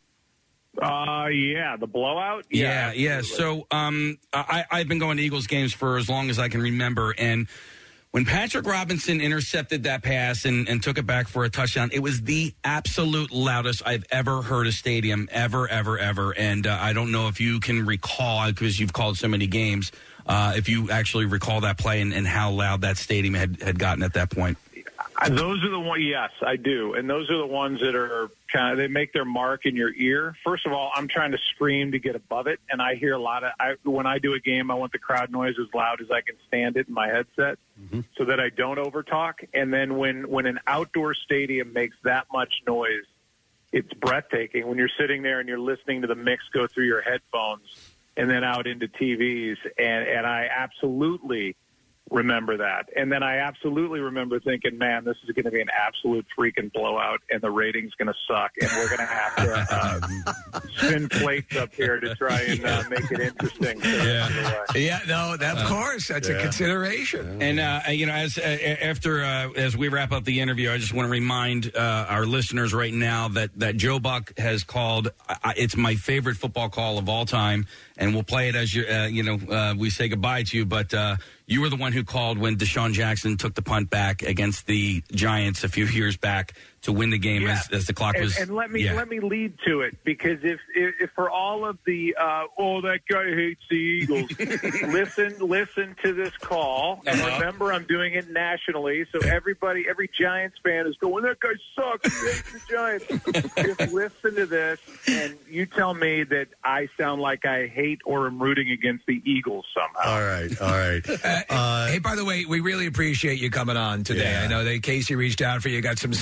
Uh, yeah, the blowout. Yeah, yeah. yeah. So um, I, I've been going to Eagles games for as long as I can remember, and when Patrick Robinson intercepted that pass and, and took it back for a touchdown, it was the absolute loudest I've ever heard a stadium, ever, ever, ever. And uh, I don't know if you can recall, because you've called so many games, uh, if you actually recall that play and, and how loud that stadium had, had gotten at that point. Those are the ones, yes, I do. And those are the ones that are kind of, they make their mark in your ear. First of all, I'm trying to scream to get above it. And I hear a lot of, I, when I do a game, I want the crowd noise as loud as I can stand it in my headset mm-hmm. so that I don't overtalk. And then when, when an outdoor stadium makes that much noise, it's breathtaking when you're sitting there and you're listening to the mix go through your headphones and then out into T Vs. And, and I absolutely remember that. And then I absolutely remember thinking, man, this is going to be an absolute freaking blowout and the rating's going to suck. And we're going to have to uh, spin plates up here to try and uh, make it interesting. So yeah. yeah, no, that, of Uh, course. That's yeah. a consideration. And, uh, you know, as uh, after uh, as we wrap up the interview, I just want to remind uh, our listeners right now that, that Joe Buck has called, uh, it's my favorite football call of all time. And we'll play it as you, uh, you know, uh, we say goodbye to you. But uh, you were the one who called when Deshaun Jackson took the punt back against the Giants a few years back to win the game yeah. as, as the clock and, was. And let me yeah. let me lead to it, because if, if, if for all of the uh, oh, that guy hates the Eagles, listen listen to this call and Uh-huh. remember I'm doing it nationally, so everybody, every Giants fan is going, that guy sucks, he hates the Giants. Just listen to this, and you tell me that I sound like I hate or am rooting against the Eagles somehow. All right, all right. Uh, hey, by the way, we really appreciate you coming on today. Yeah. I know that Casey reached out for you, got some some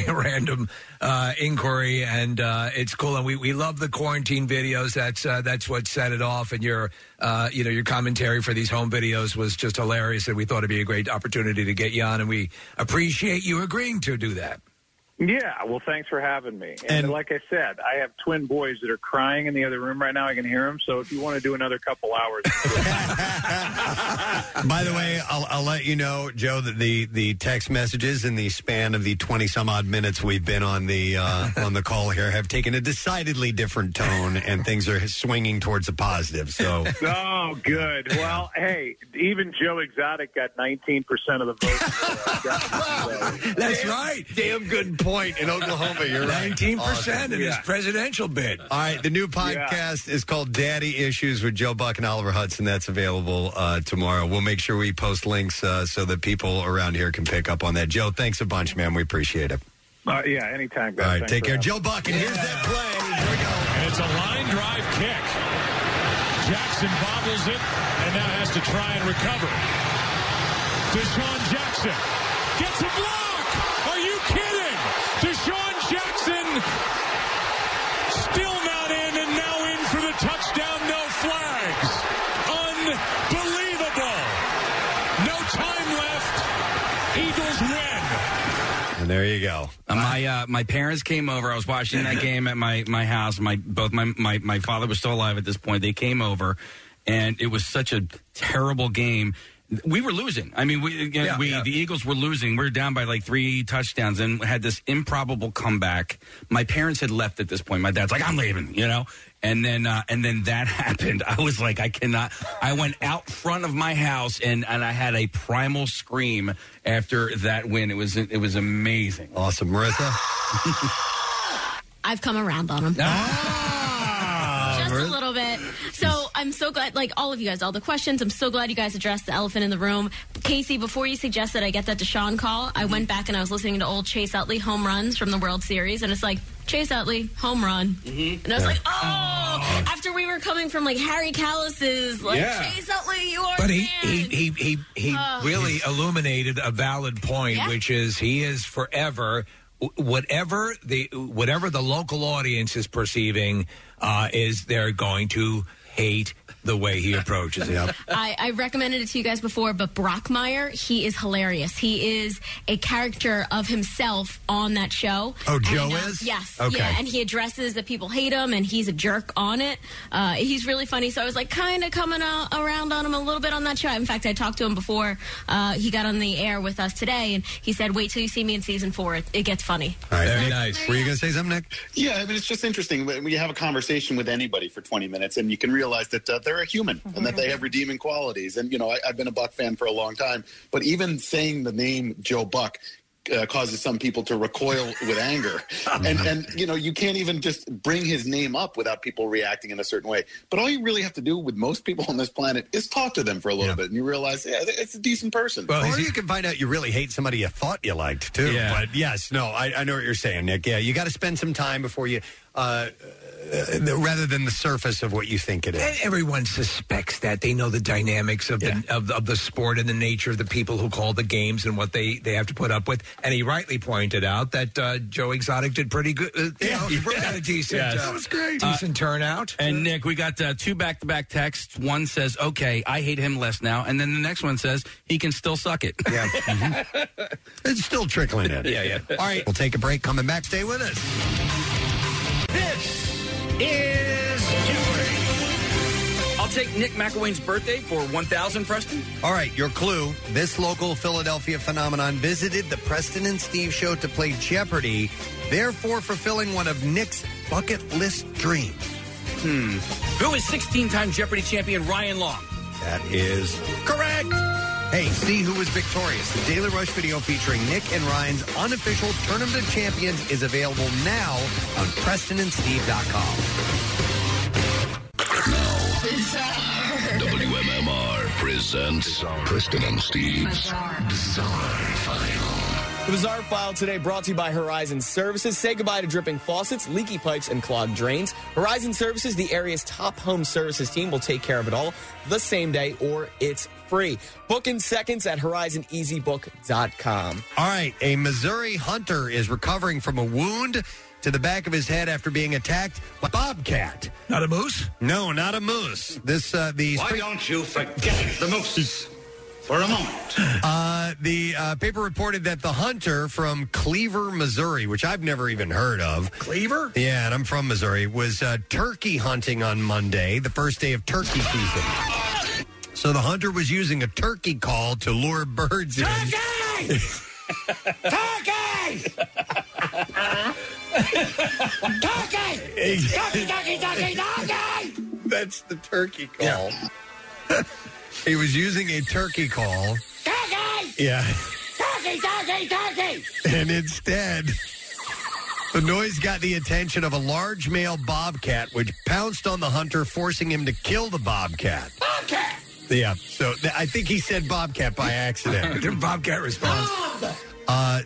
random uh, inquiry, and uh, it's cool. And we, we love the quarantine videos. That's uh, that's what set it off. And your uh, you know your commentary for these home videos was just hilarious, and we thought it'd be a great opportunity to get you on. And we appreciate you agreeing to do that. Yeah, well, thanks for having me. And, and like I said, I have twin boys that are crying in the other room right now. I can hear them. So if you want to do another couple hours. By the way, I'll, I'll let you know, Joe, that the, the text messages in the span of the twenty some odd minutes we've been on the uh, on the call here have taken a decidedly different tone, and things are swinging towards the positive. So, oh, good. Well, hey, even Joe Exotic got nineteen percent of the votes. That's right. Damn good point in Oklahoma. You're right. nineteen percent Awesome. in his Yeah. presidential bid. All right, the new podcast is called Daddy Issues with Joe Buck and Oliver Hudson. That's available uh, tomorrow. We'll make sure we post links uh, so that people around here can pick up on that. Joe, thanks a bunch, man. We appreciate it. Uh, yeah, anytime, guys. All right, Thanks take for care. having Joe me. Buck, and here's that play. Here we go. And it's a line drive kick. Jackson bobbles it and now has to try and recover. Deshaun Jackson gets a block. Are you kidding? Deshaun Jackson still not in and now in for the touchdown. No flags. Unbelievable. No time left. Eagles win. And there you go. Uh, my uh, my parents came over. I was watching that game at my, my house. My both my, my my father was still alive at this point. They came over, and it was such a terrible game. We were losing. I mean, we, you know, Yeah, we yeah. the Eagles were losing. We were down by like three touchdowns and had this improbable comeback. My parents had left at this point. My dad's like, "I'm leaving," you know. And then uh, and then that happened. I was like, I cannot. I went out front of my house and, and I had a primal scream after that win. It was it was amazing. Awesome, Marissa. I've come around on him. Ah, Just a little bit. So I'm so glad, like all of you guys, all the questions, I'm so glad you guys addressed the elephant in the room. Casey, before you suggested I get that Deshaun call, I went back and I was listening to old Chase Utley home runs from the World Series, and it's like, Chase Utley, home run. Mm-hmm. And I was Yeah. like, oh, after we were coming from like Harry Callis's, like, Yeah. Chase Utley, you are But the he man. he he he, he Oh. really illuminated a valid point, Yeah. which is he is forever whatever the whatever the local audience is perceiving uh, is they're going to hate the way he approaches it. I, I recommended it to you guys before, but Brockmire, he is hilarious. He is a character of himself on that show. Oh, Joe And, uh, is? Yes. Okay. Yeah, and he addresses that people hate him, and he's a jerk on it. Uh, he's really funny, so I was like kind of coming out, around on him a little bit on that show. In fact, I talked to him before uh, he got on the air with us today, and he said, wait till you see me in season four. It, it gets funny. All right, Very Nick, nice. Were you going to say something, Nick? Yeah, I mean, it's just interesting when you have a conversation with anybody for twenty minutes and you can realize that uh, they're a human and that they have redeeming qualities. And, you know, I, I've been a Buck fan for a long time, but even saying the name Joe Buck uh, causes some people to recoil with anger. And, and, you know, you can't even just bring his name up without people reacting in a certain way. But all you really have to do with most people on this planet is talk to them for a little bit. And you realize, yeah, it's a decent person. Or you can find out you really hate somebody you thought you liked, too. Yeah. But yes, no, I, I know what you're saying, Nick. Yeah, you got to spend some time before you, uh, uh, rather than the surface of what you think it is. And everyone suspects that. They know the dynamics of the of, of the sport and the nature of the people who call the games and what they, they have to put up with. And he rightly pointed out that uh, Joe Exotic did pretty good. Uh, you know, he got a decent, Yes. uh, That was great. decent turnout. And Nick, we got uh, two back-to-back texts. One says, "Okay, I hate him less now," and then the next one says, "He can still suck it." Yeah, it's still trickling in. Yeah, yeah. All right, we'll take a break. Coming back, stay with us. This is Jeopardy! I'll take Nick McElwain's birthday for one thousand, Preston. All right, your clue. This local Philadelphia phenomenon visited the Preston and Steve show to play Jeopardy, therefore fulfilling one of Nick's bucket list dreams. Hmm. Who is sixteen-time Jeopardy champion Ryan Long? That is correct. Hey, see who was victorious. The Daily Rush video featuring Nick and Ryan's unofficial Tournament of Champions is available now on Preston and Steve dot com. W M M R presents Preston and Steve's Bizarre File. The Bizarre File today brought to you by Horizon Services. Say goodbye to dripping faucets, leaky pipes, and clogged drains. Horizon Services, the area's top home services team, will take care of it all the same day, or it's free. Book in seconds at horizon easy book dot com. All right, a Missouri hunter is recovering from a wound to the back of his head after being attacked by a bobcat. Not a moose? No, not a moose. This uh, the Why don't you forget the moose for a moment? Uh, the uh, paper reported that the hunter from Cleaver, Missouri, which I've never even heard of. Cleaver? Yeah, and I'm from Missouri, was uh, turkey hunting on Monday, the first day of turkey season. So the hunter was using a turkey call to lure birds in. Turkey! Turkey! Turkey! Turkey, turkey, turkey, turkey! That's the turkey call. He was using a turkey call. Turkey! Yeah. Turkey, turkey, turkey! And instead, the noise got the attention of a large male bobcat, which pounced on the hunter, forcing him to kill the bobcat. Bobcat! Yeah, so th- I think he said bobcat by accident. Their bobcat response. Uh,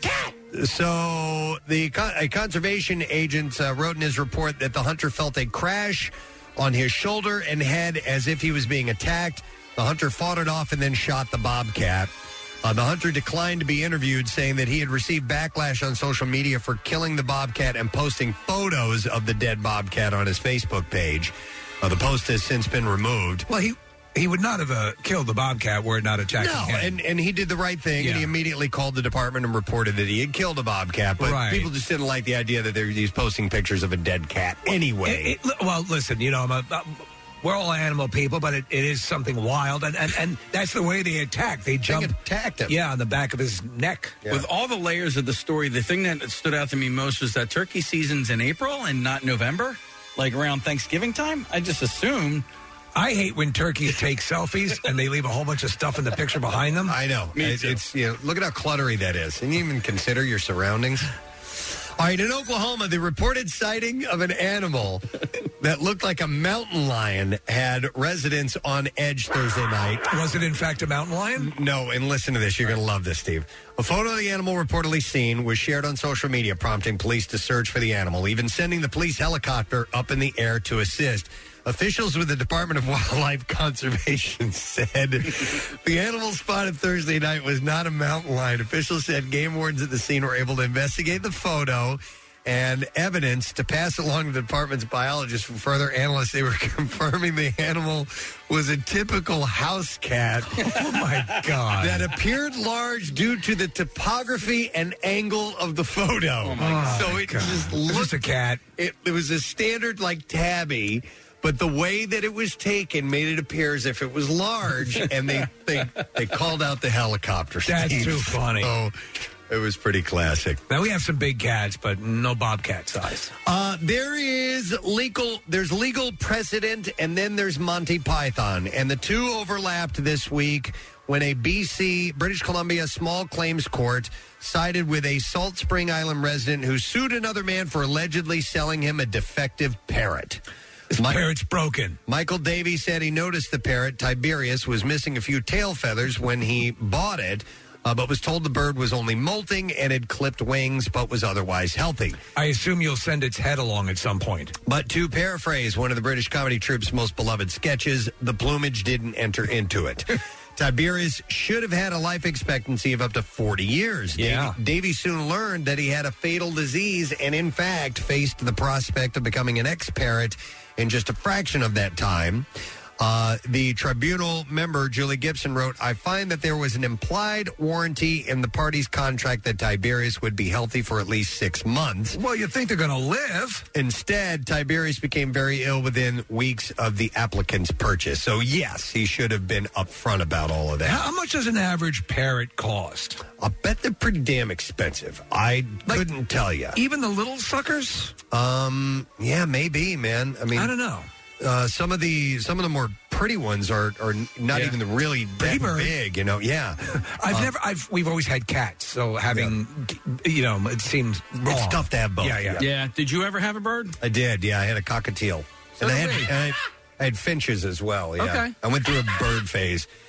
so the con- a conservation agent uh, wrote in his report that the hunter felt a crash on his shoulder and head as if he was being attacked. The hunter fought it off and then shot the bobcat. Uh, the hunter declined to be interviewed, saying that he had received backlash on social media for killing the bobcat and posting photos of the dead bobcat on his Facebook page. Uh, the post has since been removed. Well, he he would not have uh, killed the bobcat were it not attacking No, him. and, and he did the right thing, Yeah. and he immediately called the department and reported that he had killed a bobcat, but Right. people just didn't like the idea that they were, he's posting pictures of a dead cat anyway. It- it- well, listen, you know, I'm a, uh, we're all animal people, but it, it is something wild, and, and, and that's the way they attack. They jump, attacked him. Yeah, on the back of his neck. With all the layers of the story, the thing that stood out to me most was that turkey season's in April and not November, like around Thanksgiving time. I just assumed. I hate when turkeys take selfies and they leave a whole bunch of stuff in the picture behind them. I know. It's, it's you know, look at how cluttery that is. And you even consider your surroundings. All right, in Oklahoma, the reported sighting of an animal that looked like a mountain lion had residents on edge Thursday night. Was it, in fact, a mountain lion? No, and listen to this. You're going to love this, Steve. A photo of the animal reportedly seen was shared on social media, prompting police to search for the animal, even sending the police helicopter up in the air to assist. Officials with the Department of Wildlife Conservation said the animal spotted Thursday night was not a mountain lion. Officials said game wardens at the scene were able to investigate the photo and evidence to pass along to the department's biologists for further analysis. They were confirming the animal was a typical house cat. Oh, my God. That appeared large due to the topography and angle of the photo. Oh, my God. So it just It's looked just a cat. It, it was a standard, like, tabby. But the way that it was taken made it appear as if it was large, and they they, they called out the helicopter. That's Steve. too funny. So it was pretty classic. Now, we have some big cats, but no bobcat size. Uh, there is legal. There's legal precedent, and then there's Monty Python, and the two overlapped this week when a B C, British Columbia small claims court sided with a Salt Spring Island resident who sued another man for allegedly selling him a defective parrot. This My- parrot's broken. Michael Davey said he noticed the parrot, Tiberius, was missing a few tail feathers when he bought it, uh, but was told the bird was only molting and had clipped wings, but was otherwise healthy. I assume you'll send its head along at some point. But to paraphrase one of the British comedy troupe's most beloved sketches, the plumage didn't enter into it. Tiberius should have had a life expectancy of up to forty years. Yeah. Davey, Davey soon learned that he had a fatal disease and, in fact, faced the prospect of becoming an ex-parrot in just a fraction of that time. Uh, the tribunal member, Julie Gibson, wrote, I find that there was an implied warranty in the parties' contract that Tiberius would be healthy for at least six months. Well, you think they're going to live. Instead, Tiberius became very ill within weeks of the applicant's purchase. So, yes, he should have been upfront about all of that. How much does an average parrot cost? I bet they're pretty damn expensive. I Like, couldn't tell you. Even the little suckers? Um, yeah, maybe, man. I mean, I don't know. Uh, some of the some of the more pretty ones are are not Yeah. even really that bird. big, you know. Yeah, I've Uh, never. I've. We've always had cats, so having, you know, it seems wrong. It's tough to have both. Yeah, yeah. Yeah. Did you ever have a bird? I did. Yeah, I had a cockatiel, and I had, did we. and I, I had finches as well. Yeah, Okay. I went through a bird phase.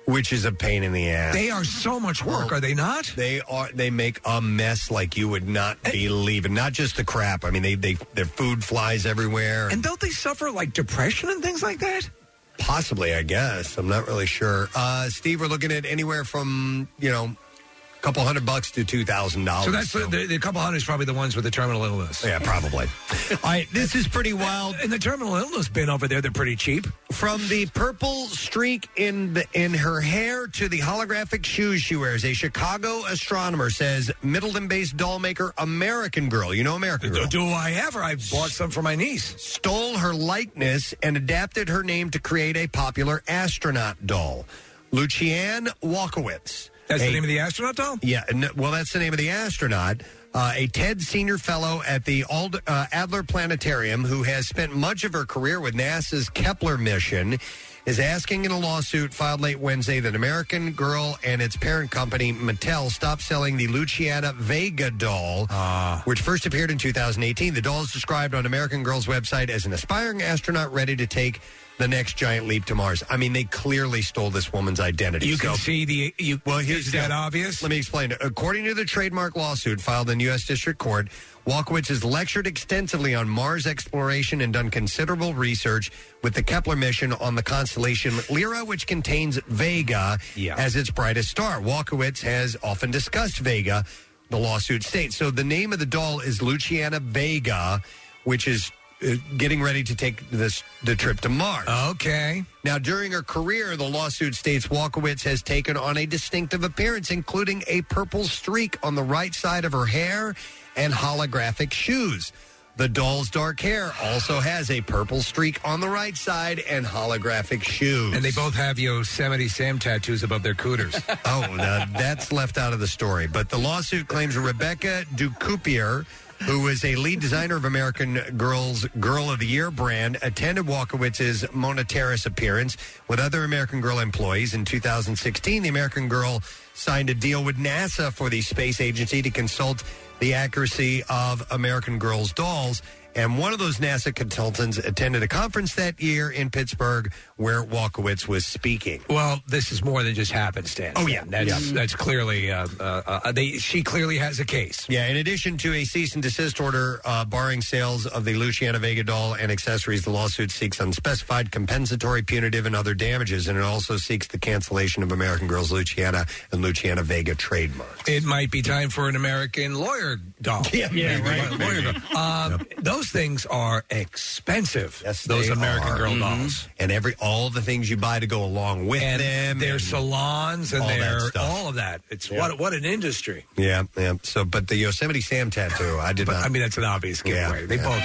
which is a pain in the ass. They are so much work, Well, are they not? They are. They make a mess like you would not believe, and not just the crap. I mean, they they their food flies everywhere. And don't they suffer like depression and things like that? Possibly, I guess. I'm not really sure. Uh, Steve, we're looking at anywhere from you know. Couple hundred bucks to two thousand dollars. So that's the, the, the couple hundred is probably the ones with the terminal illness. Yeah, probably. All right, this is pretty wild. And the terminal illness bin over there, they're pretty cheap. From the purple streak in the in her hair to the holographic shoes she wears, a Chicago astronomer says Middleton-based doll maker American Girl, you know American Girl? Do, do I ever? I bought some for my niece. Stole her likeness and adapted her name to create a popular astronaut doll. Lucianne Walkowitz. That's a, the name of the astronaut doll? Yeah, n- well, that's the name of the astronaut. Uh, a TED Senior Fellow at the Ald- uh, Adler Planetarium, who has spent much of her career with NASA's Kepler mission, is asking in a lawsuit filed late Wednesday that American Girl and its parent company, Mattel, stop selling the Luciana Vega doll, uh. which first appeared in two thousand eighteen. The doll is described on American Girl's website as an aspiring astronaut ready to take the next giant leap to Mars. I mean, they clearly stole this woman's identity. You so, can see the... You, well, here's is the that deal. obvious? Let me explain. According to the trademark lawsuit filed in U S District Court, Walkowitz has lectured extensively on Mars exploration and done considerable research with the Kepler mission on the constellation Lyra, which contains Vega Yeah. as its brightest star. Walkowitz has often discussed Vega, the lawsuit states. So the name of the doll is Luciana Vega, which is uh, getting ready to take this the trip to Mars. Okay. Now, during her career, the lawsuit states Walkowitz has taken on a distinctive appearance, including a purple streak on the right side of her hair and holographic shoes. The doll's dark hair also has a purple streak on the right side and holographic shoes. And they both have Yosemite Sam tattoos above their cooters. Oh, now that's left out of the story. But the lawsuit claims Rebecca Ducoupier, who is a lead designer of American Girl's Girl of the Year brand, attended Walkowitz's Mona Terrace appearance with other American Girl employees. In two thousand sixteen, the American Girl signed a deal with NASA for the space agency to consult the accuracy of American Girl's dolls. And one of those NASA consultants attended a conference that year in Pittsburgh where Walkowitz was speaking. Well, this is more than just happenstance. Oh, yeah. That's, Yeah. that's clearly, uh, uh, uh, they, she clearly has a case. Yeah, in addition to a cease and desist order uh, barring sales of the Luciana Vega doll and accessories, the lawsuit seeks unspecified compensatory, punitive, and other damages, and it also seeks the cancellation of American Girl's Luciana and Luciana Vega trademarks. It might be time for an American lawyer doll. Yeah, Maybe right. a lawyer doll. Um, Those things are expensive. Yes, those they American are. Girl Mhm. dolls. And every all the things you buy to go along with And them. their and salons and all that their stuff. all of that. It's Yeah. what what an industry. Yeah, yeah. So, but the Yosemite Sam tattoo, I did But, not. I mean, that's an obvious giveaway. Yeah, they yeah.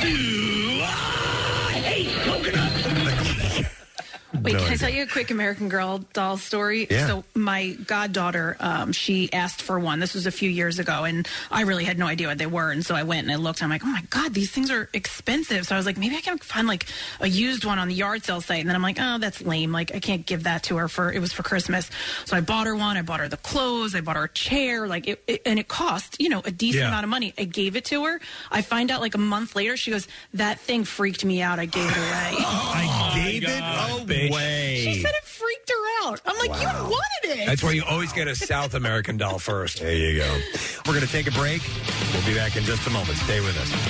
both. Wait, No can I idea. tell you a quick American Girl doll story? Yeah. So my goddaughter, um, she asked for one. This was a few years ago, and I really had no idea what they were. And so I went and I looked. And I'm like, oh my god, these things are expensive. So I was like, maybe I can find like a used one on the yard sale site. And then I'm like, oh, that's lame. Like I can't give that to her for it was for Christmas. So I bought her one. I bought her the clothes. I bought her a chair. Like it, it and it cost you know a decent Yeah. amount of money. I gave it to her. I find out like a month later, she goes, that thing freaked me out. I gave it away. I gave it away. She said it freaked her out. I'm like, you wanted it. That's why you always get a South American doll first. There you go. We're going to take a break. We'll be back in just a moment. Stay with us.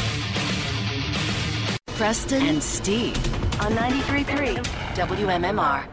Preston and Steve on ninety-three point three W M M R.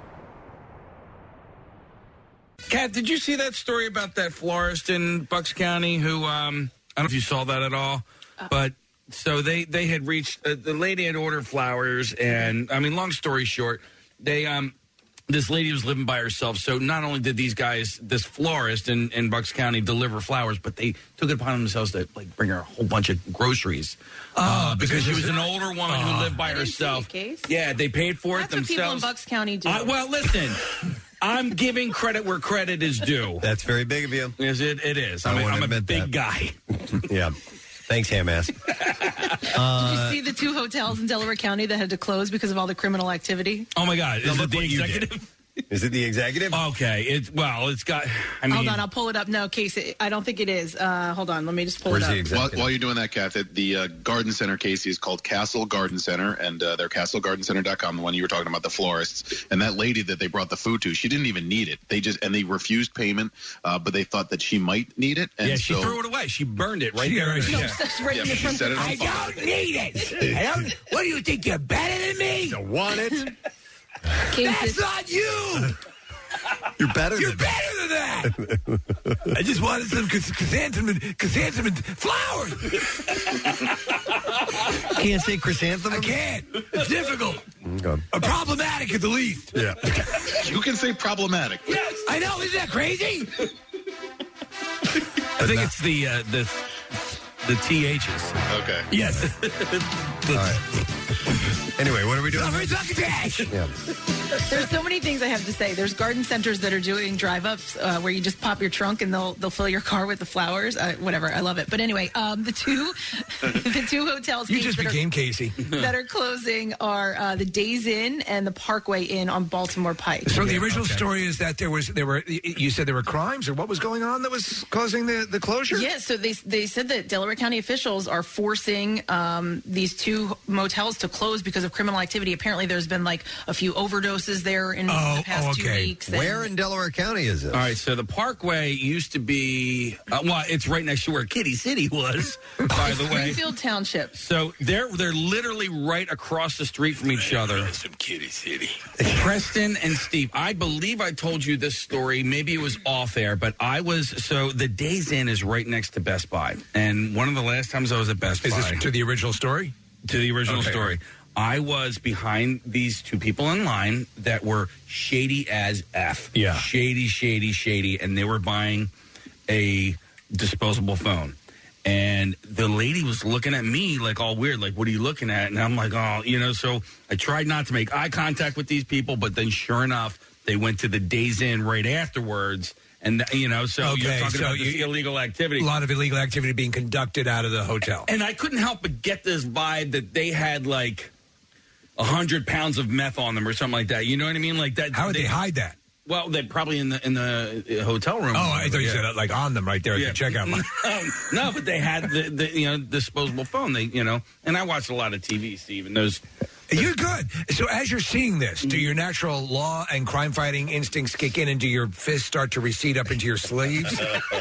Kat, did you see that story about that florist in Bucks County who, um, I don't know if you saw that at all, but so they, they had reached, uh, the lady had ordered flowers, and, I mean, long story short, they, um, this lady was living by herself, so not only did these guys, this florist in, in Bucks County deliver flowers, but they took it upon themselves to, like, bring her a whole bunch of groceries. Uh, because she was an older woman who lived by I didn't see herself. the case. Yeah, they paid for That's it what people in themselves. Bucks County do. I, well, listen, I'm giving credit where credit is due. That's very big of you. Yes, it, it is. I I mean, won't I'm a admit big that. guy. Yeah. Thanks, ham ass. Did you see the two hotels in Delaware County that had to close because of all the criminal activity? Oh my God! Now Is look it the what you did. executive? Is it the executive? Okay. It's well, it's got. I mean, hold on, I'll pull it up. No, Casey, I don't think it is. Uh, hold on, let me just pull it up. While, while you're doing that, Kath, the uh, garden center, Casey, is called Castle Garden Center, and uh, they're castle garden center dot com, the one you were talking about, the florists. And that lady that they brought the food to, she didn't even need it. They just and they refused payment, uh, but they thought that she might need it. And yeah, she so, threw it away. She burned it right She- there. No, Yeah. that's right Yeah, in the she front set of it on I fire. don't need it. I don't, what do you think? You're better than me? You want it? That's not you. You're better You're than better than that. I just wanted some chryс- chrysanthemum, chrysanthemum flowers. Can't say chrysanthemum? I can't. It's difficult. Okay. Or problematic at the least. Yeah. You can say problematic. Yes, I know. Isn't that crazy? I think it's the uh, the the T H's. Okay. Yes. All right. Anyway, what are we doing? Yeah. There's so many things I have to say. There's garden centers that are doing drive-ups uh, where you just pop your trunk and they'll they'll fill your car with the flowers. Uh, whatever, I love it. But anyway, um, the two the two hotels You Kate, just that became are, Casey. that are closing are uh, the Days Inn and the Parkway Inn on Baltimore Pike. So the original story is that there was there were you said there were crimes or what was going on that was causing the, the closure? Yeah, so they they said that Delaware County officials are forcing um, these two motels to close because of criminal activity. Apparently, there's been like a few overdoses there in the past two weeks. and- Where in Delaware County is it? All right, so the Parkway used to be, uh, well, it's right next to where Kitty City was, by the way. Springfield Township. So they're they're literally right across the street from each other. Some Kitty City. Preston and Steve, I believe I told you this story. Maybe it was off air, but I was so the Days Inn is right next to Best Buy, and one of the last times I was at Best Is Buy. this to the original story? To the original Okay. story. I was behind these two people in line that were shady as F. Yeah. Shady, shady, shady. And they were buying a disposable phone. And the lady was looking at me like all weird, like, what are you looking at? And I'm like, oh, you know, so I tried not to make eye contact with these people, but then sure enough, they went to the Days Inn right afterwards. And, you know, so you're Okay, talking so about this you- illegal activity. A lot of illegal activity being conducted out of the hotel. And I couldn't help but get this vibe that they had like a hundred pounds of meth on them or something like that. You know what I mean? Like that. How would they hide that? Well, they probably in the in the uh, hotel room. Oh, I thought you Yeah. said uh, like on them right there at Yeah. the checkout line. no, no, but they had the, the you know disposable phone. They you know, and I watched a lot of T V, Steve, and those. You're good. So as you're seeing this, do your natural law and crime fighting instincts kick in, and do your fists start to recede up into your sleeves?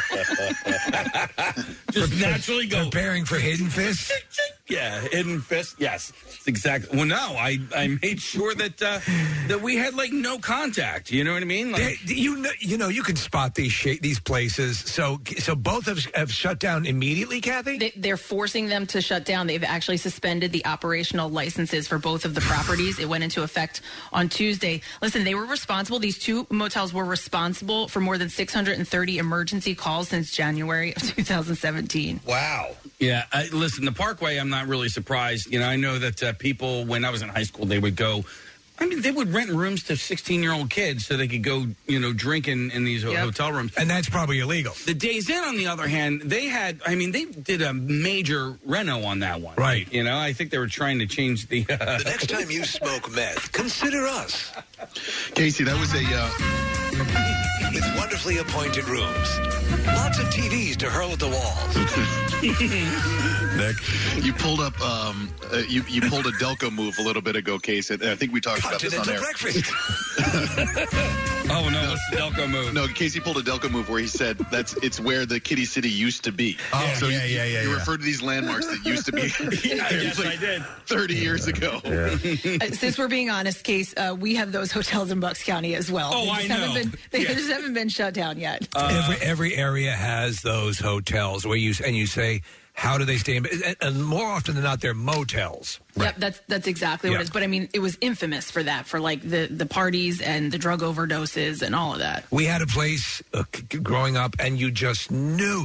Just naturally go preparing for hidden fists. Yeah, hidden fist. Yes, exactly. Well, no, I, I made sure that uh, that we had like no contact. You know what I mean? Like, They- you know, you know, you can spot these sh- these places. So, so both have, have shut down immediately, Kathy. They, they're forcing them to shut down. They've actually suspended the operational licenses for both of the properties. It went into effect on Tuesday. Listen, they were responsible. These two motels were responsible for more than six hundred thirty emergency calls since January of two thousand seventeen. Wow. Yeah. I, listen, the Parkway, I'm not really surprised. You know, I know that uh, people, when I was in high school, they would go. I mean, they would rent rooms to sixteen-year-old kids so they could go, you know, drink in, in these ho- Yep. hotel rooms. And that's probably illegal. The Days Inn, on the other hand, they had, I mean, they did a major reno on that one. Right. You know, I think they were trying to change the... Uh, The next time you smoke meth, consider us. Casey, that was a... Uh... With wonderfully appointed rooms. Lots of T Vs to hurl at the walls. Nick, you pulled up, um, uh, you you pulled a Delco move a little bit ago, Casey. And I think we talked about this on Continental air. breakfast. oh no, what's the Delco move? No, Casey pulled a Delco move where he said that's it's where the Kitty City used to be. Oh, so yeah, you, yeah, yeah, You yeah. referred to these landmarks that used to be. Yeah, yes, I did. Thirty years ago. Uh, since we're being honest, Case, uh, we have those hotels in Bucks County as well. Oh, they just I haven't know. Been, they Yeah. just haven't been shut down yet. every every area has those hotels where you and you say, how do they stay in? And, and more often than not, they're motels. Yep, that's that's exactly what Yeah. it is. But I mean, it was infamous for that, for like the the parties and the drug overdoses and all of that. We had a place uh, c- growing up, and you just knew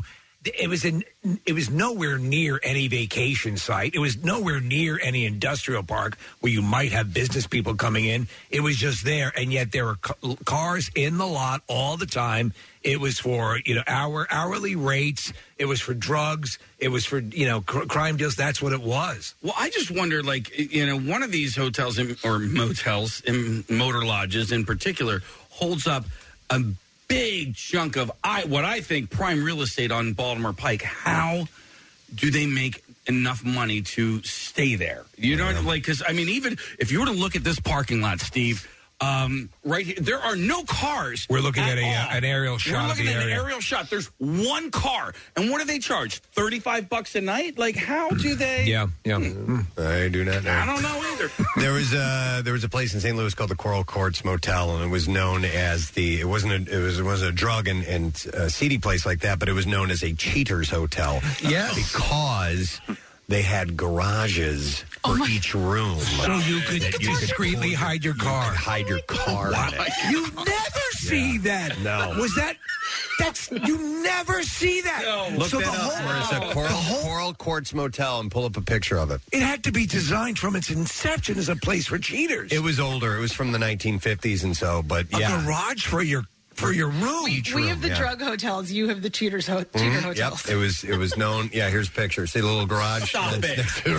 it was in it was nowhere near any vacation site. It was nowhere near any industrial park where you might have business people coming in. It was just there, and yet there were ca- cars in the lot all the time. It was for, you know, hour hourly rates. It was for drugs. It was for, you know, cr- crime deals. That's what it was. Well, I just wonder, like, you know, one of these hotels in, or motels, in motor lodges in particular, holds up a big chunk of I what I think prime real estate on Baltimore Pike. How do they make enough money to stay there? You know, like, because, I mean, even if you were to look at this parking lot, Steve, um, right here, there are no cars. We're looking at, at a all. uh, an aerial shot. We're looking of the at area. an aerial shot. There's one car. And what do they charge? thirty-five bucks a night? Like, how do they? Yeah, yeah. Hmm. I do not know. I don't know either. There was a there was a place in Saint Louis called the Coral Courts Motel, and it was known as the it wasn't a, it was it wasn't a drug and, and uh, seedy place like that, but it was known as a cheaters hotel. Yes, because they had garages for each room, so you could that you could discreetly pull- hide your car. You could hide your car. Wow. in it. You never see that. No. Was that? That's you never see that. No. Look so that the up. whole, Where it's a Coral, the whole Coral Courts Motel, and pull up a picture of it. it had to be designed from its inception as a place for cheaters. It was older. It was from the nineteen fifties and so, but a yeah. garage for your for your room. We, we have the yeah. drug hotels. You have the cheaters ho- cheater Mhm. hotels. Yep, it was it was known. Yeah, here's a picture. See the little garage. Stop That's it. next to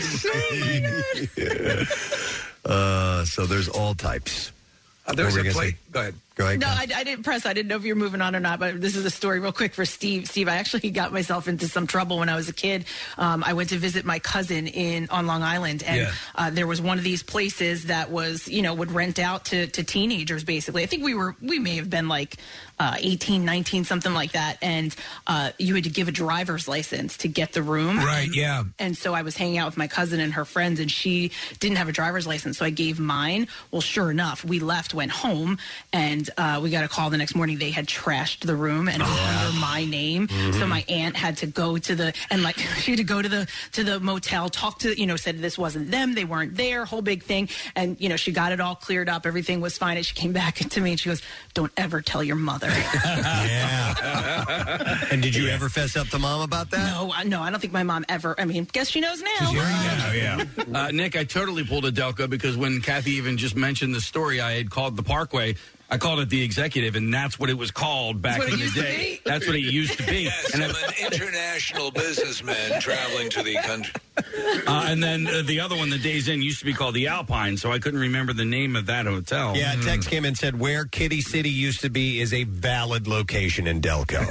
the room. Yeah. Uh, so there's all types. Uh, there's What were a you gonna place. say? Go ahead. Go ahead. No, I, I didn't press. I didn't know if you were moving on or not, but this is a story real quick for Steve. Steve, I actually got myself into some trouble when I was a kid. Um, I went to visit my cousin in on Long Island, and Yeah. uh, there was one of these places that was, you know, would rent out to, to teenagers, basically. I think we were, we may have been like uh, eighteen, nineteen, something like that. And uh, you had to give a driver's license to get the room. Right, And- yeah. And so I was hanging out with my cousin and her friends, and she didn't have a driver's license, so I gave mine. Well, sure enough, we left, went home, and uh, we got a call the next morning. They had trashed the room, and it was under my name. Mhm. So my aunt had to go to the and like she had to go to the to the motel, talk to you know, said this wasn't them, they weren't there, whole big thing, and you know she got it all cleared up, everything was fine, and she came back to me and she goes, "Don't ever tell your mother." Yeah. And did you ever fess up to mom about that? No, I- no, I don't think my mom ever. I mean, guess she knows now. yeah. Uh, Nick, I totally pulled a Delco because when Kathy even just mentioned the story, I had called the Parkway. I called it the Executive, and that's what it was called back That's in what it the used to day. be? That's what it used to be. Yes, and I'm an international businessman traveling to the country. Uh, and then uh, the other one, the Days Inn, used to be called the Alpine, so I couldn't remember the name of that hotel. Yeah, a text came and said where Kitty City used to be is a valid location in Delco.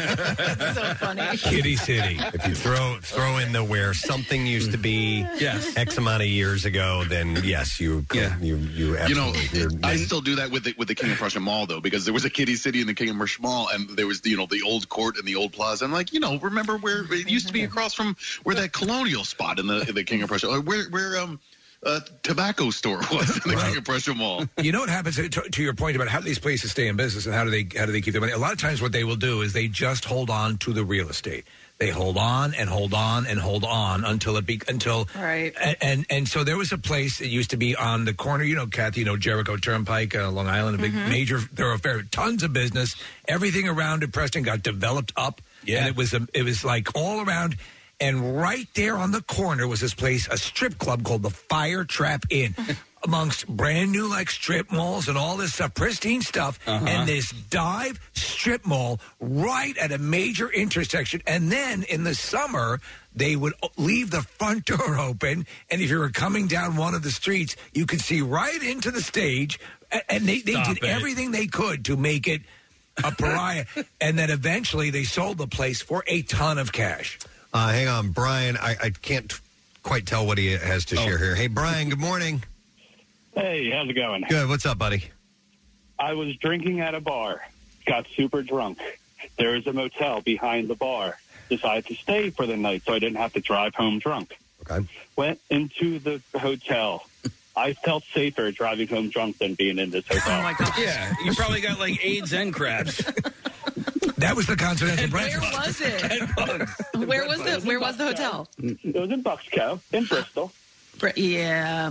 So funny. Kitty City. If you throw throw in the where something used to be yes. X amount of years ago, then yes, you Yeah. you you You know, absolutely. you're- I still do that with the, with the King of Prussia Mall, though, because there was a Kitty City in the King of Prussia Mall, and there was, you know, the old court and the old plaza. I'm like, you know, remember where it used to be across from where that colonial spot in the the King of Prussia, or where where um uh, tobacco store was in the King of Prussia Mall. You know what happens to, to your point about how do these places stay in business and how do they how do they keep their money? A lot of times, what they will do is they just hold on to the real estate. They hold on and hold on and hold on until it be until right. And, and and so there was a place that used to be on the corner. You know, Kathy, you know Jericho Turnpike, uh, Long Island, a big Mhm. major thoroughfare, tons of business. Everything around it, Preston, got developed up. Yeah. And it was a, it was like all around. And right there on the corner was this place, a strip club called the Fire Trap Inn, amongst brand new like strip malls and all this stuff, pristine stuff, Uh-huh. and this dive strip mall right at a major intersection. And then in the summer, they would leave the front door open, and if you were coming down one of the streets, you could see right into the stage. A- And they, they Stop did it. everything they could to make it a pariah. And then eventually they sold the place for a ton of cash. Uh, hang on, Brian. I, I can't quite tell what he has to share here. Hey, Brian. Good morning. Hey, how's it going? Good. What's up, buddy? I was drinking at a bar, got super drunk. There is a motel behind the bar. Decided to stay for the night so I didn't have to drive home drunk. Okay. Went into the hotel. I felt safer driving home drunk than being in this hotel. Oh my god! Yeah, you probably got like AIDS and crabs. That was the continental Where breakfast. was it? Where was the Where was the hotel? It was in Bucksco, in Bristol. Yeah.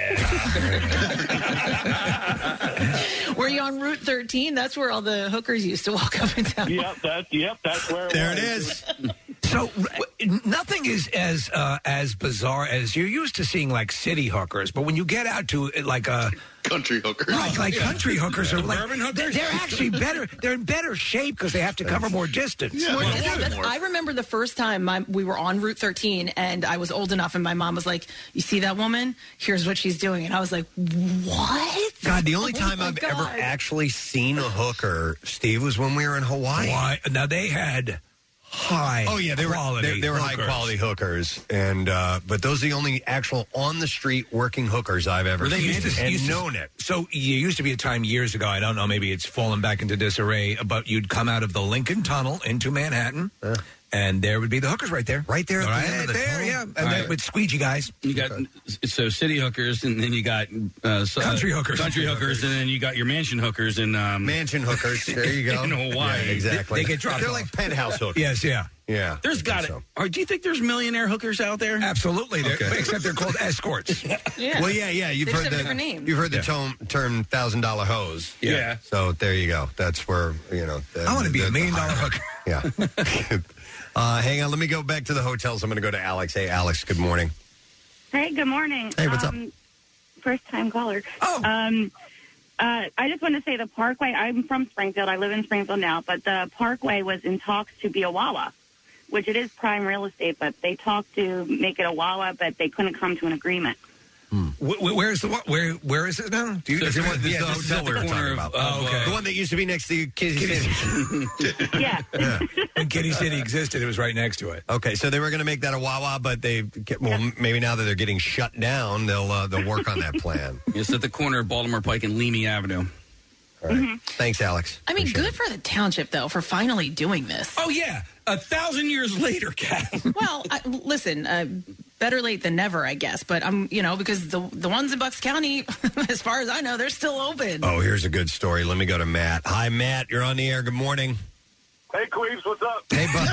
Yeah. Were you on Route thirteen? That's where all the hookers used to walk up and down. Yep, that's yep, that's where. It There was. it is. So w- nothing is as uh, as bizarre as you're used to seeing like city hookers, but when you get out to like a country hookers, like, like Yeah. country hookers are The like bourbon they're, hookers? they're actually better. They're in better shape because they have to cover more distance. More distance. I remember the first time my, we were on Route thirteen, and I was old enough, and my mom was like, "You see that woman? Here's what she's doing." And I was like, "What?" God, the only Oh time my I've God. ever actually seen a hooker, Steve, was when we were in Hawaii. Why? Now they had high. Oh yeah, they were quality they, they were high hookers. quality hookers, and uh, but those are the only actual on the street working hookers I've ever Were they seen used to, and used to- known it. So you used to be a time years ago. I don't know. Maybe it's fallen back into disarray. But you'd come out of the Lincoln Tunnel into Manhattan, and there would be the hookers right there, right there, at the right end of the there. tunnel. Yeah, and All then right. with squeegee guys. You got so city hookers, and then you got uh, so- Country hookers. country hookers, and then you got your mansion hookers and um, mansion hookers. There you go. in Hawaii. Yeah, exactly. They, they get dropped. They're off. like penthouse hookers. Yes, yeah. Yeah. There's got it. Or do you think there's millionaire hookers out there? Absolutely, They're- Okay. except they're called escorts. Yeah. Well, yeah, yeah. You've They heard just have the different names. you've heard the Yeah. term term thousand dollar hose. Yeah. So there you go. That's where you know. The, I want to be the- a million the dollar high- hooker. Yeah. uh, hang on. Let me go back to the hotels. I'm going to go to Alex. Hey, Alex. Good morning. Hey, good morning. Hey, what's up? um, First time caller. Oh. Um, uh, I just want to say the Parkway, I'm from Springfield. I live in Springfield now, but the Parkway was in talks to be a Wawa, which it is prime real estate, but they talked to make it a Wawa, but they couldn't come to an agreement. Wh- wh- Where's the what? Where Where is it now? Do you, This is is it- what- this is yeah, the this is hotel at we the were corner talking of- about. Oh, okay. The one that used to be next to Kitty City. Yeah. Yeah. When Kitty City existed, it was right next to it. Okay, so they were going to make that a Wawa, but they get, well, m maybe now that they're getting shut down, they'll uh, they'll work on that plan. It's at the corner of Baltimore Pike and Leamy Avenue. All right. Thanks, Alex. I mean, good for the township, though, for finally doing this. Oh yeah, a thousand years later, Kat. Well, I, listen, uh, better late than never, I guess. But I'm, you know, because the the ones in Bucks County, as far as I know, they're still open. Oh, here's a good story. Let me go to Matt. Hi, Matt. You're on the air. Good morning. Hey, Queeves, what's up? Hey, bud.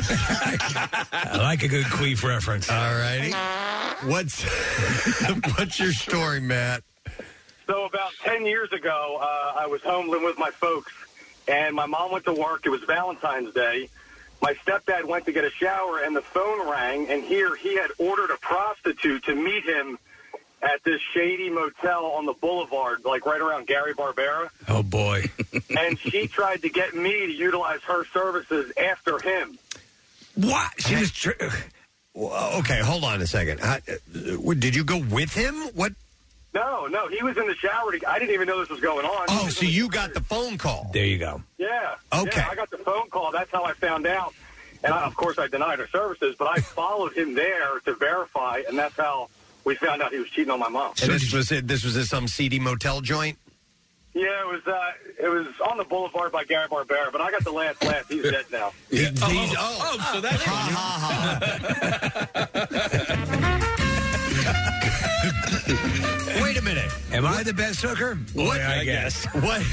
I like a good queef reference. All righty. What's what's your story, Matt? So about ten years ago, uh, I was home living with my folks, and my mom went to work. It was Valentine's Day. My stepdad went to get a shower, and the phone rang, and here he had ordered a prostitute to meet him at this shady motel on the boulevard, like right around Gary Barbera. Oh, boy. And she tried to get me to utilize her services after him. What? She was. Tr- Well, okay, hold on a second. Uh, uh, did you go with him? What? No, no, he was in the shower. To, I didn't even know this was going on. Oh, so you got the phone call. There you go. Yeah. Okay. Yeah, I got the phone call. That's how I found out. And I, of course, I denied her services, but I followed him there to verify, and that's how we found out he was cheating on my mom. And this was it. This was at some seedy motel joint. Yeah, it was. Uh, it was on the boulevard by Gary Barbera, but I got the last laugh. He's dead now. Yeah. Oh, He's- oh, oh, so that's Wait a minute. Am I the best hooker? Boy, What? I guess. What?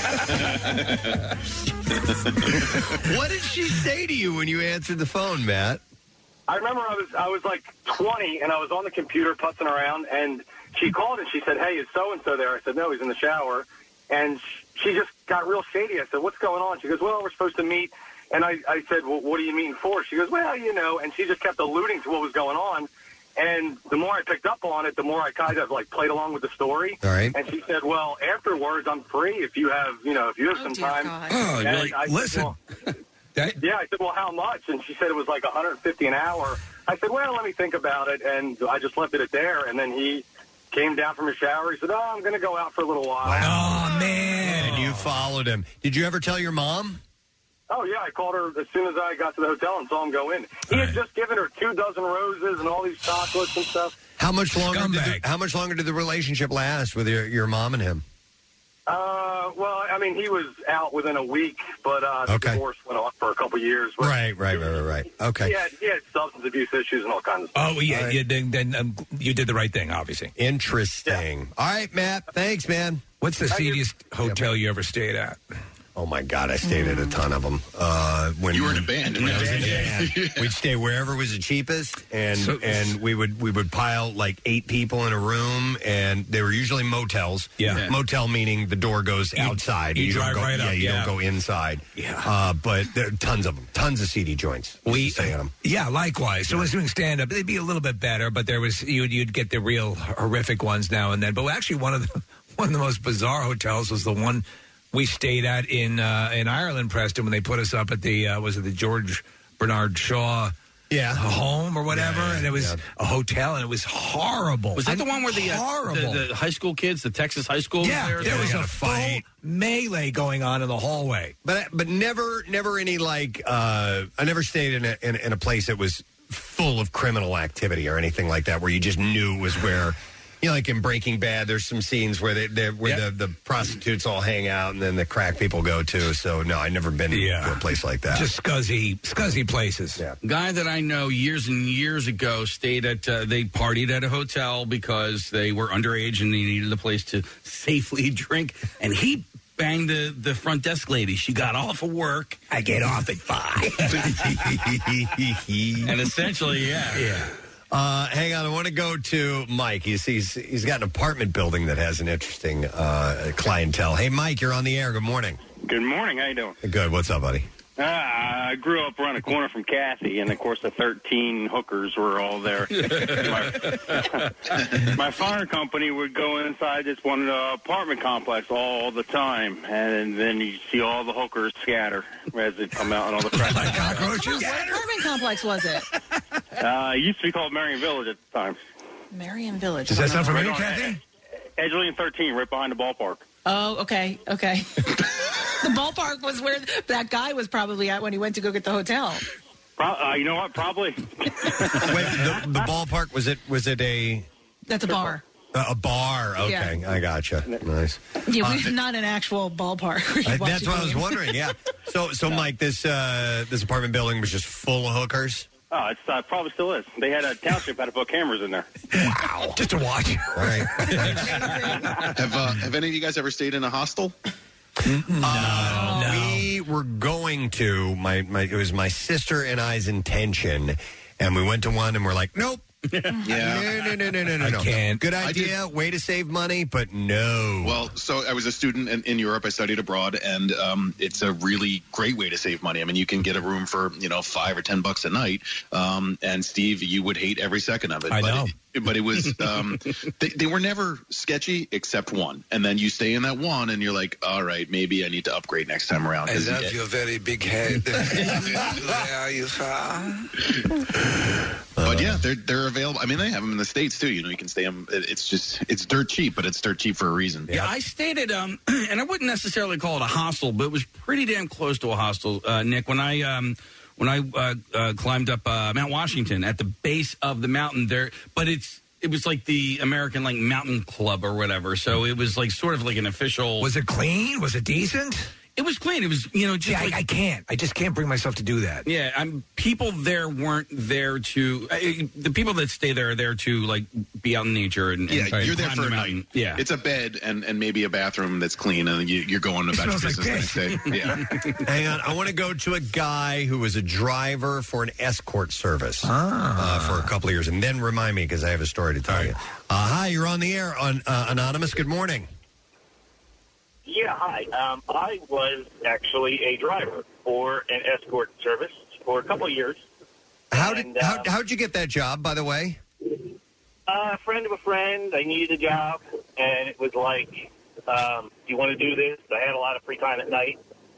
What did she say to you when you answered the phone, Matt? I remember I was I was like twenty, and I was on the computer putzing around, and she called and she said, "Hey, is so and so there?" I said, "No, he's in the shower." And she just got real shady. I said, "What's going on?" She goes, "Well, we're supposed to meet." And I, I said, "Well, what are you meeting for?" She goes, "Well, you know." And she just kept alluding to what was going on. And the more I picked up on it, the more I kind of like played along with the story. All right. And she said, "Well, afterwards, I'm free if you have, you know, if you have some time." Oh, And you're like, I said, listen. "Well," yeah, I said, "Well, how much?" And she said it was like one hundred fifty an hour. I said, "Well, let me think about it." And I just left it at there. And then he came down from his shower. He said, "Oh, I'm going to go out for a little while." Oh, man. And you followed him. Did you ever tell your mom? Oh, yeah, I called her as soon as I got to the hotel and saw him go in. He had just given her two dozen roses and all these chocolates and stuff. How much longer? Did Scumbag. the, how much longer did the relationship last with your, your mom and him? Uh, well, I mean, he was out within a week, but uh, the Okay. divorce went on for a couple years. But Right, right, right, right, right. Okay. He had, he had substance abuse issues and all kinds of stuff. Oh, yeah. yeah then then um, you did the right thing, obviously. Interesting. All right, Matt. Thanks, man. What's the seediest hotel you ever stayed at? Oh my God, I stayed at a ton of them. Uh, when You were in a band. When I was in a band, we'd stay wherever was the cheapest, and So- and we would we would pile like eight people in a room, and they were usually motels. Yeah. motel meaning the door goes outside. you don't drive go, right yeah, up, you yeah. don't go inside. Yeah. uh, but there are tons of them, tons of seedy joints. We stay at them. Yeah, likewise. So I was doing stand up. They'd be a little bit better, but there was you'd you'd get the real horrific ones now and then. But actually, one of the one of the most bizarre hotels was the one we stayed at in uh, in Ireland, Preston, when they put us up at the uh, was it the George Bernard Shaw yeah home or whatever, Yeah, yeah, and it was yeah. a hotel, and it was horrible. Was that the one where the, uh, horrible? the the high school kids, the Texas high school? Yeah, there, there was They a got fight melee going on in the hallway. But but never never any like uh, I never stayed in a, in, in a place that was full of criminal activity or anything like that, where you just knew was where. You know, like in Breaking Bad, there's some scenes where they, they where Yep. the, the prostitutes all hang out, and then the crack people go to. So no, I've never been Yeah. to a place like that. Just scuzzy, scuzzy places. Yeah. Guy that I know years and years ago stayed at, uh, they partied at a hotel because they were underage and they needed a place to safely drink. And he banged the, the front desk lady. She got off of work. I get off at five. And essentially, yeah. Yeah. Uh, hang on, I want to go to Mike. He's, he's he's got an apartment building that has an interesting uh, clientele. Hey, Mike, you're on the air. Good morning. Good morning. How you doing? Good. What's up, buddy? Ah, I grew up around the corner from Kathy, and of course the thirteen hookers were all there. my, my fire company would go inside this one uh, apartment complex all the time, and then you see all the hookers scatter as they come out and all the crack. Like cockroaches. What apartment complex was it? Uh, it used to be called Marion Village at the time. Marion Village. Does that sound Right familiar, on Kathy? Edgeley and thirteen, right behind the ballpark. Oh, okay, okay. The ballpark was where that guy was probably at when he went to go get the hotel. Pro- uh, you know what? Probably. Wait, the, the ballpark was it? Was it a That's a bar. a, a bar? Okay, Yeah. I gotcha. Nice. Yeah, Uh, we not an actual ballpark. where you Uh, watch that's a what I was game. wondering. Yeah. So, so Mike, this uh, this apartment building was just full of hookers. Oh, it's uh, probably still is. They had a township had to put cameras in there. Wow. Just to watch. All right. Have uh, Have any of you guys ever stayed in a hostel? Uh, We were going to my, my it was my sister and I's intention, and we went to one, and we're like, nope. Yeah. No, no, no, no, no, no. I no. can't. Good I did- idea. Way to save money, but no. Well, so I was a student in, in Europe. I studied abroad, and um, it's a really great way to save money. I mean, you can get a room for you know five or ten bucks a night. Um, and Steve, you would hate every second of it. I but know. It, but it was um, they, they were never sketchy except one, and then you stay in that one, and you're like, all right, maybe I need to upgrade next time around. I 'cause love it- your very big head. Where are you from? But yeah, they're they're available. I mean, they have them in the States too. You know, you can stay them. it- It's just it's dirt cheap, but it's dirt cheap for a reason. Yeah, I stayed at, um, and I wouldn't necessarily call it a hostel, but it was pretty damn close to a hostel, uh, Nick. When I um, when I uh, uh, climbed up uh, Mount Washington at the base of the mountain there, but it's it was like the American like mountain club or whatever. So it was like sort of like an official. Was it clean? Was it decent? It was clean. It was you know just Yeah, like, I, I can't. I just can't bring myself to do that. Yeah, I'm, people there weren't there to. Uh, the people that stay there are there to like be out in nature and, and Yeah, and you're there climb for the a mountain. night. Yeah, It's a bed and, and maybe a bathroom that's clean, and you, you're going about your Smells like business the next day. Yeah. Hang on, I want to go to a guy who was a driver for an escort service uh, for a couple of years, and then remind me because I have a story to tell you. Uh, hi, you're on the air on uh, Anonymous. Good morning. Yeah, hi. Um, I was actually a driver for an escort service for a couple of years. How did And, how um, how'd you get that job? By the way, A friend of a friend, I needed a job, and it was like, um, do you want to do this? I had a lot of free time at night,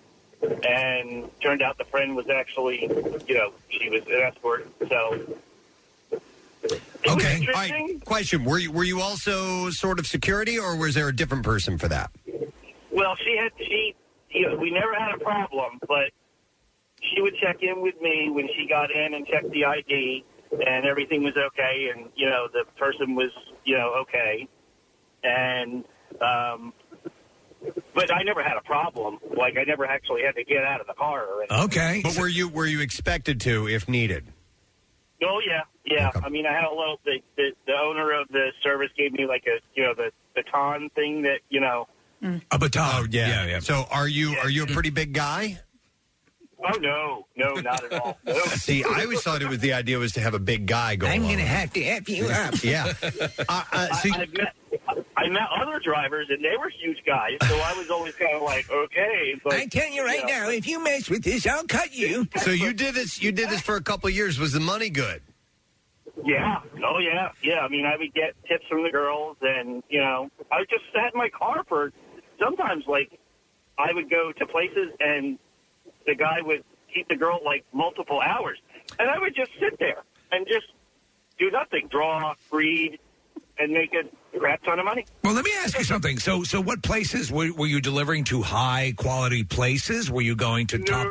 and turned out the friend was actually, you know, she was an escort, so... okay. All right. Question: Were you were you also sort of security, or was there a different person for that? Well, she had, she, you know, we never had a problem, but she would check in with me when she got in and check the I D, and everything was okay, and, you know, the person was, you know, okay. And, um, but I never had a problem. Like, I never actually had to get out of the car or anything. Okay. But were you were you expected to if needed? Oh, yeah, yeah. I mean, I had a little, the, the, the owner of the service gave me, like, a, you know, the baton thing that, you know, A baton. Oh, yeah. Yeah, yeah. So are you are you a pretty big guy? Oh, no. No, not at all. No. See, I always thought it was the idea was to have a big guy go I'm along. going to have to F you up. Yeah. Uh, uh, so I, I, met, I met other drivers, and they were huge guys, so I was always kind of like, okay. But, I tell you right you know, now, if you mess with this, I'll cut you. So you did this you did this for a couple of years. Was the money good? Yeah. Oh, yeah. Yeah. I mean, I would get tips from the girls, and, you know, I just sat in my car for sometimes, like, I would go to places, and the guy would keep the girl, like, multiple hours. And I would just sit there and just do nothing, draw, read, and make a crap ton of money. Well, let me ask you something. So, so what places were, were you delivering to? High quality places? Were you going to top?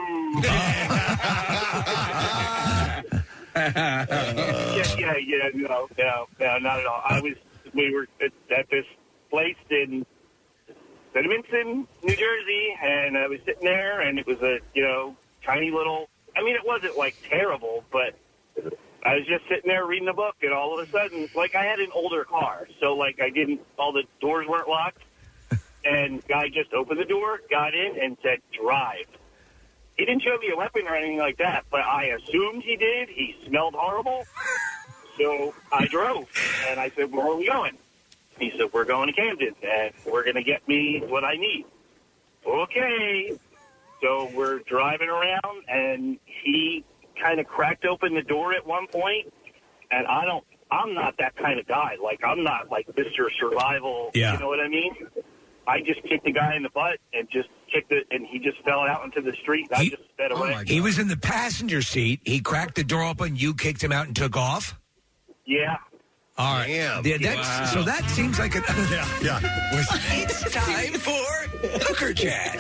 yeah, yeah, yeah, no, no, no, not at all. I was, we were at, at this place in Cinnamonston, New Jersey, and I was sitting there, and it was a, you know, tiny little, I mean, it wasn't, like, terrible, but I was just sitting there reading a book, and all of a sudden, like, I had an older car, so, like, I didn't, all the doors weren't locked, and guy just opened the door, got in, and said, drive. He didn't show me a weapon or anything like that, but I assumed he did. He smelled horrible, so I drove, and I said, where are we going? He said, we're going to Camden, and we're going to get me what I need. Okay. So we're driving around, and he kind of cracked open the door at one point, and I don't, I'm not that kind of guy. Like, I'm not like Mister Survival, Yeah. You know what I mean? I just kicked the guy in the butt and just kicked it, and he just fell out into the street, and I just sped away. He was in the passenger seat. He cracked the door open. You kicked him out and took off. Yeah. All right. Yeah, that's, Wow. So that seems like a. yeah, yeah. It's time for hooker chat.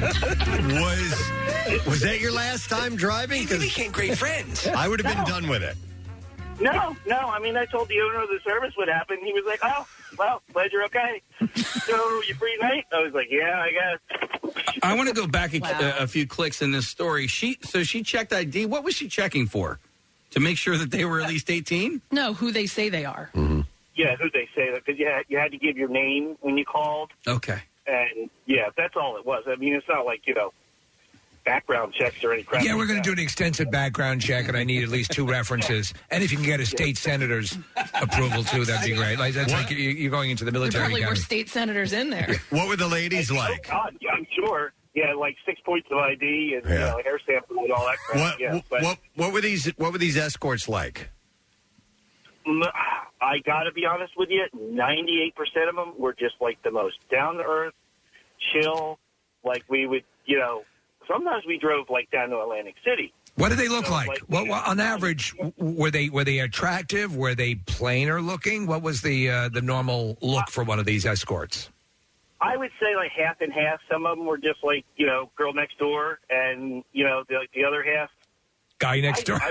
Was was that your last time driving? We became great friends. I would have been No. done with it. No, no. I mean, I told the owner of the service what happened. He was like, oh, well, glad you're okay. So, you free night? I was like, yeah, I guess. I want to go back a, Wow. a few clicks in this story. She so she checked I D. What was she checking for? To make sure that they were at least eighteen? No, who they say they are. Yeah, who they say that, because you had, you had to give your name when you called. Okay. And, yeah, that's all it was. I mean, it's not like, you know, background checks or any crap. Yeah, we're like going that. to do an extensive background check, and I need at least two references. And if you can get a state senator's approval too, that'd be great. Like that's like you- you're going into the There military. probably were academy. state senators in there. What were the ladies like? Oh, God, yeah, I'm sure. Yeah, like six points of I D and Yeah. you know, hair sample and all that crap. What, yeah, but what what were these what were these escorts like? mm, I got to be honest with you, ninety-eight percent of them were just like the most down-to-earth, chill. Like we would, you know, sometimes we drove like down to Atlantic City. What did they look So, like? like, What, what on average w- were they? Were they attractive? Were they plainer looking? What was the uh, the normal look for one of these escorts? I would say like half and half. Some of them were just like, you know, girl next door, and, you know, the, the other half Guy next door.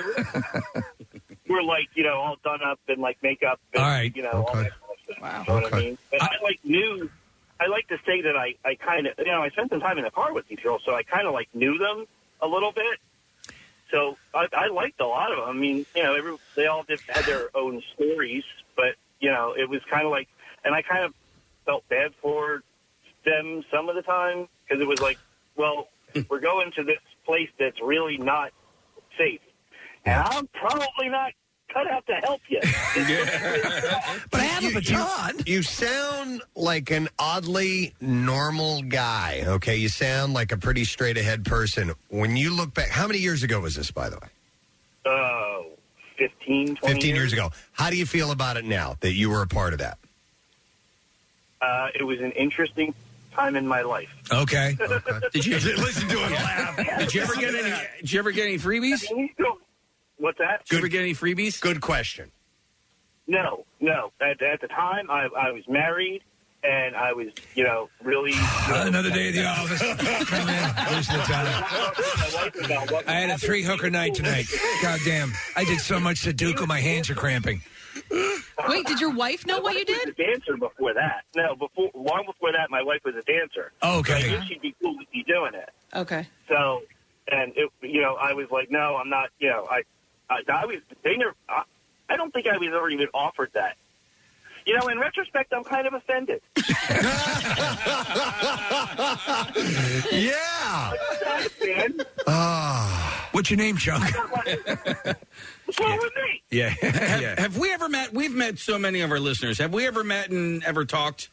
were like, you know, all done up and like makeup and, All right. you know, all Okay. that kind of stuff. Wow. You know what I mean? But I like knew, I like to say that I, I kind of, you know, I spent some time in the car with these girls, so I kind of like knew them a little bit. So I, I liked a lot of them. I mean, you know, every, they all did, had their own stories, but, you know, it was kind of like, and I kind of felt bad for them some of the time because it was like, well, we're going to this place that's really not safe. And I'm probably not cut out to help you. But I have a baton. You sound like an oddly normal guy. Okay, you sound like a pretty straight ahead person. When you look back, how many years ago was this, by the way? Oh, fifteen, twenty Fifteen years ago. How do you feel about it now that you were a part of that? Uh, it was an interesting time in my life. Okay. Did you listen to him laugh? Did you ever get any? Did you ever get any freebies? What's that? Did you ever get any freebies? Good question. No, no. At, at the time, I, I was married, and I was, you know, really... You know, Another day at the office. Come in. Listen to Tyler. I had a three hooker night tonight. God damn. I did so much Sudoku, my hands are cramping. Wait, did your wife know what you My wife did? was a dancer before that. No, before long before that, my wife was a dancer. Okay. So I knew she'd be cool with me doing it. Okay. So, and it, you know, I was like, no, I'm not. You know, I, I, I was. They never. I, I don't think I was ever even offered that. You know, in retrospect, I'm kind of offended. Yeah. Ah. What's your name, Chuck? What's wrong with me? Yeah. have, yeah. have we ever met? We've met so many of our listeners. Have we ever met and ever talked?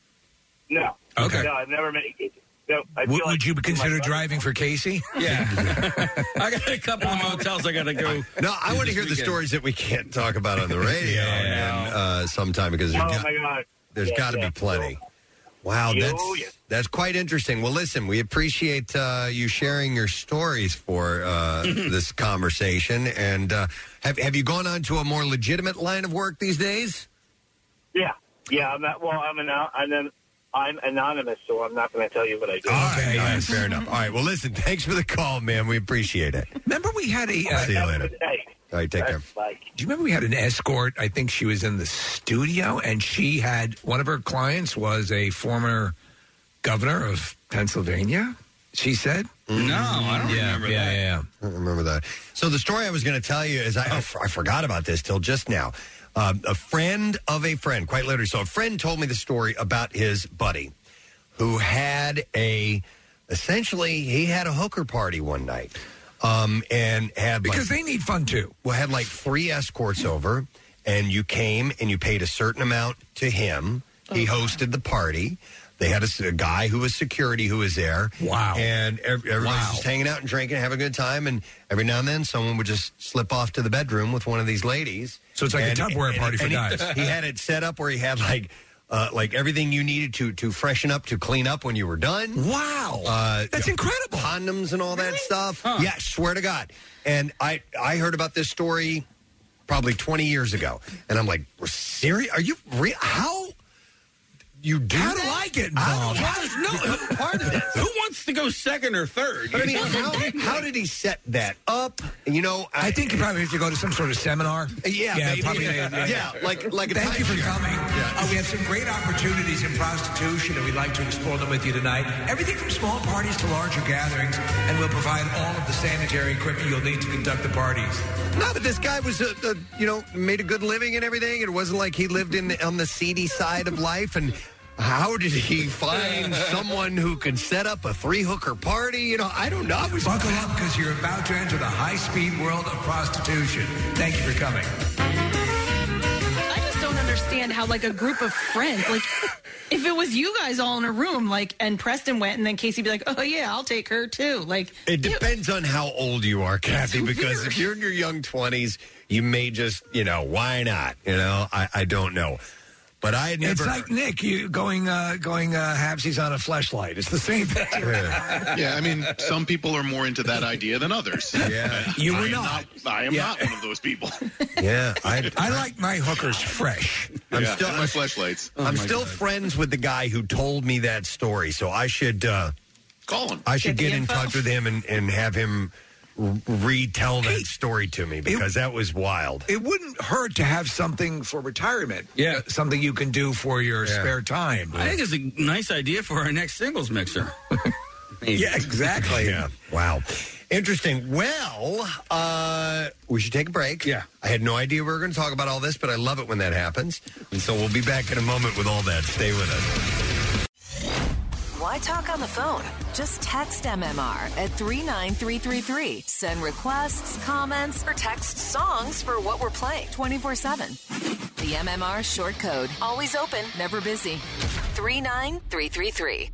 No. Okay. No, I've never met you. No, I W- feel would like you my consider brother- driving for Casey? Yeah. I got a couple of motels I got to go. No, I want to this hear the weekend. stories that we can't talk about on the radio and, uh, sometime because Oh, there's my God. there's Yeah, got to yeah. be plenty. Wow, Yo, that's yeah. that's quite interesting. Well, listen, we appreciate uh, you sharing your stories for uh, this conversation. And uh, have have you gone on to a more legitimate line of work these days? Yeah. Yeah, I'm not, well, I'm, an, I'm, an, I'm anonymous, so I'm not going to tell you what I do. Okay, all right, fair enough. All right, well, listen, thanks for the call, man. We appreciate it. Remember we had a... I'll see you Have a later. good day. All right, take care. Bye. Do you remember we had an escort? I think she was in the studio, and she had... One of her clients was a former governor of Pennsylvania, she said? No, I don't yeah, remember yeah, that. Yeah, yeah. I don't remember that. So the story I was going to tell you is I, I, f- I forgot about this till just now. Um, a friend of a friend, quite literally. So a friend told me the story about his buddy who had a, essentially, he had a hooker party one night. Um, and had Because like, they need fun, too. well, had like three escorts over, and you came and you paid a certain amount to him. He hosted the party. They had a, s- a guy who was security who was there. Wow. And ev- everybody's Wow. just hanging out and drinking, having a good time. And every now and then, someone would just slip off to the bedroom with one of these ladies. So it's like a And- Tupperware and- party for and he- guys. He had it set up where he had like uh, like everything you needed to to freshen up, to clean up when you were done. Wow. Uh, That's you know, incredible. Condoms and all that stuff. Yeah, swear to God. And I I heard about this story probably twenty years ago, and I'm like, serious? Are you real? How? You do How do that? I get I involved? don't- how does no I'm part of this? Who wants to go second or third? I mean, how, how did he set that up? You know, I think you probably have to go to some sort of seminar. Yeah, yeah, maybe. probably. Yeah, yeah, like like a Thank you for timeshare. coming. Yeah. Uh, we have some great opportunities in prostitution, and we'd like to explore them with you tonight. Everything from small parties to larger gatherings, and we'll provide all of the sanitary equipment you'll need to conduct the parties. No, but this guy was, uh, uh, you know, made a good living and everything. It wasn't like he lived in on the seedy side of life. And how did he find someone who could set up a three hooker party? You know, I don't know. I was Buckle up, because you're about to enter the high-speed world of prostitution. Thank you for coming. I just don't understand how, like, a group of friends, like, if it was you guys all in a room, like, and Preston went, and then Casey be like, oh, yeah, I'll take her, too. Like, It depends on how old you are, Kathy, because if you're in your young twenties, you may just, you know, why not? You know, I, I don't know. But I had never. It's like Nick, you going uh, going uh, halvesies on a fleshlight. It's the same thing. Yeah, I mean, some people are more into that idea than others. Yeah. You I were am not. I am Yeah. not one of those people. Yeah, I, I like my hookers fresh. I'm yeah, still and my fleshlights. I'm still friends with the guy who told me that story, so I should uh, Call him. I should Get the get in info? touch with him and, and have him r- retell that story to me because that was wild. It wouldn't hurt to have something for retirement. Yeah. Uh, something you can do for your Yeah. spare time. I think it's a nice idea for our next singles mixer. Maybe. Yeah, exactly. Yeah. Wow. Interesting. Well, uh, we should take a break. Yeah. I had no idea we were going to talk about all this, but I love it when that happens. And so we'll be back in a moment with all that. Stay with us. Why talk on the phone? Just text M M R at three nine three three three. Send requests, comments, or text songs for what we're playing twenty-four seven. The M M R short code. Always open, never busy. three nine three three three.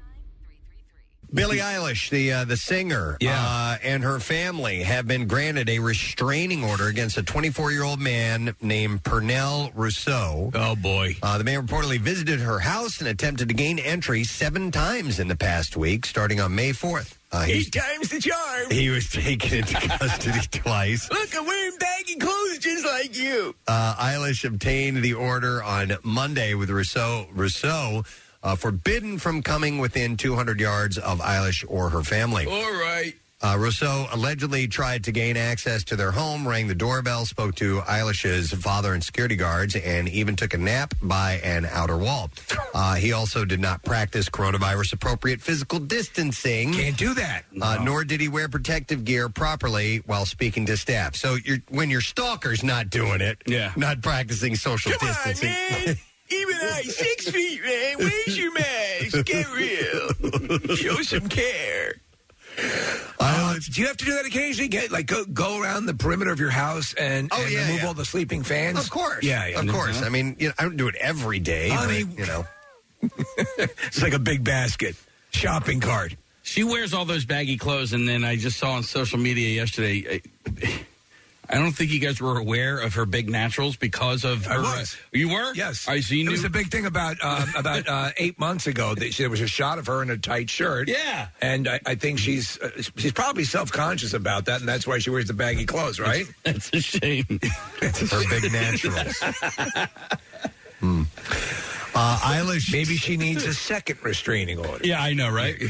Billie Eilish, the uh, the singer, Yeah. uh, and her family have been granted a restraining order against a twenty-four-year-old man named Pernell Rousseau. Oh, boy. Uh, the man reportedly visited her house and attempted to gain entry seven times in the past week, starting on May fourth. Uh, he, Eight times the charm. he was taken into custody twice. Look, I'm wearing baggy clothes just like you. Uh, Eilish obtained the order on Monday with Rousseau. Rousseau uh, forbidden from coming within two hundred yards of Eilish or her family. All right. Uh, Rousseau allegedly tried to gain access to their home, rang the doorbell, spoke to Eilish's father and security guards, and even took a nap by an outer wall. Uh, he also did not practice coronavirus-appropriate physical distancing. Can't do that. Uh, nor did he wear protective gear properly while speaking to staff. So you're, when your stalker's not doing it, Yeah. not practicing social Come on, distancing. man. Even tonight. Six feet, man. Where's your mask? Get real. Show some care. Uh, do you have to do that occasionally? Get like go, go around the perimeter of your house and, Oh, and yeah, remove yeah. all the sleeping fans? Of course. Yeah, yeah. Of course. I mean, you know, I don't do it every day, Honey, but, you know. It's like a big basket. Shopping cart. She wears all those baggy clothes, and then I just saw on social media yesterday. I, I don't think you guys were aware of her big naturals because of her. I was. Uh, you were? Yes. I see. It was a big thing about um, about uh, eight months ago. That there was a shot of her in a tight shirt. Yeah. And I, I think she's uh, she's probably self conscious about that, and that's why she wears the baggy clothes, right? That's a shame. Her big naturals. Hmm. Uh, Eilish, maybe she needs a second restraining order. Yeah, I know, right?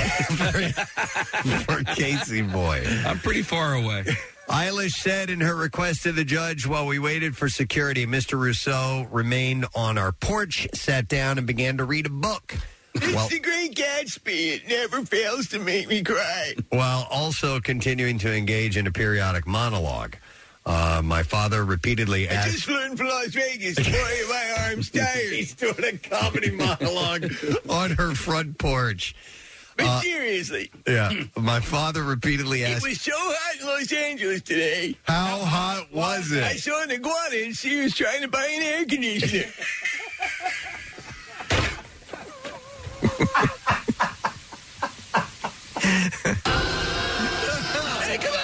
For Casey boy. I'm pretty far away. Eilish said in her request to the judge, while we waited for security, Mister Rousseau remained on our porch, sat down, and began to read a book. It's Well- the Great Gatsby. It never fails to make me cry. While also continuing to engage in a periodic monologue. Uh, my father repeatedly I asked... just learned from Las Vegas. Boy, my arm's tired. He's doing a comedy monologue on her front porch. But Uh, seriously, Yeah. My father repeatedly it asked... was so hot in Los Angeles today. How hot was I it? saw an iguana and she was trying to buy an air conditioner. Hey, come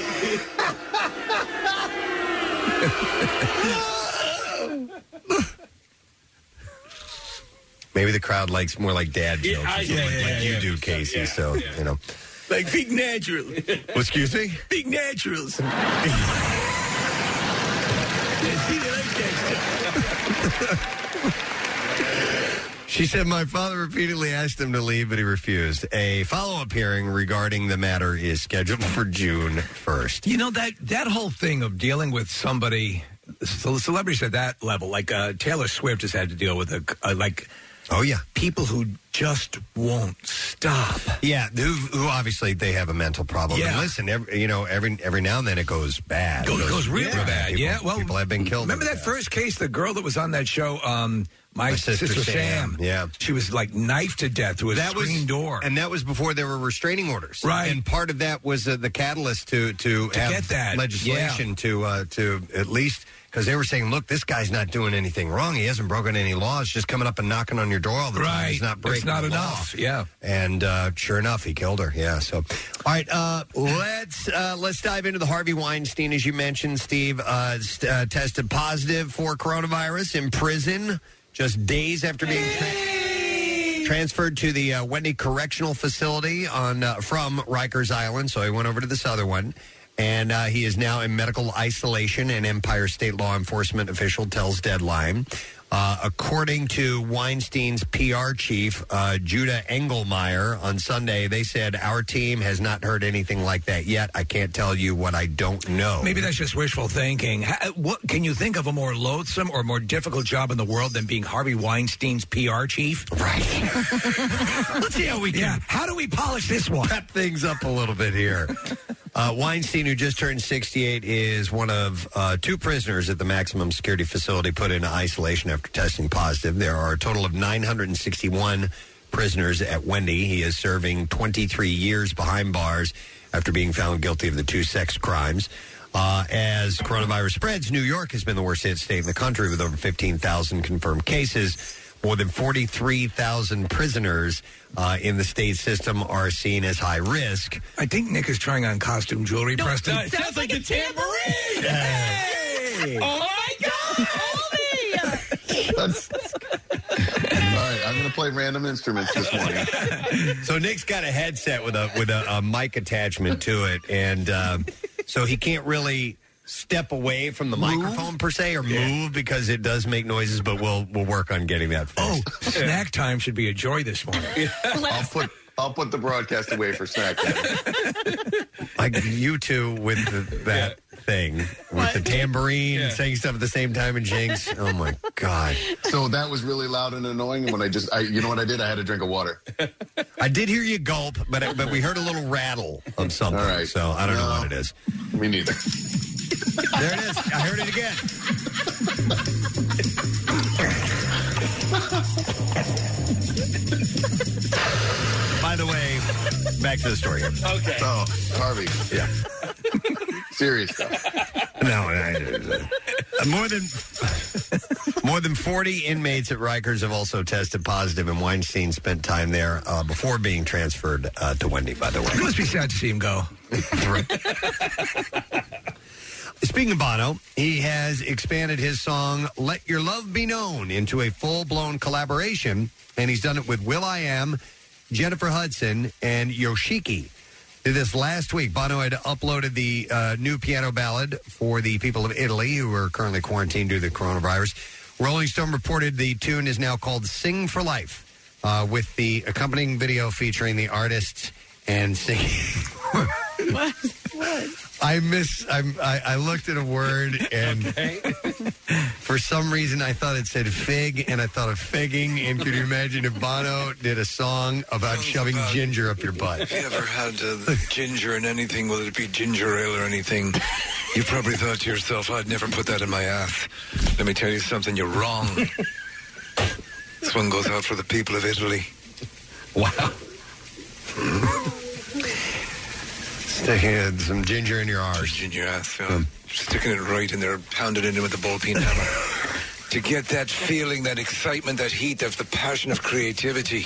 Maybe the crowd likes more like dad Yeah, jokes. I- or something yeah, like yeah, you yeah. do, Casey. Yeah, so, yeah. you know. Like big naturals. Well, excuse me? Big naturals. See, they like that stuff. She said, my father repeatedly asked him to leave, but he refused. A follow-up hearing regarding the matter is scheduled for June first. You know, that that whole thing of dealing with somebody, so celebrities at that level, like uh, Taylor Swift has had to deal with, a, uh, like, oh, yeah. people who just won't stop. Yeah, who, who obviously they have a mental problem. Yeah. And listen, every, you know, every every now and then it goes bad. Goes, goes really yeah, bad. People, yeah, well, people have been killed. Remember that first case, the girl that was on that show, um, my, My Sister sister, Sam, Sam. yeah. She was like knifed to death through a That was- screen door. And that was before there were restraining orders, Right. And part of that was uh, the catalyst to to, To have get that, legislation to uh, to at least because they were saying, look, this guy's not doing anything wrong. He hasn't broken any laws. Just coming up and knocking on your door all the time. Right. He's not It's breaking not the law. enough. Yeah. And uh, sure enough, he killed her. Yeah. So, all right, uh, let's uh, let's dive into the Harvey Weinstein, as you mentioned, Steve. Uh, st- uh, tested positive for coronavirus in prison just days after being tra- transferred to the uh, Wendy Correctional Facility on uh, from Rikers Island. So he went over to this other one. And uh, he is now in medical isolation, an Empire State law enforcement official tells Deadline. Uh, according to Weinstein's P R chief, uh, Judah Engelmeyer, on Sunday, they said, our team has not heard anything like that yet. I can't tell you what I don't know. Maybe that's just wishful thinking. Ha- What can you think of a more loathsome or more difficult job in the world than being Harvey Weinstein's P R chief? Right. Let's see how we can. Yeah. How do we polish this one? Wrap things up a little bit here. Uh, Weinstein, who just turned sixty-eight, is one of uh, two prisoners at the maximum security facility put into isolation after testing positive. There are a total of nine hundred sixty-one prisoners at Wendy. He is serving twenty-three years behind bars after being found guilty of the two sex crimes. Uh, as coronavirus spreads, New York has been the worst hit state in the country with over fifteen thousand confirmed cases. More than forty-three thousand prisoners uh, in the state system are seen as high risk. I think Nick is trying on costume jewelry, Preston. It sounds like a tambourine. Hey! Oh my God! That's, all right, I'm going to play random instruments this morning. So Nick's got a headset with a with a, a mic attachment to it, and um, so he can't really step away from the move? microphone per se or yeah. move because it does make noises. But we'll we'll work on getting that fixed. Oh, snack time should be a joy this morning. I'll put I'll put the broadcast away for snack time. Like you two with the, that yeah. thing with what? the tambourine yeah. and saying stuff at the same time and Jinx. Oh my God! So that was really loud and annoying. When I just, I, you know what I did? I had a drink of water. I did hear you gulp, but but we heard a little rattle of something. All right. So I don't no, know what it is. Me neither. There it is. I heard it again. back to the story here. Okay. So, Harvey. Yeah. Serious stuff. No, I, uh, more than more than forty inmates at Rikers have also tested positive, and Weinstein spent time there uh, before being transferred uh, to Wendy. By the way, It must be sad to see him go. Speaking of Bono, he has expanded his song "Let Your Love Be Known" into a full-blown collaboration, and he's done it with will.i.am, Jennifer Hudson, and Yoshiki. Did this last week. Bono had uploaded the uh, new piano ballad for the people of Italy who are currently quarantined due to the coronavirus. Rolling Stone reported the tune is now called Sing for Life, uh, with the accompanying video featuring the artists and singing. What? What? I miss. I'm, I I looked at a word and for some reason I thought it said fig, and I thought of figging. And could you imagine if Bono did a song about shoving about- ginger up your butt? Have you ever had uh, ginger in anything, whether it be ginger ale or anything? You probably thought to yourself, I'd never put that in my ass. Let me tell you something, you're wrong. This one goes out for the people of Italy. Wow. Sticking some ginger in your arse. Just in your ass, yeah. Sticking it right in there, pounding it in with a ball peen hammer. To get that feeling, that excitement, that heat, that the passion of creativity.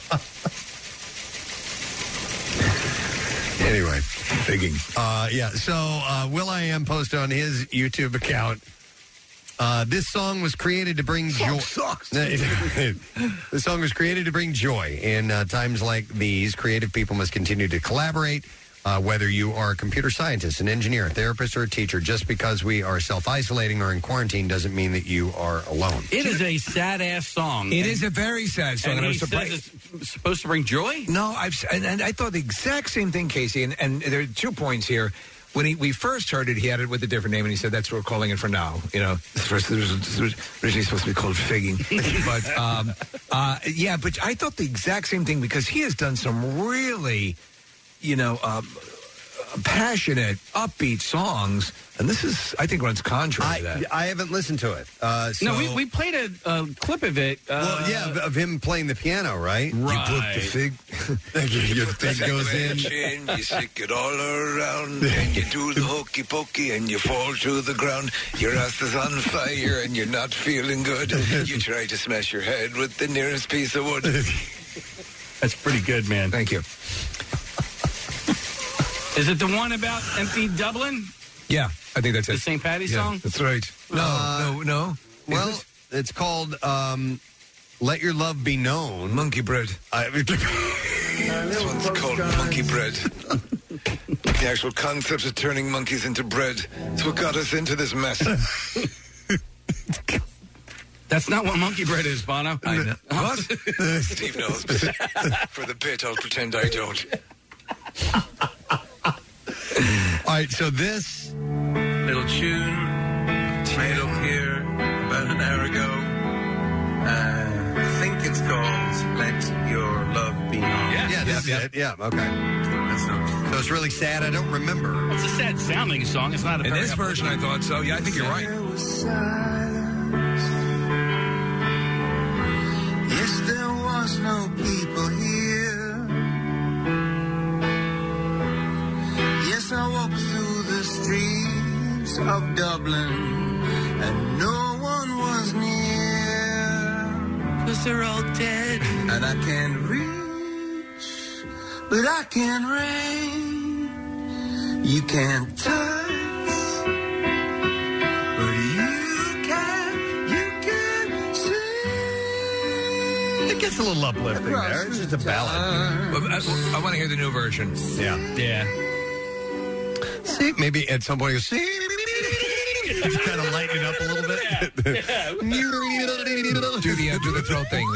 Anyway, thinking. Uh, yeah, so uh, will.i.am posted on his YouTube account. Uh, this song was created to bring joy. This song was created to bring joy. In uh, times like these, creative people must continue to collaborate. Uh, whether you are a computer scientist, an engineer, a therapist, or a teacher, just because we are self-isolating or in quarantine doesn't mean that you are alone. It is a sad-ass song. It and, is a very sad song. And, And I he was surprised. says it's supposed to bring joy? No, I've and, and I thought the exact same thing, Casey. And, and there are two points here. When he, we first heard it, he had it with a different name, and he said, that's what we're calling it for now. You know, first it was, it was originally supposed to be called figging. but, um, uh, yeah, but I thought the exact same thing because he has done some really, you know, um, passionate, upbeat songs, and this is, I think, runs contrary I, to that. I haven't listened to it. Uh, so, No, we, we played a, a clip of it. Uh, well, yeah, of, of him playing the piano, right? Right. You put the fig, your fig goes in. You stick it all around, and you do the hokey pokey, and you fall to the ground. Your ass is on fire, and you're not feeling good. You try to smash your head with the nearest piece of wood. That's pretty good, man. Thank you. Is it the one about empty Dublin? Yeah, I think that's it. The Saint Patty's Yeah, song? That's right. No, Uh, no, no. Well, Is it's called um, Let Your Love Be Known. Monkey Bread. I, This one's called Monkey Bread. The actual concept of turning monkeys into bread is what got us into this mess. That's not what monkey bread is, Bono. I know. What? Steve knows, but for the bit, I'll pretend I don't. All right, so this little tune made up here about an hour ago. Uh, I think it's called Let Your Love Be Known. Yeah, yeah, that's yeah. it. Yeah, okay. So it's really sad. I don't remember. It's a sad sounding song. It's not a In very this version, I thought so. Yeah, I think you're right. There was silence. Yes, there was no people here. Yes, I walked through the streets of Dublin, and no one was near. 'Cause they're all dead. And I can't reach, but I can reach. You can't touch, but you can, you can see. It gets a little uplifting there. It's just a ballad. But I, I want to hear the new version. Yeah. Yeah. See, maybe at some point you see. Just kind of lighten it up a little bit. Yeah. Do the uh, do the throat thing.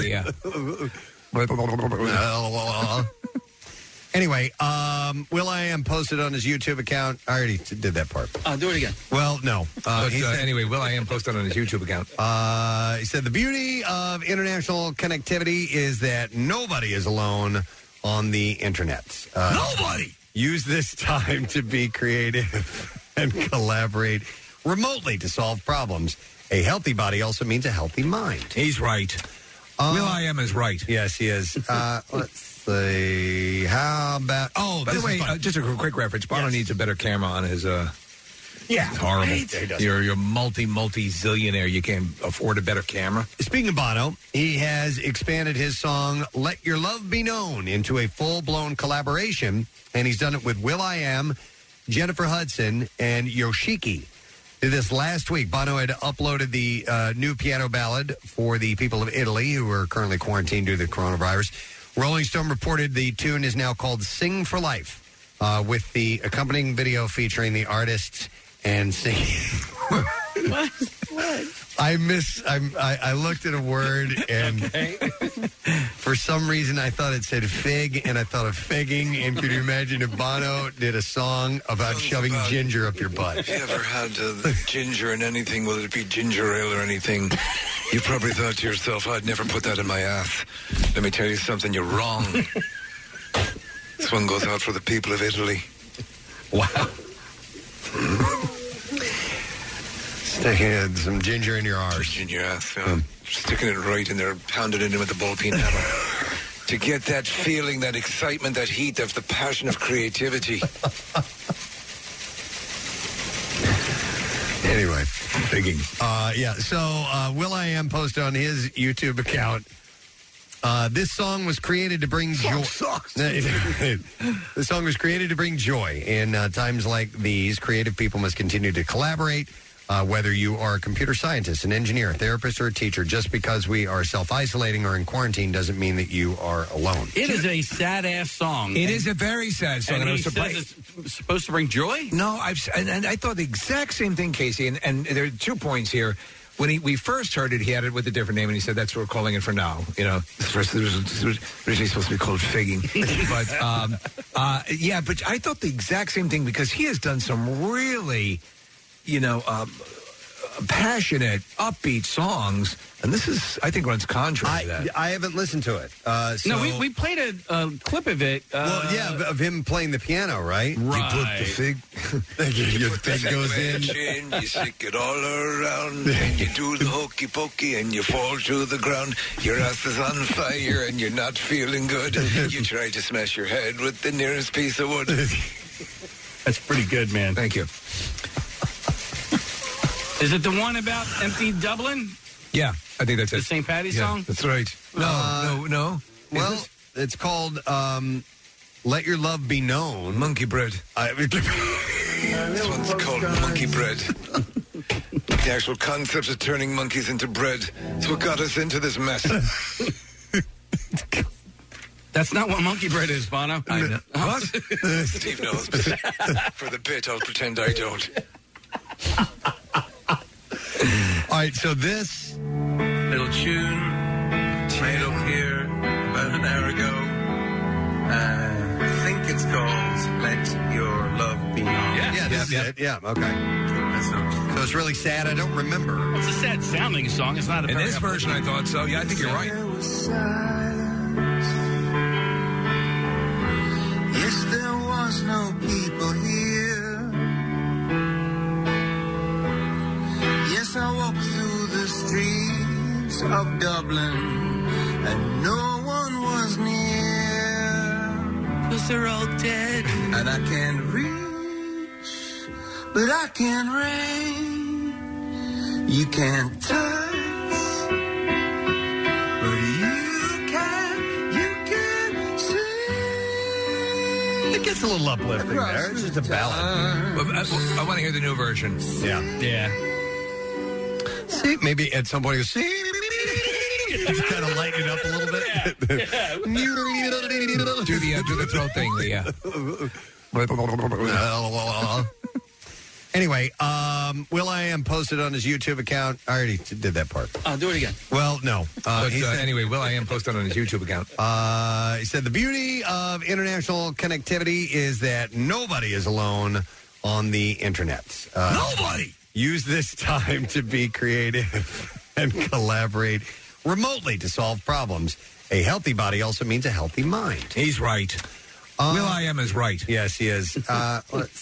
Yeah. Anyway, um, will.i.am posted on his YouTube account. I already did that part. Uh, do it again. Well, no. Uh, But, he uh, said, anyway, will.i.am posted on his YouTube account. uh, he said the beauty of international connectivity is that nobody is alone on the internet. Uh, Nobody. Use this time to be creative and collaborate remotely to solve problems. A healthy body also means a healthy mind. He's right. Uh, will.i.am is right. Yes, he is. Uh, let's see. see. How about? Oh, by the this way, is fun. uh, just a quick reference. Bono needs a better camera on his. Uh, Yeah, it's horrible. right? Yeah, he does. You're you're multi multi zillionaire. You can't afford a better camera. Speaking of Bono, he has expanded his song "Let Your Love Be Known" into a full-blown collaboration, and he's done it with will.i.am, Jennifer Hudson, and Yoshiki. Did this last week. Bono had uploaded the uh, new piano ballad for the people of Italy who are currently quarantined due to the coronavirus. Rolling Stone reported the tune is now called "Sing for Life," uh, with the accompanying video featuring the artists and singing. What? What? I miss. I'm, I I looked at a word and for some reason I thought it said fig, and I thought of figging. And could you imagine if Bono did a song about shoving about- ginger up your butt? Have you ever had uh, ginger in anything, whether it be ginger ale or anything? You probably thought to yourself, I'd never put that in my ass. Let me tell you something, you're wrong. This one goes out for the people of Italy. Wow. Sticking some ginger in your arse. In your ass, yeah. Sticking it right in there, pounding it in with a ball peen hammer. To get that feeling, that excitement, that heat, of the passion of creativity. Anyway, thinking. Uh, yeah, so uh, will.i.am posted on his YouTube account. Uh, this song was created to bring joy. This song was created to bring joy. In uh, times like these, creative people must continue to collaborate. Uh, whether you are a computer scientist, an engineer, a therapist, or a teacher, just because we are self-isolating or in quarantine doesn't mean that you are alone. It is a sad-ass song. It and, is a very sad song. And, And I he was says surprised. it's supposed to bring joy? No, I've and, and I thought the exact same thing, Casey. And, and there are two points here. When he, we first heard it, he had it with a different name, and he said, that's what we're calling it for now. You know, first it was, it was originally supposed to be called figging. but, um, uh, yeah, but I thought the exact same thing because he has done some really, you know, um, passionate, upbeat songs, and this is, I think, runs contrary to that. I haven't listened to it. Uh, so, No, we, we played a, a clip of it. Uh, well, yeah, of him playing the piano, right? Right. You put the fig, You your put fig the goes in. match in, you stick it all around, and you do the hokey pokey, and you fall to the ground. Your ass is on fire, and you're not feeling good. You try to smash your head with the nearest piece of wood. That's pretty good, man. Thank you. Is it the one about empty Dublin? Yeah, I think that's it. The Saint Patty's Yeah, song? that's right. No, Uh, no, no. Well, it's called um, "Let Your Love Be Known." Monkey Bread. I, This one's called Monkey Bread. The actual concept of turning monkeys into bread is what got us into this mess. That's not what monkey bread is, Bono. I know. What? Steve knows, but for the bit, I'll pretend I don't. All right, so this little tune made up here about an hour ago. Uh, I think it's called "Let Your Love Be Known." Yeah, yeah, this yeah, is it. Yeah, okay. That's not- So it's really sad. I don't remember. It's a sad sounding song. It's not a In very this version, I thought so. Yeah, I think you're right. There was silence. Yes, there was no people here. Yes, I walked through the streets of Dublin, and no one was near. 'Cause they're all dead. And I can't reach, but I can reach. You can't touch, but you can, you can see. It gets a little uplifting there. It's just a ballad. But I, I want to hear the new version. Yeah. Yeah. See, maybe at some point you see, just kind of lighten it up a little bit. Do the uh, do the throat thing, yeah. Anyway, um, will.i.am posted on his YouTube account. I already did that part. Oh, do it again. Well, no. Uh, But he uh, said, anyway, will.i.am posted on his YouTube account. uh, he said the beauty of international connectivity is that nobody is alone on the internet. Uh, Nobody. Use this time to be creative and collaborate remotely to solve problems. A healthy body also means a healthy mind. He's right. Uh, will.i.am is right. Yes, he is. Uh, let's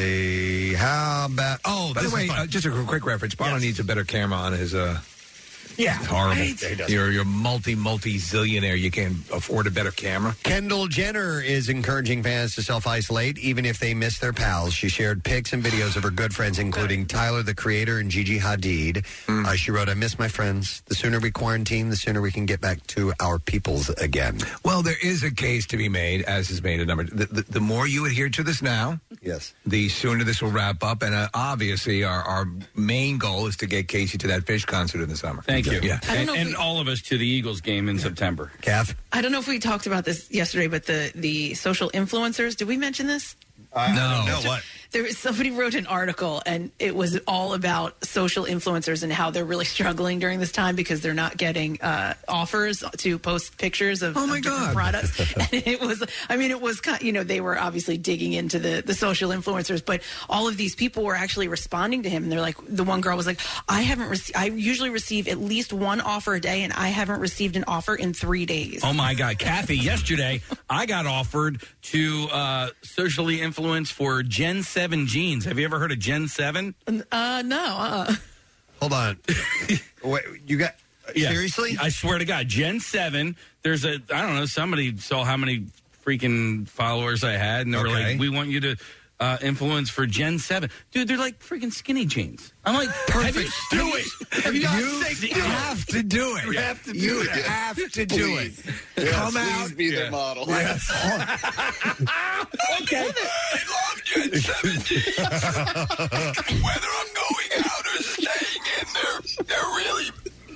see. How about? Oh, By this the way, is fun. uh, just a quick reference. Bono Yes. needs a better camera on his. Uh, Yeah, It's horrible. right? You're you're multi multi zillionaire. You can't afford a better camera. Kendall Jenner is encouraging fans to self-isolate even if they miss their pals. She shared pics and videos of her good friends, including Tyler, the Creator, and Gigi Hadid. Mm. Uh, she wrote, I miss my friends. The sooner we quarantine, the sooner we can get back to our peoples again. Well, there is a case to be made, as is made a number. The, the, the more you adhere to this now, yes, the sooner this will wrap up. And uh, obviously, our, our main goal is to get Casey to that Fish concert in the summer. Thank you. Yeah. I don't And, know if and we- all of us to the Eagles game in September. Kath? I don't know if we talked about this yesterday, but the the social influencers. Did we mention this? Uh, no. No, what? There was somebody wrote an article, and it was all about social influencers and how they're really struggling during this time because they're not getting uh, offers to post pictures of, Oh, my of different God. products. And it was, I mean, it was kind. You know, they were obviously digging into the the social influencers, but all of these people were actually responding to him, and they're like, the one girl was like, I haven't received. I usually receive at least one offer a day, and I haven't received an offer in three days. Oh my God, Kathy! Yesterday, I got offered to uh, socially influence for Gen Seven jeans. Have you ever heard of Gen Seven? Uh, no. Uh. Hold on. Wait, you got... Yeah. Seriously? I swear to God, Gen Seven. There's a I don't know. Somebody saw how many freaking followers I had, and they were Okay. like, "We want you to uh, influence for Gen Seven, dude." They're like freaking skinny jeans. I'm like, perfect. Do it. Have you, You have to do it. You have to do You it. have to do it. Yeah, Come please out. be their model. Yes. Okay. Whether I'm going out or staying in there, they're really.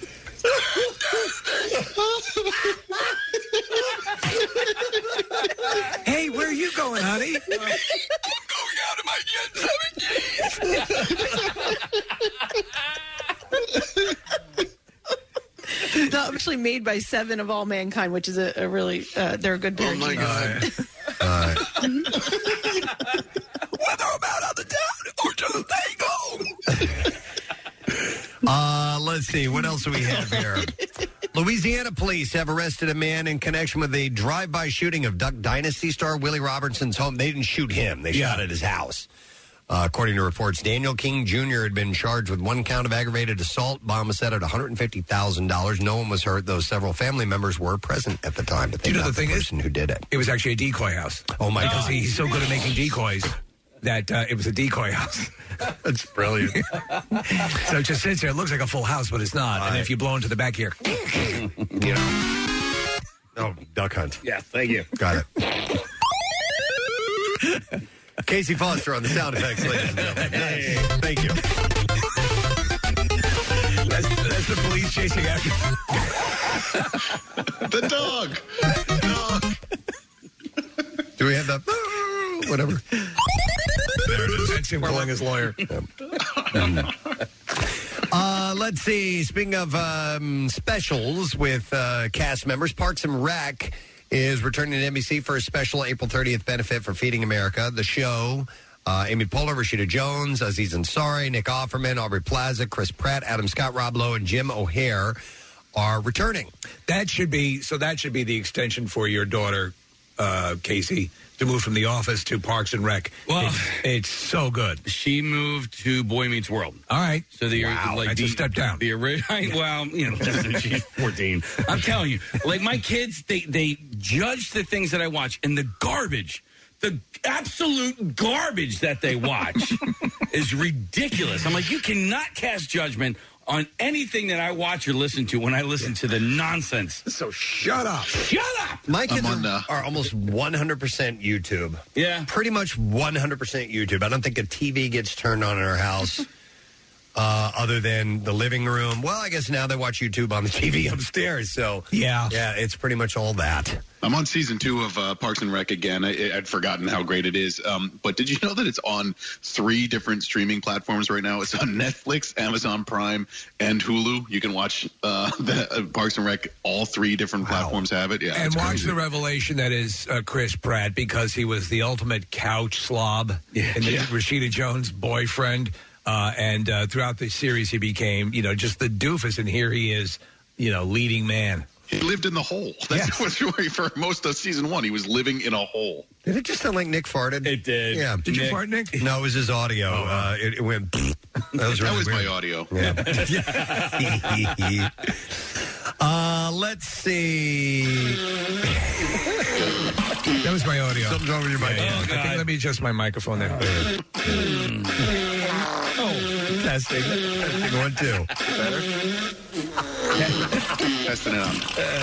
Hey, where are you going, honey? I'm going out of my Gen seven jeans. No, actually made by Seven of All Mankind, which is a, a really uh, they're a good pair. Oh of my jeans. God. Uh, Whether I'm out on the town or just staying home. Uh, let's see. What else do we have here? Louisiana police have arrested a man in connection with a drive-by shooting of Duck Dynasty star Willie Robertson's home. They didn't shoot him. They shot at his house. Uh, according to reports, Daniel King Junior had been charged with one count of aggravated assault. Bond was set at one hundred fifty thousand dollars. No one was hurt, though several family members were present at the time. But they Do you know got the thing is? person who did it. It was actually a decoy house. Oh, my Because God. he's so good at making decoys that uh, it was a decoy house. That's brilliant. So it just sits there. It looks like a full house, but it's not. And if you blow into the back here, you know. Oh, duck hunt. Yeah, thank you. Got it. Casey Foster on the sound effects, ladies and gentlemen. Nice. Thank you. That's, that's the police chasing after The dog. Do we have the whatever? There it is. That's him calling his lawyer. Uh, let's see. Speaking of um, specials with uh, cast members, Parks and Rec is returning to N B C for a special April thirtieth benefit for Feeding America. The show, uh, Amy Poehler, Rashida Jones, Aziz Ansari, Nick Offerman, Aubrey Plaza, Chris Pratt, Adam Scott, Rob Lowe, and Jim O'Hare are returning. That should be so. That should be the extension for your daughter, uh, Casey, to move from The Office to Parks and Rec. Well, it's, it's so good. She moved to Boy Meets World. All right. So the Wow, like that's the, a step down. The original, well, you know, she's fourteen. I'm telling you, like my kids, they they judge the things that I watch, and the garbage, the absolute garbage that they watch is ridiculous. I'm like, you cannot cast judgment on anything that I watch or listen to when I listen to the nonsense. So shut up. Shut up. My kids I'm on, are, uh, are almost one hundred percent YouTube. Yeah. Pretty much one hundred percent YouTube. I don't think a T V gets turned on in our house uh, other than the living room. Well, I guess now they watch YouTube on the T V upstairs. So, Yeah. yeah, it's pretty much all that. I'm on season two of uh, Parks and Rec again. I, I'd forgotten how great it is. Um, but did you know that it's on three different streaming platforms right now? It's on Netflix, Amazon Prime, and Hulu. You can watch uh, the uh, Parks and Rec. All three different platforms have it. Yeah, And it's watch crazy. the revelation that is uh, Chris Pratt, because he was the ultimate couch slob and the Yeah. Rashida Jones boyfriend. Uh, and uh, throughout the series, he became, you know, just the doofus. And here he is, you know, leading man. He lived in the hole. That's what's really for most of season one. He was living in a hole. Did it just sound like Nick farted? It did. Yeah. Did you fart, Nick? No, it was his audio. Uh, it, it went. That was, really that was weird. my audio. Yeah. uh, let's see. That was my audio. Something's wrong with your mic. Yeah, yeah. I think let me adjust my microphone there. Oh, testing. Testing one, two. Better? Testing it on.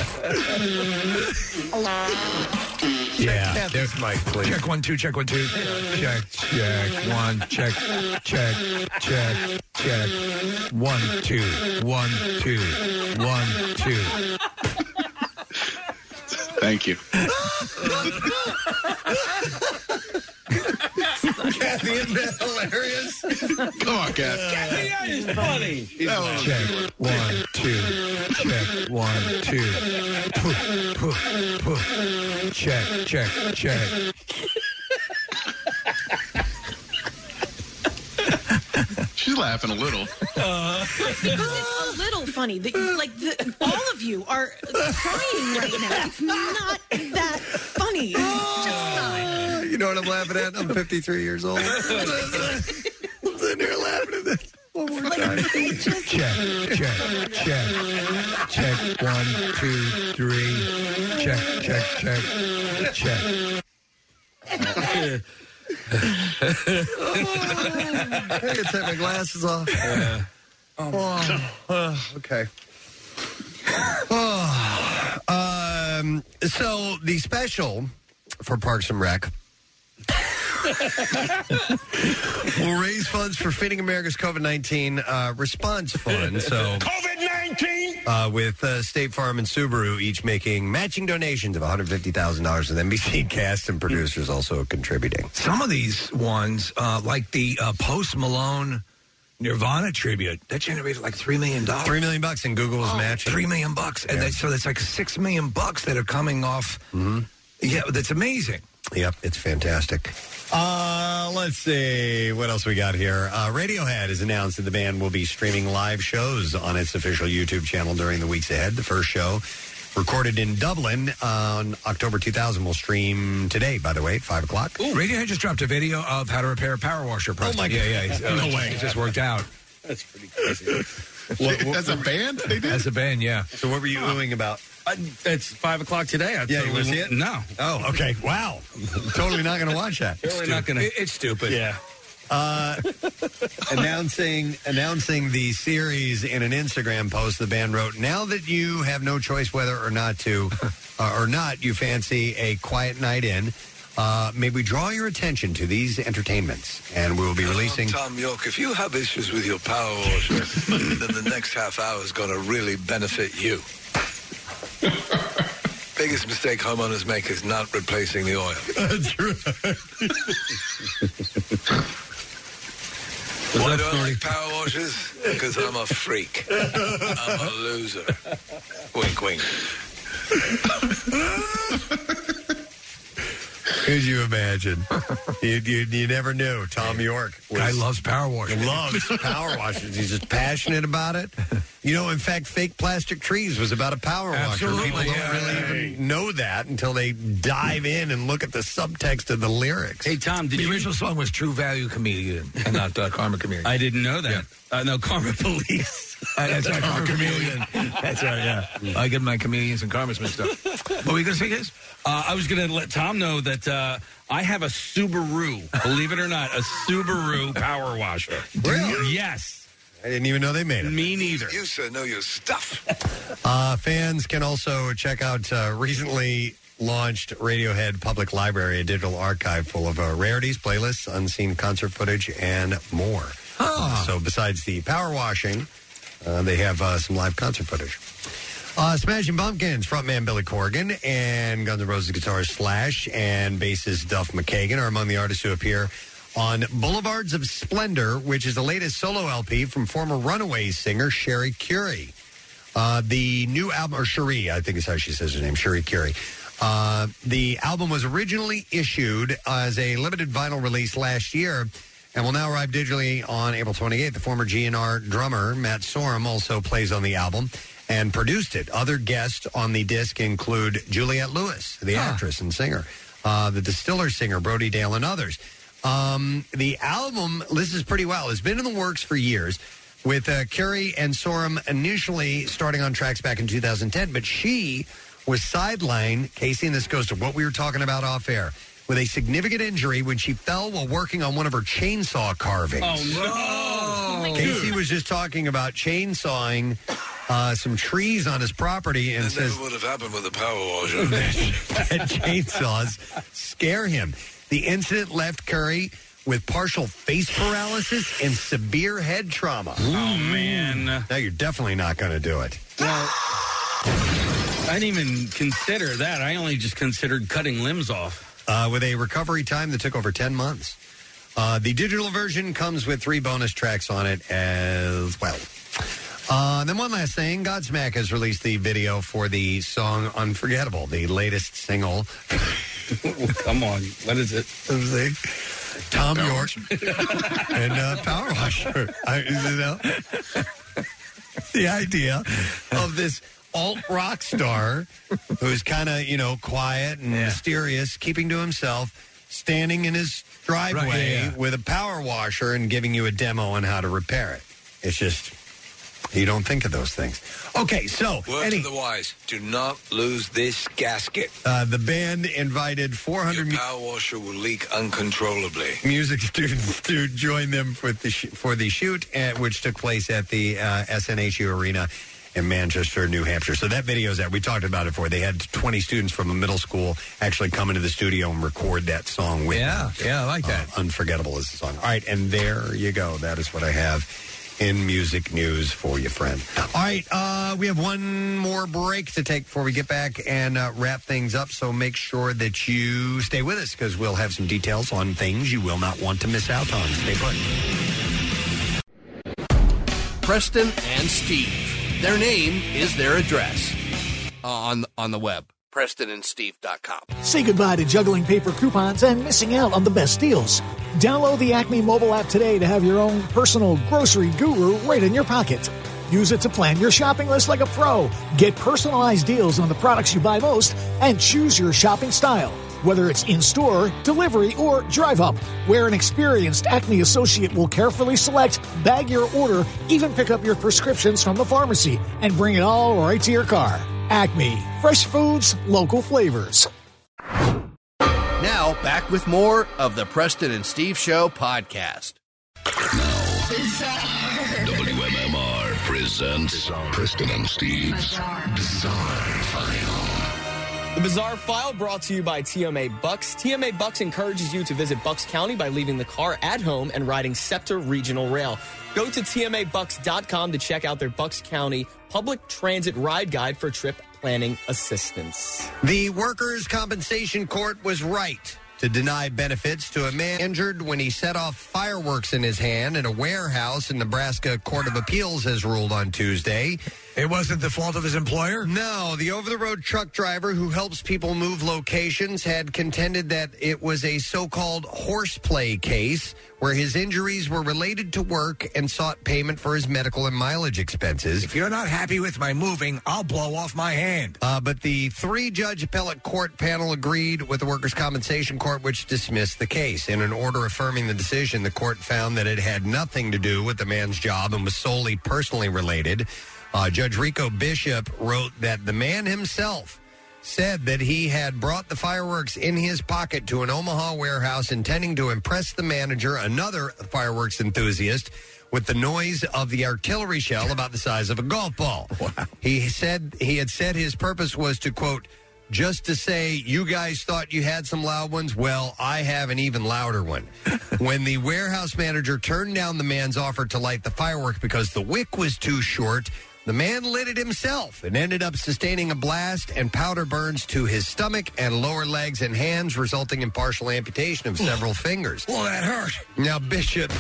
Yeah, there's Mike, please. Check one, two, check one, two. Check, check, one, check, check, check, check. One, two, one, two, one, two. Thank you. Kathy, isn't that hilarious? Come on, Kat. Kathy, that is funny. Check, one, two, check, one, two. Poof, poof, poof. Check, check, check. She's laughing a little. Uh, because it's a little funny. The, like, the, all of you are crying right now. It's not that funny. It's just not. You know what I'm laughing at? I'm fifty-three years old. I'm sitting here laughing at this. One more time. Check, check, check. Check, one, two, three. Check, check, check, check. I can take my glasses off. Yeah. Oh. Oh, okay. Oh. Um, so the special for Parks and Rec will raise funds for Feeding America's COVID nineteen uh, response fund. So COVID nineteen! Uh, with uh, State Farm and Subaru each making matching donations of one hundred fifty thousand dollars, and N B C cast and producers also contributing. Some of these ones, uh, like the uh, Post Malone Nirvana tribute, that generated like three million dollars. Three million bucks, and Google was oh, matching. Three million bucks, and Yeah. that, so that's like six million bucks that are coming off. Mm-hmm. Yeah, that's amazing. Yep, it's fantastic. Uh, let's see what else we got here. Uh, Radiohead has announced that the band will be streaming live shows on its official YouTube channel during the weeks ahead. The first show, recorded in Dublin on October two thousand, will stream today, by the way, at five o'clock. Ooh, Radiohead just dropped a video of how to repair a power washer. Oh, my God. Yeah, yeah. he's- uh, No way. It just worked out. That's pretty crazy. As a band, they did? As a band, yeah. So what were you oohing about? Uh, it's five o'clock today. I Yeah, you want to see it? No. Oh, okay. Wow. Totally not going to watch that. Totally not going to. It- it's stupid. Yeah. Uh, announcing announcing the series in an Instagram post, the band wrote, "Now that you have no choice whether or not to, uh, or not, you fancy a quiet night in, uh, may we draw your attention to these entertainments, and we will be releasing." Tom York, if you have issues with your power washer, then the next half hour is going to really benefit you. Biggest mistake homeowners make is not replacing the oil. That's Why do I like power washers? Because I'm a freak. I'm a loser. Wink, wink. Could you imagine? you, you you never knew. Tom York was, Guy loves power washing. Loves power washers. He's just passionate about it. You know, in fact, Fake Plastic Trees was about a power Absolutely, washer. People yeah. don't really even know that until they dive in and look at the subtext of the lyrics. Hey, Tom, did The you... original song was True Value Comedian and not uh, Karma Chameleon. I didn't know that. Uh, no, Karma Police. Uh, that's right, Karma Chameleon. That's right, yeah. I get my chameleons and karmas mixed up. What were you going to say, guys? Uh, I was going to let Tom know that uh, I have a Subaru, believe it or not, a Subaru power washer. Really? Yes. I didn't even know they made it. Me neither. You sir know your stuff. Uh, fans can also check out uh, recently launched Radiohead Public Library, a digital archive full of uh, rarities, playlists, unseen concert footage, and more. Oh. So besides the power washing, uh, they have uh, some live concert footage. Uh, Smashing Pumpkins frontman Billy Corgan and Guns N' Roses guitarist Slash and bassist Duff McKagan are among the artists who appear on Boulevards of Splendor, which is the latest solo L P from former Runaways singer Sherry Curie. Uh, the new album, or Cherie, I think is how she says her name, Sherry Curie. Uh, the album was originally issued as a limited vinyl release last year and will now arrive digitally on April twenty-eighth. The former G N R drummer, Matt Sorum, also plays on the album. and produced it. Other guests on the disc include Juliette Lewis, the huh. actress and singer, uh, the Distiller singer, Brody Dale, and others. Um, the album, this is pretty well, has been in the works for years, with uh, Carrie and Sorum initially starting on tracks back in two thousand ten, but she was sidelined, Casey, and this goes to what we were talking about off air, with a significant injury when she fell while working on one of her chainsaw carvings. Oh, no. Casey was just talking about chainsawing uh, some trees on his property and that says never would have happened with a power washer. that chainsaws scare him. The incident left Curry with partial face paralysis and severe head trauma. Oh, man. Now you're definitely not going to do it. Well, I didn't even consider that. I only just considered cutting limbs off. Uh, with a recovery time that took over ten months. Uh, the digital version comes with three bonus tracks on it as well. Uh, then one last thing, Godsmack has released the video for the song Unforgettable, the latest single. Come on, what is it? Tom York and uh, Power Washer. I, you know, the idea of this alt rock star who's kind of, you know, quiet and yeah. mysterious, keeping to himself, standing in his driveway right, yeah, yeah. with a power washer and giving you a demo on how to repair it. It's just, you don't think of those things. Okay, so word any, to the wise: do not lose this gasket. Uh, the band invited four hundred. Your power washer will leak uncontrollably. Music students to join them for the sh- for the shoot, uh, which took place at the uh, S N H U Arena in Manchester, New Hampshire. So that video is that we talked about it before. They had twenty students from a middle school actually come into the studio and record that song with yeah, them. Yeah, I like that. Uh, Unforgettable is the song. All right, and there you go. That is what I have in music news for you, friend. All right, uh, we have one more break to take before we get back and uh, wrap things up, so make sure that you stay with us because we'll have some details on things you will not want to miss out on. Stay put. Preston and Steve. Their name is their address uh, on, on the web. Preston and Steve dot com. Say goodbye to juggling paper coupons and missing out on the best deals. Download the Acme mobile app today to have your own personal grocery guru right in your pocket. Use it to plan your shopping list like a pro. Get personalized deals on the products you buy most and choose your shopping style. Whether it's in-store, delivery, or drive-up, where an experienced Acme associate will carefully select, bag your order, even pick up your prescriptions from the pharmacy, and bring it all right to your car. Acme. Fresh foods, local flavors. Now, back with more of the Preston and Steve Show podcast. W M M R presents Preston and Steve's Bizarre File. The Bizarre File brought to you by T M A Bucks. T M A Bucks encourages you to visit Bucks County by leaving the car at home and riding Scepter Regional Rail. Go to T M A bucks dot com to check out their Bucks County public transit ride guide for trip planning assistance. The Workers' Compensation Court was right to deny benefits to a man injured when he set off fireworks in his hand in a warehouse. In Nebraska Court of Appeals has ruled on Tuesday. It wasn't the fault of his employer? No. The over-the-road truck driver who helps people move locations had contended that it was a so-called horseplay case where his injuries were related to work and sought payment for his medical and mileage expenses. If you're not happy with my moving, I'll blow off my hand. Uh, but the three-judge appellate court panel agreed with the Workers' Compensation Court, which dismissed the case. In an order affirming the decision, the court found that it had nothing to do with the man's job and was solely personally related. Uh, Judge Rico Bishop wrote that the man himself said that he had brought the fireworks in his pocket to an Omaha warehouse intending to impress the manager, another fireworks enthusiast, with the noise of the artillery shell about the size of a golf ball. Wow. He said he had said his purpose was to, quote, just to say, you guys thought you had some loud ones? Well, I have an even louder one. When the warehouse manager turned down the man's offer to light the firework because the wick was too short, the man lit it himself and ended up sustaining a blast and powder burns to his stomach and lower legs and hands, resulting in partial amputation of several fingers. Well, that hurt. Now, Bishop...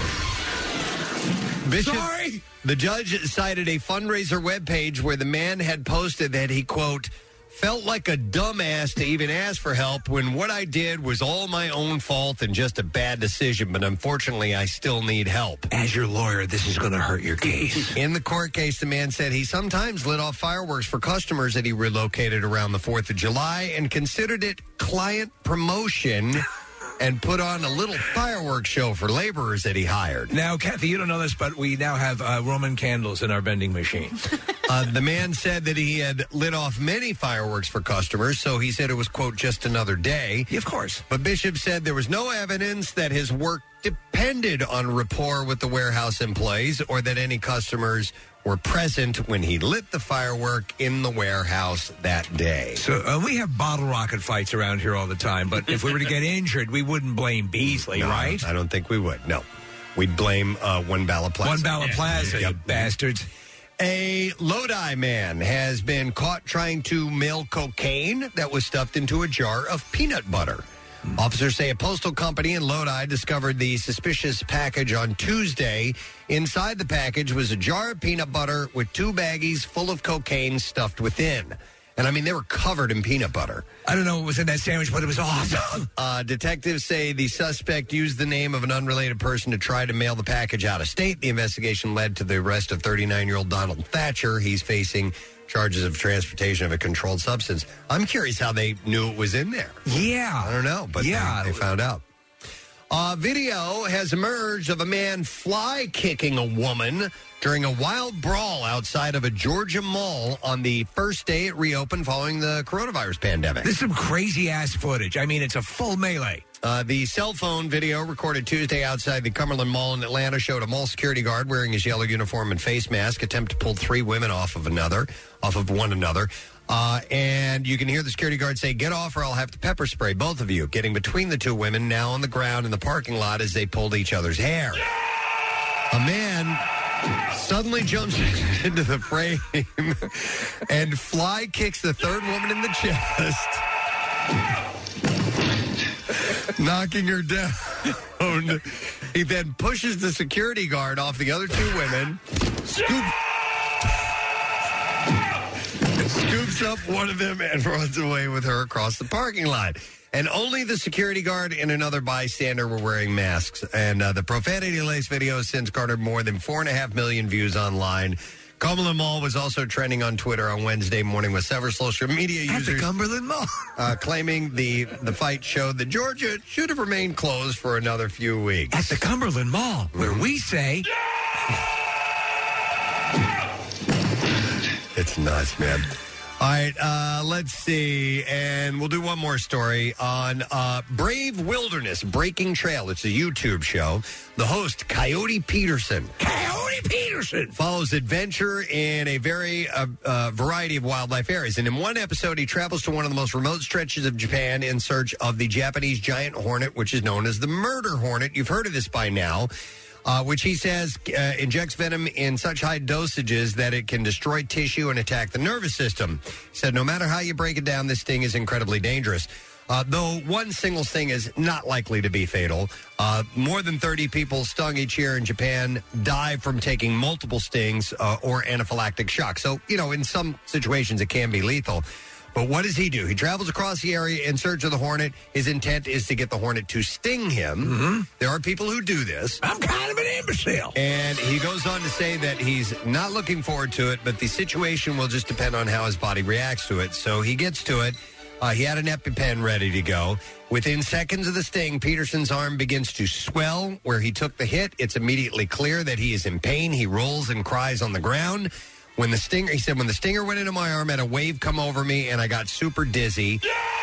Bishop, Sorry? The judge cited a fundraiser webpage where the man had posted that he, quote, Felt like a dumbass to even ask for help when what I did was all my own fault and just a bad decision, but unfortunately I still need help. As your lawyer, this is going to hurt your case. In the court case, the man said he sometimes lit off fireworks for customers that he relocated around the fourth of July and considered it client promotion and put on a little fireworks show for laborers that he hired. Now, Kathy, you don't know this, but we now have uh, Roman candles in our vending machine. uh, the man said that he had lit off many fireworks for customers, so he said it was, quote, just another day. Yeah, of course. But Bishop said there was no evidence that his work depended on rapport with the warehouse employees or that any customers were present when he lit the firework in the warehouse that day. So uh, we have bottle rocket fights around here all the time, but if we were to get injured, we wouldn't blame Beasley, No, right? I don't think we would. No. We'd blame uh, One Bala Plaza. One Bala Plaza, you bastards. A Lodi man has been caught trying to mail cocaine that was stuffed into a jar of peanut butter. Officers say a postal company in Lodi discovered the suspicious package on Tuesday. Inside the package was a jar of peanut butter with two baggies full of cocaine stuffed within. And, I mean, they were covered in peanut butter. I don't know what was in that sandwich, but it was awesome. Uh, detectives say the suspect used the name of an unrelated person to try to mail the package out of state. The investigation led to the arrest of thirty-nine-year-old Donald Thatcher. He's facing charges of transportation of a controlled substance. I'm curious how they knew it was in there. Yeah. I don't know, but yeah. they, they found out. Uh, video has emerged of a man fly kicking a woman during a wild brawl outside of a Georgia mall on the first day it reopened following the coronavirus pandemic. This is some crazy-ass footage. I mean, it's a full melee. Uh, the cell phone video recorded Tuesday outside the Cumberland Mall in Atlanta showed a mall security guard wearing his yellow uniform and face mask attempt to pull three women off of another, off of one another. Uh, and you can hear the security guard say, "Get off or I'll have to pepper spray both of you," getting between the two women now on the ground in the parking lot as they pulled each other's hair. A man suddenly jumps into the frame and fly kicks the third woman in the chest, knocking her down. He then pushes the security guard off the other two women, scoop, scoops up one of them and runs away with her across the parking lot. And only the security guard and another bystander were wearing masks. And uh, the profanity-laced video has since garnered more than four and a half million views online. Cumberland Mall was also trending on Twitter on Wednesday morning with several social media At users the Cumberland Mall. uh, claiming the, the fight showed that Georgia should have remained closed for another few weeks. At the Cumberland Mall, where we say... It's nuts, man. All right, uh, let's see. And we'll do one more story on uh, Brave Wilderness Breaking Trail. It's a YouTube show. The host, Coyote Peterson. Coyote Peterson! Follows adventure in a very uh, uh, variety of wildlife areas. And in one episode, he travels to one of the most remote stretches of Japan in search of the Japanese giant hornet, which is known as the murder hornet. You've heard of this by now. Uh, which he says uh, injects venom in such high dosages that it can destroy tissue and attack the nervous system. He said no matter how you break it down, this sting is incredibly dangerous. Uh, though one single sting is not likely to be fatal. Uh, more than thirty people stung each year in Japan die from taking multiple stings uh, or anaphylactic shock. So, you know, in some situations it can be lethal. But what does he do? He travels across the area in search of the hornet. His intent is to get the hornet to sting him. Mm-hmm. There are people who do this. I'm kind of an imbecile. And he goes on to say that he's not looking forward to it, but the situation will just depend on how his body reacts to it. So he gets to it. Uh, he had an EpiPen ready to go. Within seconds of the sting, Peterson's arm begins to swell. Where he took the hit, it's immediately clear that he is in pain. He rolls and cries on the ground. When the stinger, he said, when the stinger went into my arm, I had a wave come over me, and I got super dizzy.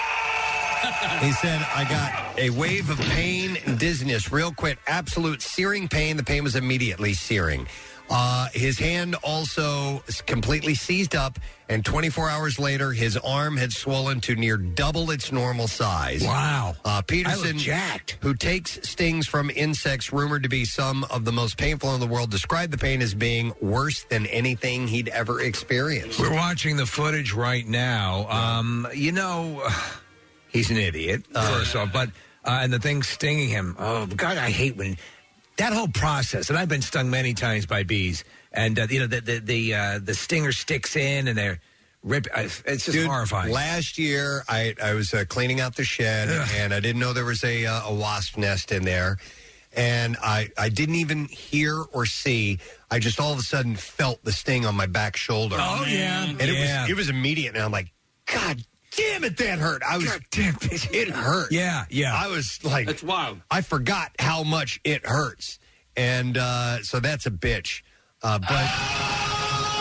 He said, I got a wave of pain and dizziness real quick, absolute searing pain. The pain was immediately searing. Uh, his hand also completely seized up, and twenty-four hours later, his arm had swollen to near double its normal size. Wow. Uh, Peterson, I look jacked. who takes stings from insects rumored to be some of the most painful in the world, described the pain as being worse than anything he'd ever experienced. We're watching the footage right now. Um, you know, he's an idiot, first off, but, uh, and the thing stinging him. Oh, God, I hate when... That whole process, and I've been stung many times by bees, and uh, you know the the the, uh, the stinger sticks in, and they're rip. It's just Dude, horrifying. Last year, I, I was uh, cleaning out the shed, Ugh. and I didn't know there was a, uh, a wasp nest in there. And I, I didn't even hear or see. I just all of a sudden felt the sting on my back shoulder. Oh, yeah. And Yeah. it was it was immediate. And I'm like, God damn it, that hurt. I was, God damn it. It hurt. Yeah, yeah. I was like, That's wild. I forgot how much it hurts. And uh, so that's a bitch. Uh, but.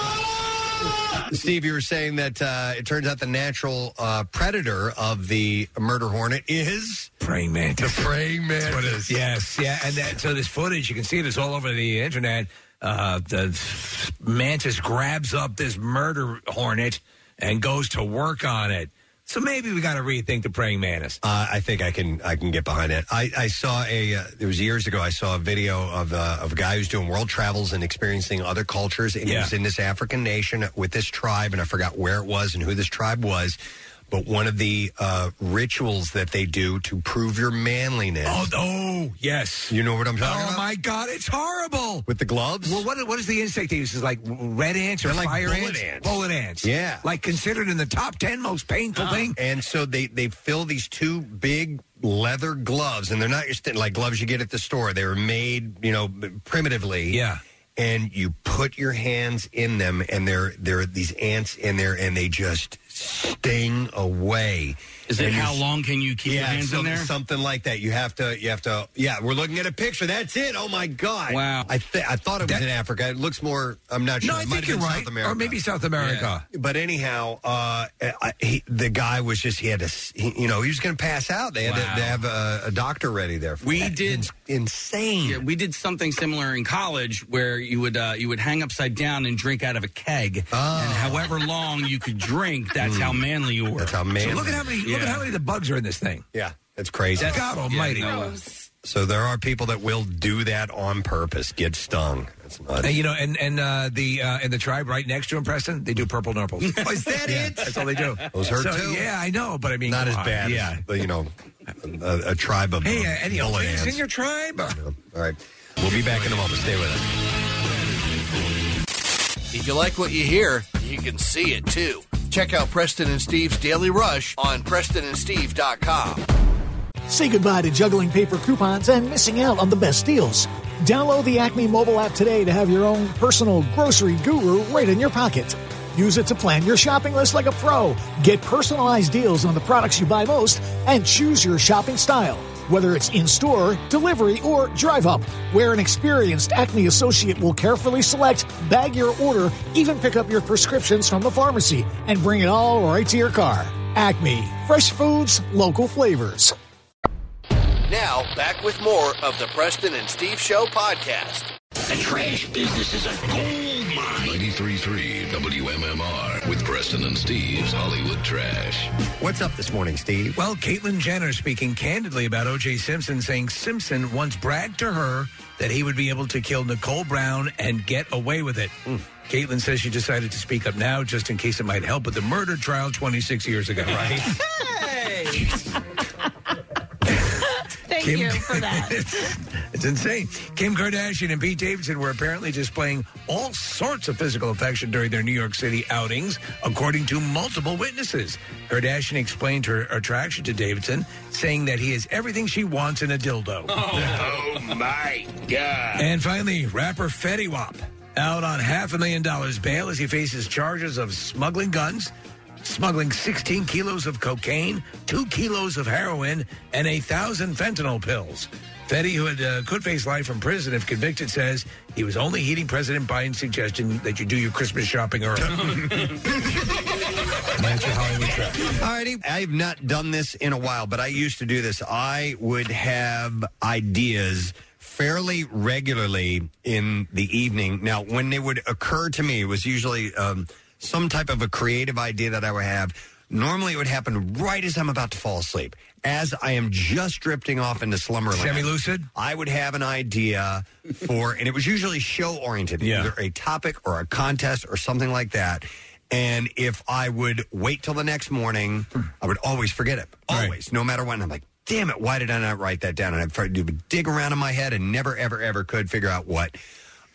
Steve, you were saying that uh, it turns out the natural uh, predator of the murder hornet is praying mantis. The praying mantis. What is? Yes, yeah. And that, so this footage, you can see this all over the internet. Uh, the mantis grabs up this murder hornet and goes to work on it. So maybe we got to rethink the praying mantis. Uh, I think I can I can get behind it. I, I saw a uh, it was years ago. I saw a video of uh, of a guy who's doing world travels and experiencing other cultures. And Yeah. he was in this African nation with this tribe, and I forgot where it was and who this tribe was. But one of the uh, rituals that they do to prove your manliness. Oh, oh, yes. You know what I'm talking Oh, about? my God, it's horrible. With the gloves? Well, what, what is the insect they use? Is like red ants or They're like fire bullet ants? ants. Bullet ants. Yeah. Like considered in the top ten most painful Uh, thing. And so they, they fill these two big leather gloves, and they're not just like gloves you get at the store. They were made, you know, primitively. Yeah. And you put your hands in them, and there there are these ants in there, and they just sting away. Is it And how you- long can you keep yeah, your hands some- in there? Something like that. You have to. You have to. Yeah, we're looking at a picture. That's it. Oh my God! Wow. I th- I thought it was That- in Africa. It looks more. I'm not sure. No, I It might think have you're been right. South America. Or maybe South America. But anyhow, uh, I, he, the guy was just, he had to, he, you know, he was going to pass out. They had to, Wow. to have a, a doctor ready there. For We that. did- It's insane. Yeah, we did something similar in college where you would uh, you would hang upside down and drink out of a keg, Oh. and however long you could drink, that's how manly you were. That's how manly. So look at how many. Look at Yeah. how many of the bugs are in this thing. Yeah, that's crazy. That's- God Almighty. yeah, no, So there are people that will do that on purpose, get stung. That's nuts. And you know, and and uh, the uh, in the tribe right next to him, Preston, they do purple nurples. Oh, is that Yeah, it? That's all they do. Those hurt So, too. Yeah, I know, but I mean, Not come as on. bad. Yeah. As, but, you know, a, a tribe of Hey, uh, uh, any bullet Olympics ants. in your tribe? All right, we'll be back in a moment. Stay with us. If you like what you hear, you can see it too. Check out Preston and Steve's Daily Rush on preston and steve dot com. Say goodbye to juggling paper coupons and missing out on the best deals. Download the Acme mobile app today to have your own personal grocery guru right in your pocket. Use it to plan your shopping list like a pro. Get personalized deals on the products you buy most and choose your shopping style. Whether it's in-store, delivery, or drive-up, where an experienced Acme associate will carefully select, bag your order, even pick up your prescriptions from the pharmacy, and bring it all right to your car. Acme. Fresh foods, local flavors. Now, back with more of the Preston and Steve Show podcast. The trash business is a gold mine. ninety-three point three W M M R with Preston and Steve's Hollywood Trash. What's up this morning, Steve? Well, Caitlyn Jenner speaking candidly about O J Simpson, saying Simpson once bragged to her that he would be able to kill Nicole Brown and get away with it. Mm. Caitlyn says she decided to speak up now just in case it might help with the murder trial twenty-six years ago. Right? Hey! Thank Kim- you for that. It's insane. Kim Kardashian and Pete Davidson were apparently displaying all sorts of physical affection during their New York City outings, according to multiple witnesses. Kardashian explained her attraction to Davidson, saying that he is everything she wants in a dildo. Oh, my God. And finally, rapper Fetty Wap out on half a million dollars bail as he faces charges of smuggling guns, smuggling sixteen kilos of cocaine, two kilos of heroin, and a thousand fentanyl pills. Fetty, who had, uh, could face life in prison if convicted, says he was only heeding President Biden's suggestion that you do your Christmas shopping early. That's your Hollywood trip. Alrighty, I've not done this in a while, but I used to do this. I would have ideas fairly regularly in the evening. Now, when they would occur to me, it was usually um, some type of a creative idea that I would have. Normally, it would happen right as I'm about to fall asleep. As I am just drifting off into slumber land. Semi-lucid? I would have an idea for, and it was usually show-oriented, Yeah. either a topic or a contest or something like that. And if I would wait till the next morning, I would always forget it. Always, no matter when. I'm like, damn it, why did I not write that down? And I'd try to dig around in my head and never, ever, ever could figure out what.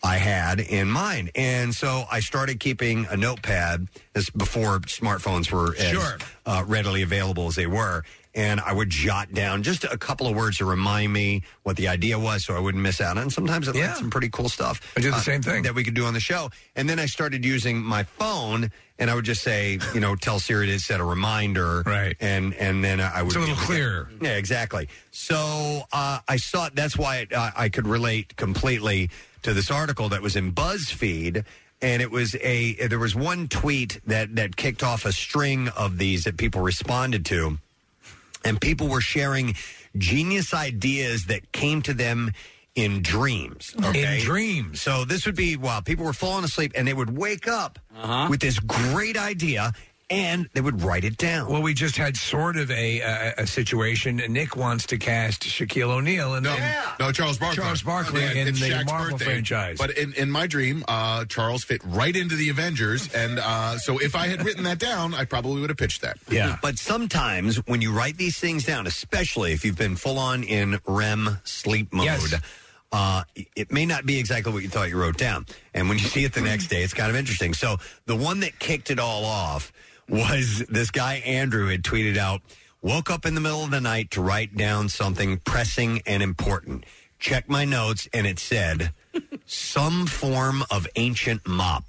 I had in mind. And so I started keeping a notepad. This before smartphones were as Sure. uh, readily available as they were. And I would jot down just a couple of words to remind me what the idea was so I wouldn't miss out. And sometimes it Yeah. had some pretty cool stuff. I did the uh, same thing. That we could do on the show. And then I started using my phone, and I would just say, you know, tell Siri to set a reminder. Right. And, and then I would... It's a little clearer. Yeah, exactly. So uh, I saw... That's why uh, I could relate completely to this article that was in BuzzFeed. And it was a... There was one tweet that, that kicked off a string of these that people responded to. And people were sharing genius ideas that came to them in dreams. Okay? In dreams. So this would be while people were falling asleep, and they would wake up Uh-huh. with this great idea, and they would write it down. Well, we just had sort of a a, a situation. Nick wants to cast Shaquille O'Neal, and No, and- no, Charles Barkley. Charles Barkley Yeah, in it's the Shaq's Marvel birthday. franchise. But in, in my dream, uh, Charles fit right into the Avengers, and uh, so if I had written that down, I probably would have pitched that. Yeah. But sometimes when you write these things down, especially if you've been full on in R E M sleep mode, Yes. uh, it may not be exactly what you thought you wrote down. And when you see it the next day, it's kind of interesting. So the one that kicked it all off was this guy, Andrew, had tweeted out, woke up in the middle of the night to write down something pressing and important. Check my notes, and it said, some form of ancient mop.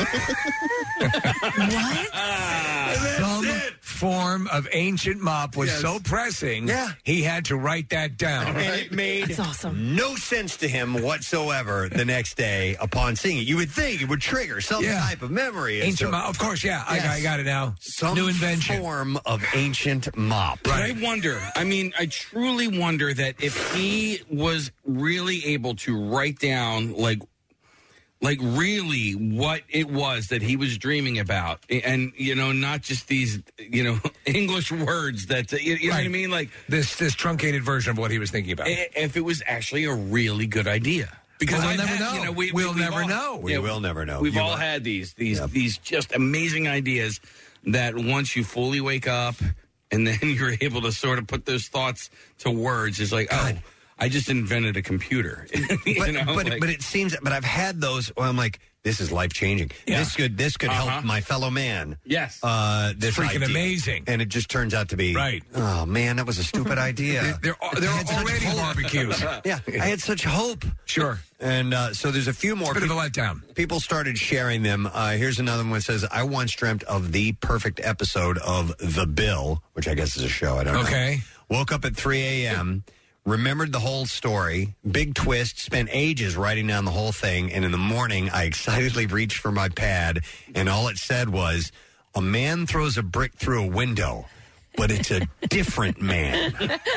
Some form of ancient mop was Yes. so pressing, Yeah. he had to write that down. And it made no sense to him whatsoever the next day upon seeing it. You would think it would trigger some Yeah. type of memory. as Ancient to- mop, of course, yeah, I, Yes. I got it now. Some New invention. form of ancient mop. But I wonder, I mean, I truly wonder that if he was really able to write down, like, like really what it was that he was dreaming about. And, you know, not just these, you know, English words that, you, you know what I mean? Like this, this truncated version of what he was thinking about. i- if it was actually a really good idea. Because Well, we'll I've never had, know. You know we, We'll we, we've never all- know. We yeah, will never know. We've You all will. had these these these just amazing ideas that once you fully wake up and then you're able to sort of put those thoughts to words, it's like, oh, I just invented a computer. you But, know, but, like- but it seems, but I've had those where I'm like, this is life changing. Yeah. This could this could Uh-huh. help my fellow man. Yes. Uh, this Freaking idea. amazing. And it just turns out to be Right. Oh man, that was a stupid idea. There are, there I are had such already hope. barbecues. Yeah, I had such hope. Sure. And uh, so there's a few more. Bit of a letdown. People started sharing them. Uh, here's another one that says, I once dreamt of the perfect episode of The Bill, which I guess is a show. I don't know. Okay. Woke up at three a.m., remembered the whole story, big twist, spent ages writing down the whole thing, and in the morning I excitedly reached for my pad, and all it said was, a man throws a brick through a window, but it's a different man.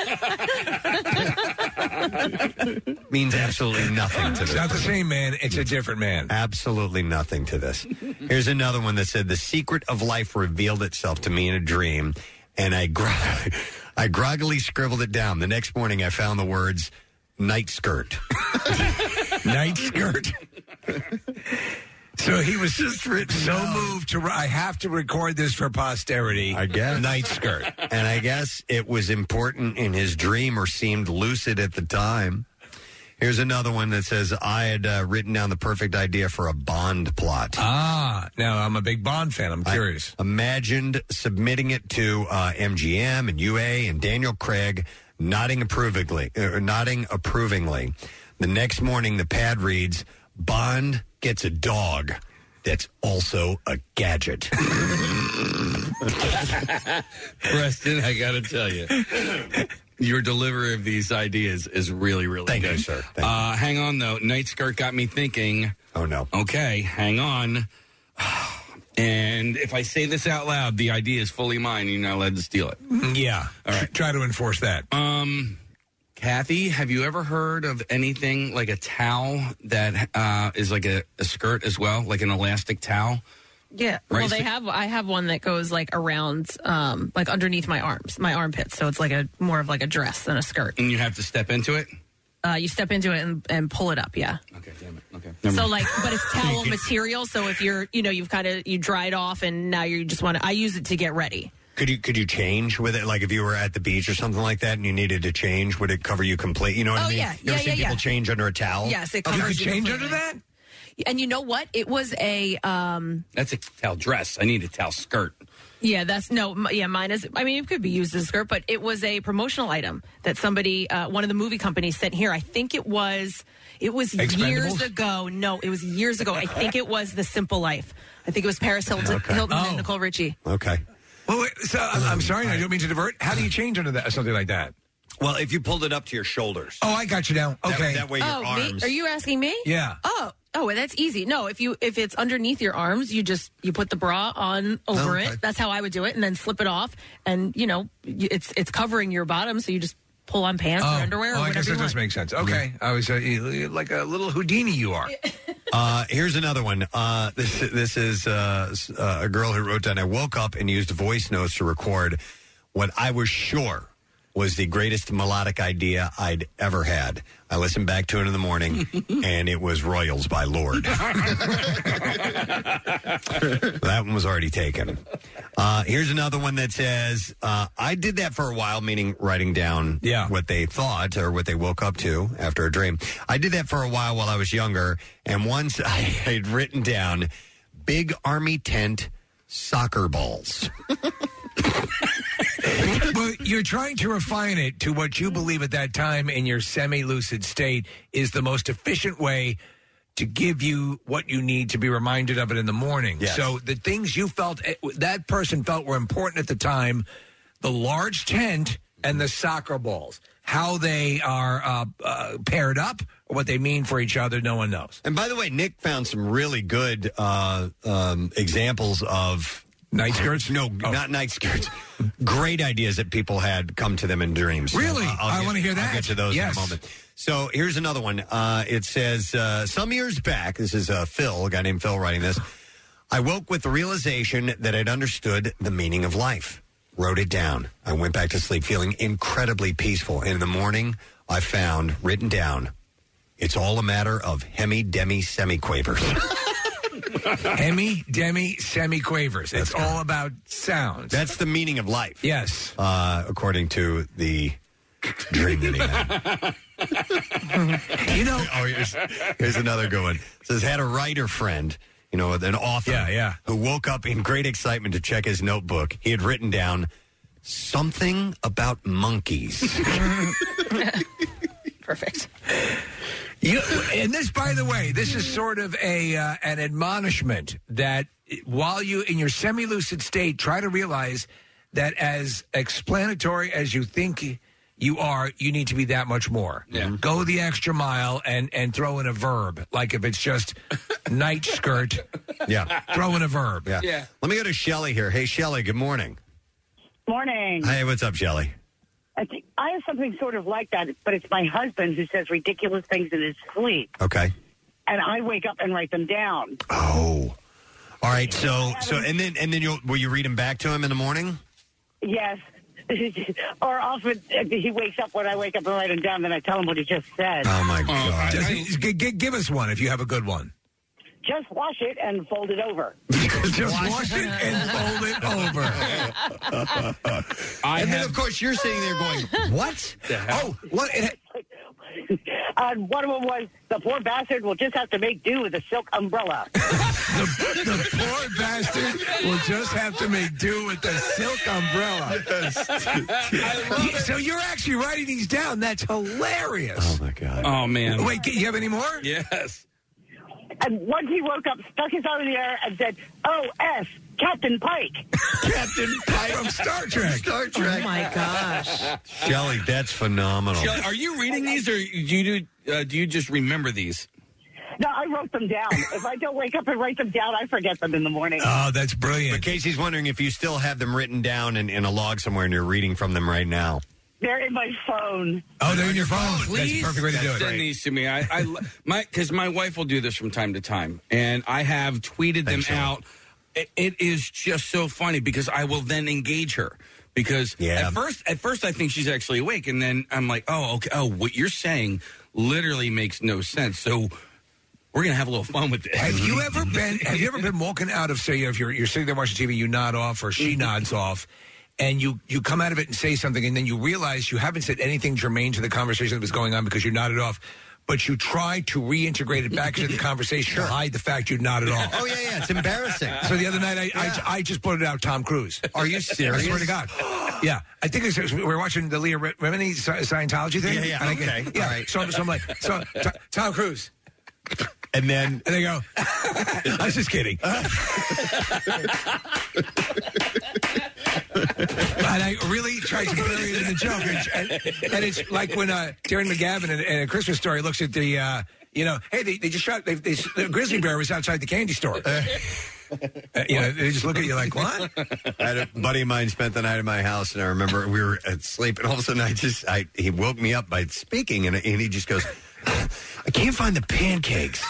Means absolutely nothing to It's this. not the same man, it's a different man. Absolutely nothing to this. Here's another one that said, the secret of life revealed itself to me in a dream, and I gro- I groggily scribbled it down. The next morning I found the words, night skirt. Night skirt. So he was just so moved to. I have to record this for posterity. I guess. Night skirt. And I guess it was important in his dream or seemed lucid at the time. Here's another one that says, I had uh, written down the perfect idea for a Bond plot. Ah, now I'm a big Bond fan. I'm curious. I imagined submitting it to uh, M G M and U A and Daniel Craig, nodding approvingly. Uh, nodding approvingly. The next morning, the pad reads, Bond gets a dog that's also a gadget. Preston, I got to tell you, your delivery of these ideas is really, really Thank good. you, sir. Thank uh, hang on, though. Night skirt got me thinking. Oh, no. Okay, hang on. And if I say this out loud, the idea is fully mine. You're not allowed to steal it. Yeah. All right. Try to enforce that. Um, Kathy, have you ever heard of anything like a towel that uh, is like a, a skirt as well, like an elastic towel? Yeah. Right, Well, they so- have. I have one that goes like around, um, like underneath my arms, my armpits. So it's like a more of like a dress than a skirt. And you have to step into it? Uh, you step into it and, and pull it up. Yeah. Okay, damn it. Okay. So like, but it's towel material. So if you're, you know, you've kind of you dried off and now you just want to. I use it to get ready. Could you could you change with it? Like if you were at the beach or something like that and you needed to change, would it cover you complete? You know what Oh, I mean? yeah. You ever Yeah, seen yeah, people yeah. change under a towel? Yes, it Oh, you covers could you change completely. under that? And you know what? It was a. Um, That's a towel dress. I need a towel skirt. Yeah, that's no. m- Yeah, mine is. I mean, it could be used as a skirt, but it was a promotional item that somebody, uh, one of the movie companies, sent here. I think it was. It was years Expendables? ago. No, it was years ago. I think it was The Simple Life. I think it was Paris Hilton, Okay. Hilton Oh. and Nicole Richie. Okay. Well, wait, so I'm, I'm sorry, I don't mean to divert. How do you change under that, something like that? Well, if you pulled it up to your shoulders. Oh, I got you now. That- Okay. That, way your Oh, me? arms. Are you asking me? Yeah. Oh, oh, well, that's easy. No, if you if it's underneath your arms, you just you put the bra on over Okay. it. That's how I would do it, and then slip it off, and you know you- it's it's covering your bottom, so you just pull on pants oh, or underwear oh, or I whatever guess you that does want. make sense. Okay. I was uh, you- like a little Houdini you are. Uh, here's another one. Uh, this this is uh, s- uh, a girl who wrote down, I woke up and used voice notes to record what I was sure was the greatest melodic idea I'd ever had. I listened back to it in the morning, and it was Royals by Lord. That one was already taken. Uh, here's another one that says, uh, I did that for a while, meaning writing down Yeah. what they thought or what they woke up to after a dream. I did that for a while while I was younger, and once I had written down big army tent soccer balls. Well, you're trying to refine it to what you believe at that time in your semi-lucid state is the most efficient way to give you what you need to be reminded of it in the morning. Yes. So the things you felt that person felt were important at the time, the large tent and the soccer balls, how they are uh, uh, paired up or what they mean for each other, no one knows. And by the way, Nick found some really good uh, um, examples of night skirts. No, Oh. not night skirts. Great ideas that people had come to them in dreams. So, Really? uh, I'll I get- wanna hear I'll that. get to those Yes. in a moment. So here's another one. Uh, it says, uh, some years back, this is uh, Phil, a guy named Phil writing this, I woke with the realization that I'd understood the meaning of life. Wrote it down. I went back to sleep feeling incredibly peaceful. And in the morning, I found written down, it's all a matter of hemi, demi, semi-quavers. Hemi, demi, semi-quavers. It's all about sounds. That's the meaning of life. Yes. Uh, according to the dream that he had. You know. Oh, here's, here's another good one. It says, had a writer friend, you know, an author, Yeah, yeah. who woke up in great excitement to check his notebook. He had written down something about monkeys. Perfect. You, and this, by the way, this is sort of a uh, an admonishment that while you in your semi-lucid state, try to realize that as explanatory as you think you are, you need to be that much more. Yeah. Go the extra mile and and throw in a verb. Like if it's just night skirt, yeah, throw in a verb. Yeah. Yeah. Let me go to Shelley here. Hey, Shelley, good morning. Morning. Hey, what's up, Shelley? I, think, I have something sort of like that, but it's my husband who says ridiculous things in his sleep, Okay. and I wake up and write them down. Oh. All right. So, so, and then, and then you'll, will you read them back to him in the morning? Yes. Or often uh, he wakes up when I wake up and write them down, then I tell him what he just said. Oh, my God. Does he- g- g- give us one if you have a good one. Just wash it and fold it over. Just wash it and fold it over. and then, of course, you're sitting there going, what? Oh, what? It, Uh, one of them was, the poor bastard will just have to make do with a silk umbrella. the, the poor bastard will just have to make do with the silk umbrella. So you're actually writing these down. That's hilarious. Oh, my God. Oh, man. Wait, you have any more? Yes. And once he woke up, stuck his arm in the air and said, O S, Captain Pike. Captain Pike from Star Trek. Star Trek. Oh my gosh. Shelley, that's phenomenal. Shelley, are you reading these, or do you do, uh, do you just remember these? No, I wrote them down. If I don't wake up and write them down, I forget them in the morning. Oh, that's But brilliant. Casey's wondering if you still have them written down in, in a log somewhere and you're reading from them right now. They're in my phone. Oh, they're in your phone. Please That's the perfect way to do it. send these to me. I, I my because my wife will do this from time to time, and I have tweeted them Thanks, Shelley. out. It, it is just so funny because I will then engage her because Yeah. at first at first I think she's actually awake, and then I'm like, oh, okay, oh, what you're saying literally makes no sense. So we're gonna have a little fun with this. Have you ever been? Have you ever been woken out of, say, if you're you're sitting there watching T V, you nod off, or she nods off, and you you come out of it and say something, and then you realize you haven't said anything germane to the conversation that was going on because you nodded off, but you try to reintegrate it back into the conversation to hide the fact you're not at all. Oh, yeah, yeah. It's embarrassing. So the other night, I, I, I just blurted out Tom Cruise. Are you serious? I swear to God. Yeah. I think it's, we were watching the Leah Remini Scientology thing. Yeah, yeah. And I Okay. get, yeah. All right. So, so I'm like, so, T- Tom Cruise. And then... And they go, I was just kidding. And I really tried to carry it in the joke. And, and, and it's like when uh, Darren McGavin in, in A Christmas Story looks at the, uh, you know, hey, they, they just shot, they, they, the grizzly bear was outside the candy store. Uh, you know, they just look at you like, what? I had a buddy of mine spent the night at my house, and I remember we were asleep, and all of a sudden I just, I, he woke me up by speaking, and, and he just goes, I can't find the pancakes.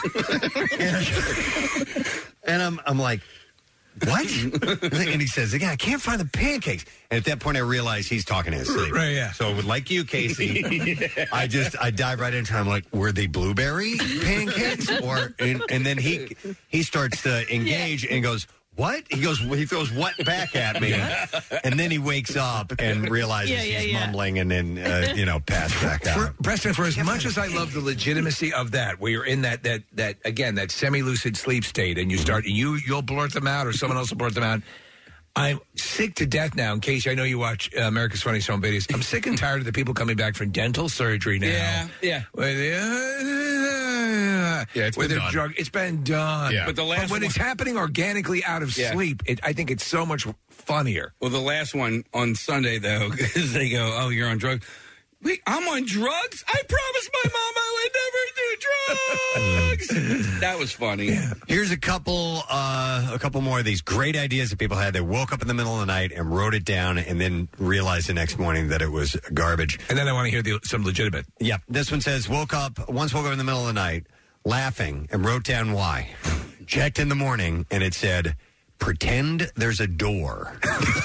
and, and I'm, I'm like, what? And he says, again, I can't find the pancakes. And at that point, I realized he's talking in his sleep. Right, yeah. So like you, Casey, yeah. I just, I dive right into it. I'm like, were they blueberry pancakes? Or, and, and then he, he starts to engage yeah. and goes, what? He goes, he throws what back at me. Yeah. And then he wakes up and realizes yeah, yeah, he's yeah. mumbling and then, uh, you know, passed back out. For, Preston, for as much as I love the legitimacy of that, where you're in that, that, that again, that semi-lucid sleep state, and you start, you, you'll blurt them out or someone else will blurt them out. I'm sick to death now, in case I know you watch uh, America's Funniest Home Videos. I'm sick and tired of the people coming back from dental surgery now. Yeah, yeah. Where they, uh, yeah, it's been done. Drug, it's been done. Yeah. But the last but when one, it's happening organically out of yeah. sleep, it, I think it's so much funnier. Well, the last one on Sunday, though, because they go, oh, you're on drugs. Wait, I'm on drugs? I promised my mom I would never do drugs. That was funny. Yeah. Here's a couple uh, a couple more of these great ideas that people had. They woke up in the middle of the night and wrote it down and then realized the next morning that it was garbage. And then I want to hear the, some legitimate. Yeah. This one says, woke up, once woke up in the middle of the night, laughing, and wrote down why. Checked in the morning, and it said, pretend there's a door.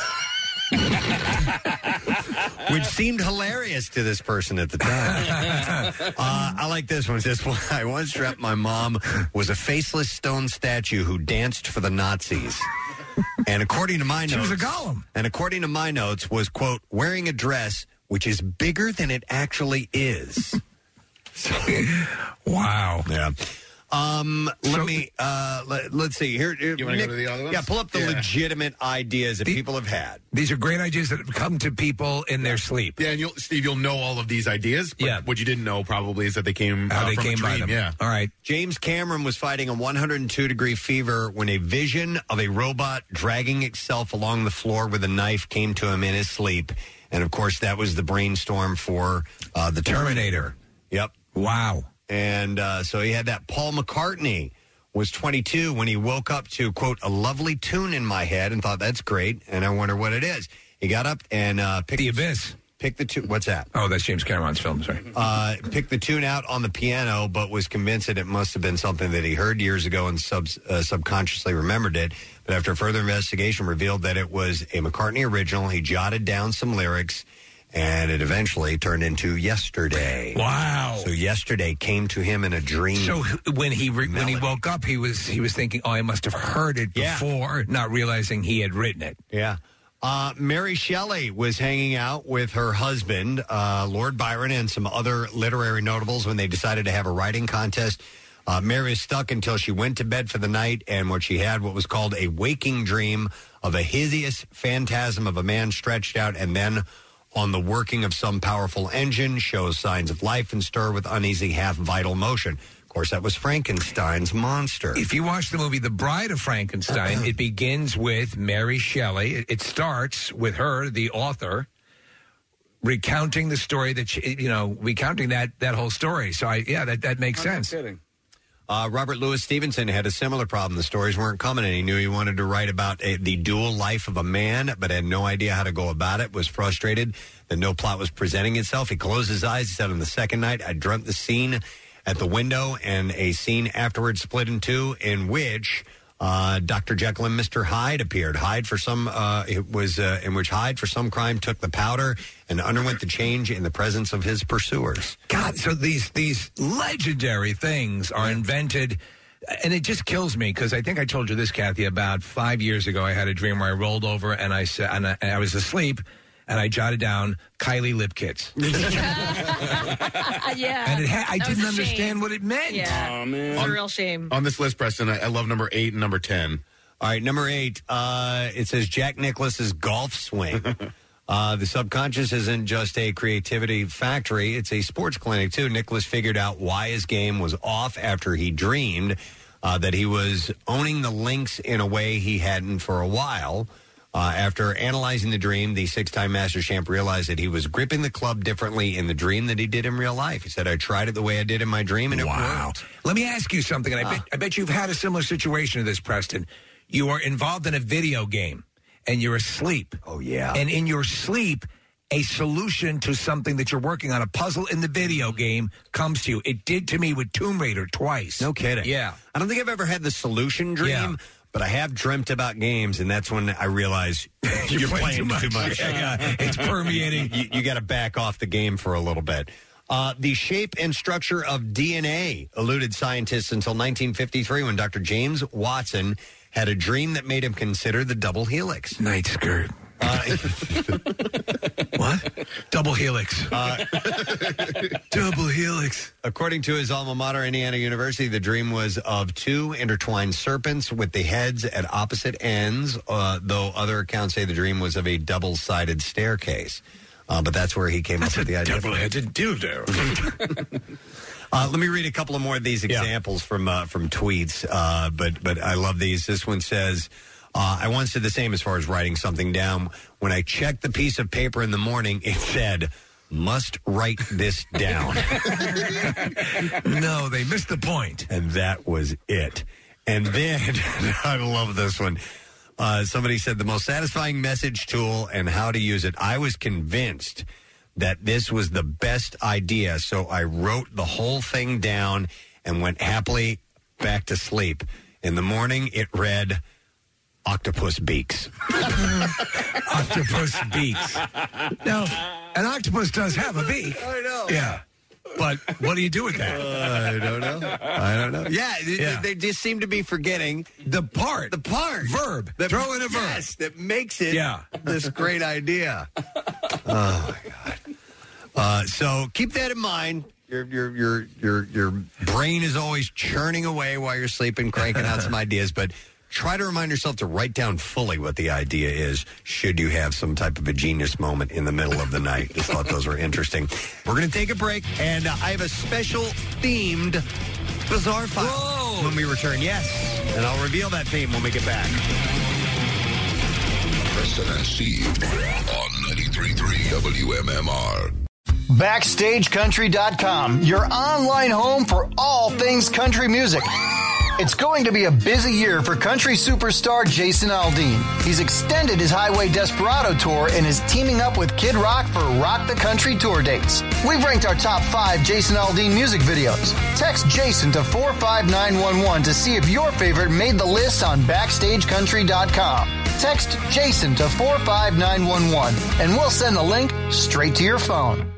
Which seemed hilarious to this person at the time. uh, I like this one. It says, well, I once dreamt my mom was a faceless stone statue who danced for the Nazis. And according to my notes... She was a golem. And according to my notes, was, quote, wearing a dress which is bigger than it actually is. Wow. Yeah. Um, let so, me, uh, let, let's see. Here, here you want to Nick, go to the other ones? Yeah, pull up the yeah. legitimate ideas that the, people have had. These are great ideas that come to people in their sleep. Yeah, and you'll, Steve, you'll know all of these ideas. But yeah. what you didn't know probably is that they came, How uh, they from came a dream. by them. Yeah. All right. James Cameron was fighting a one hundred two degree fever when a vision of a robot dragging itself along the floor with a knife came to him in his sleep. And, of course, that was the brainstorm for uh, the Terminator. Terminator. Yep. Wow. And uh, so he had that. Paul McCartney was twenty-two when he woke up to, quote, a lovely tune in my head and thought, that's great, and I wonder what it is. He got up and uh, picked... The Abyss. Picked the tune... What's that? Oh, that's James Cameron's film, sorry. Uh, picked the tune out on the piano, but was convinced that it must have been something that he heard years ago and sub, uh, subconsciously remembered it. But after further investigation, revealed that it was a McCartney original. He jotted down some lyrics, and it eventually turned into Yesterday. Wow! So Yesterday came to him in a dream. So when he re- when he woke up, he was he was thinking, "Oh, I must have heard it before," yeah. not realizing he had written it. Yeah. Uh, Mary Shelley was hanging out with her husband, uh, Lord Byron, and some other literary notables when they decided to have a writing contest. Uh, Mary was stuck until she went to bed for the night, and what she had, what was called a waking dream of a hideous phantasm of a man stretched out and then on the working of some powerful engine, shows signs of life and stir with uneasy half-vital motion. Of course, that was Frankenstein's monster. If you watch the movie The Bride of Frankenstein, it begins with Mary Shelley. It, it starts with her, the author, recounting the story that she, you know, recounting that that whole story. So, I yeah, that, that makes I'm sense. Not kidding. Uh, Robert Louis Stevenson had a similar problem. The stories weren't coming, and he knew he wanted to write about a, the dual life of a man, but had no idea how to go about it, was frustrated that no plot was presenting itself. He closed his eyes. He said on the second night, I dreamt the scene at the window, and a scene afterwards split in two, in which uh, Doctor Jekyll and Mister Hyde appeared. Hyde for some, uh, it was uh, in which Hyde for some crime took the powder and underwent the change in the presence of his pursuers. God, so these these legendary things are invented, and it just kills me because I think I told you this, Kathy, about five years ago. I had a dream where I rolled over and I said, and I, and I was asleep, and I jotted down Kylie lip kits. yeah. And it ha- I That didn't was a understand shame. what it meant. Yeah. Oh, man. It's a real shame. On this list, Preston, I, I love number eight and number ten. All right, number eight. Uh, it says Jack Nicklaus's golf swing. uh, the subconscious isn't just a creativity factory; it's a sports clinic too. Nicklaus figured out why his game was off after he dreamed uh, that he was owning the links in a way he hadn't for a while. Uh, after analyzing the dream, the six-time Masters champ realized that he was gripping the club differently in the dream than he did in real life. He said, "I tried it the way I did in my dream, and it Wow. worked." Let me ask you something, and I, bet, I bet you've had a similar situation to this, Preston. You are involved in a video game, and you're asleep. Oh, yeah. And in your sleep, a solution to something that you're working on, a puzzle in the video game, comes to you. It did to me with Tomb Raider twice. No kidding. Yeah. I don't think I've ever had the solution dream, Yeah. but I have dreamt about games, and that's when I realize you're, You're playing, playing too too much. much. Yeah, yeah. It's permeating. You, you got to back off the game for a little bit. Uh, the shape and structure of D N A eluded scientists until nineteen fifty-three when Doctor James Watson had a dream that made him consider the double helix. Night skirt. Uh, what? Double helix. Uh, Double helix. According to his alma mater, Indiana University, the dream was of two intertwined serpents with the heads at opposite ends, uh, though other accounts say the dream was of a double-sided staircase. Uh, but that's where he came That's up with the a idea. double-headed dildo. Uh, let me read a couple of more of these examples from uh, from tweets, uh, but but I love these. This one says, uh, I once did the same as far as writing something down. When I checked the piece of paper in the morning, it said, "Must write this down." No, they missed the point. And that was it. And then, I love this one. Uh, somebody said, the most satisfying message tool and how to use it. I was convinced that this was the best idea, so I wrote the whole thing down and went happily back to sleep. In the morning, it read, octopus beaks. Octopus beaks. Now, an octopus does have a beak. I know. Yeah. But what do you do with that? Uh, I don't know. I don't know. Yeah, Yeah. They, they just seem to be forgetting The part. the part. Verb. That, Throw in a verb. Yes, that makes it Yeah. this great idea. Oh, my God. Uh, so keep that in mind. Your, your, your, your, your brain is always churning away while you're sleeping, cranking out some ideas, but try to remind yourself to write down fully what the idea is should you have some type of a genius moment in the middle of the night. Just thought those were interesting. We're going to take a break, and uh, I have a special themed Bizarre File Whoa. when we return. Yes, and I'll reveal that theme when we get back. Preston and Steve on ninety-three point three W M M R. Backstage Country dot com, your online home for all things country music. It's going to be a busy year for country superstar Jason Aldean. He's extended his Highway Desperado tour and is teaming up with Kid Rock for Rock the Country tour dates. We've ranked our top five Jason Aldean music videos. Text Jason to four five nine one one to see if your favorite made the list on Backstage Country dot com. Text Jason to four five nine one one and we'll send the link straight to your phone.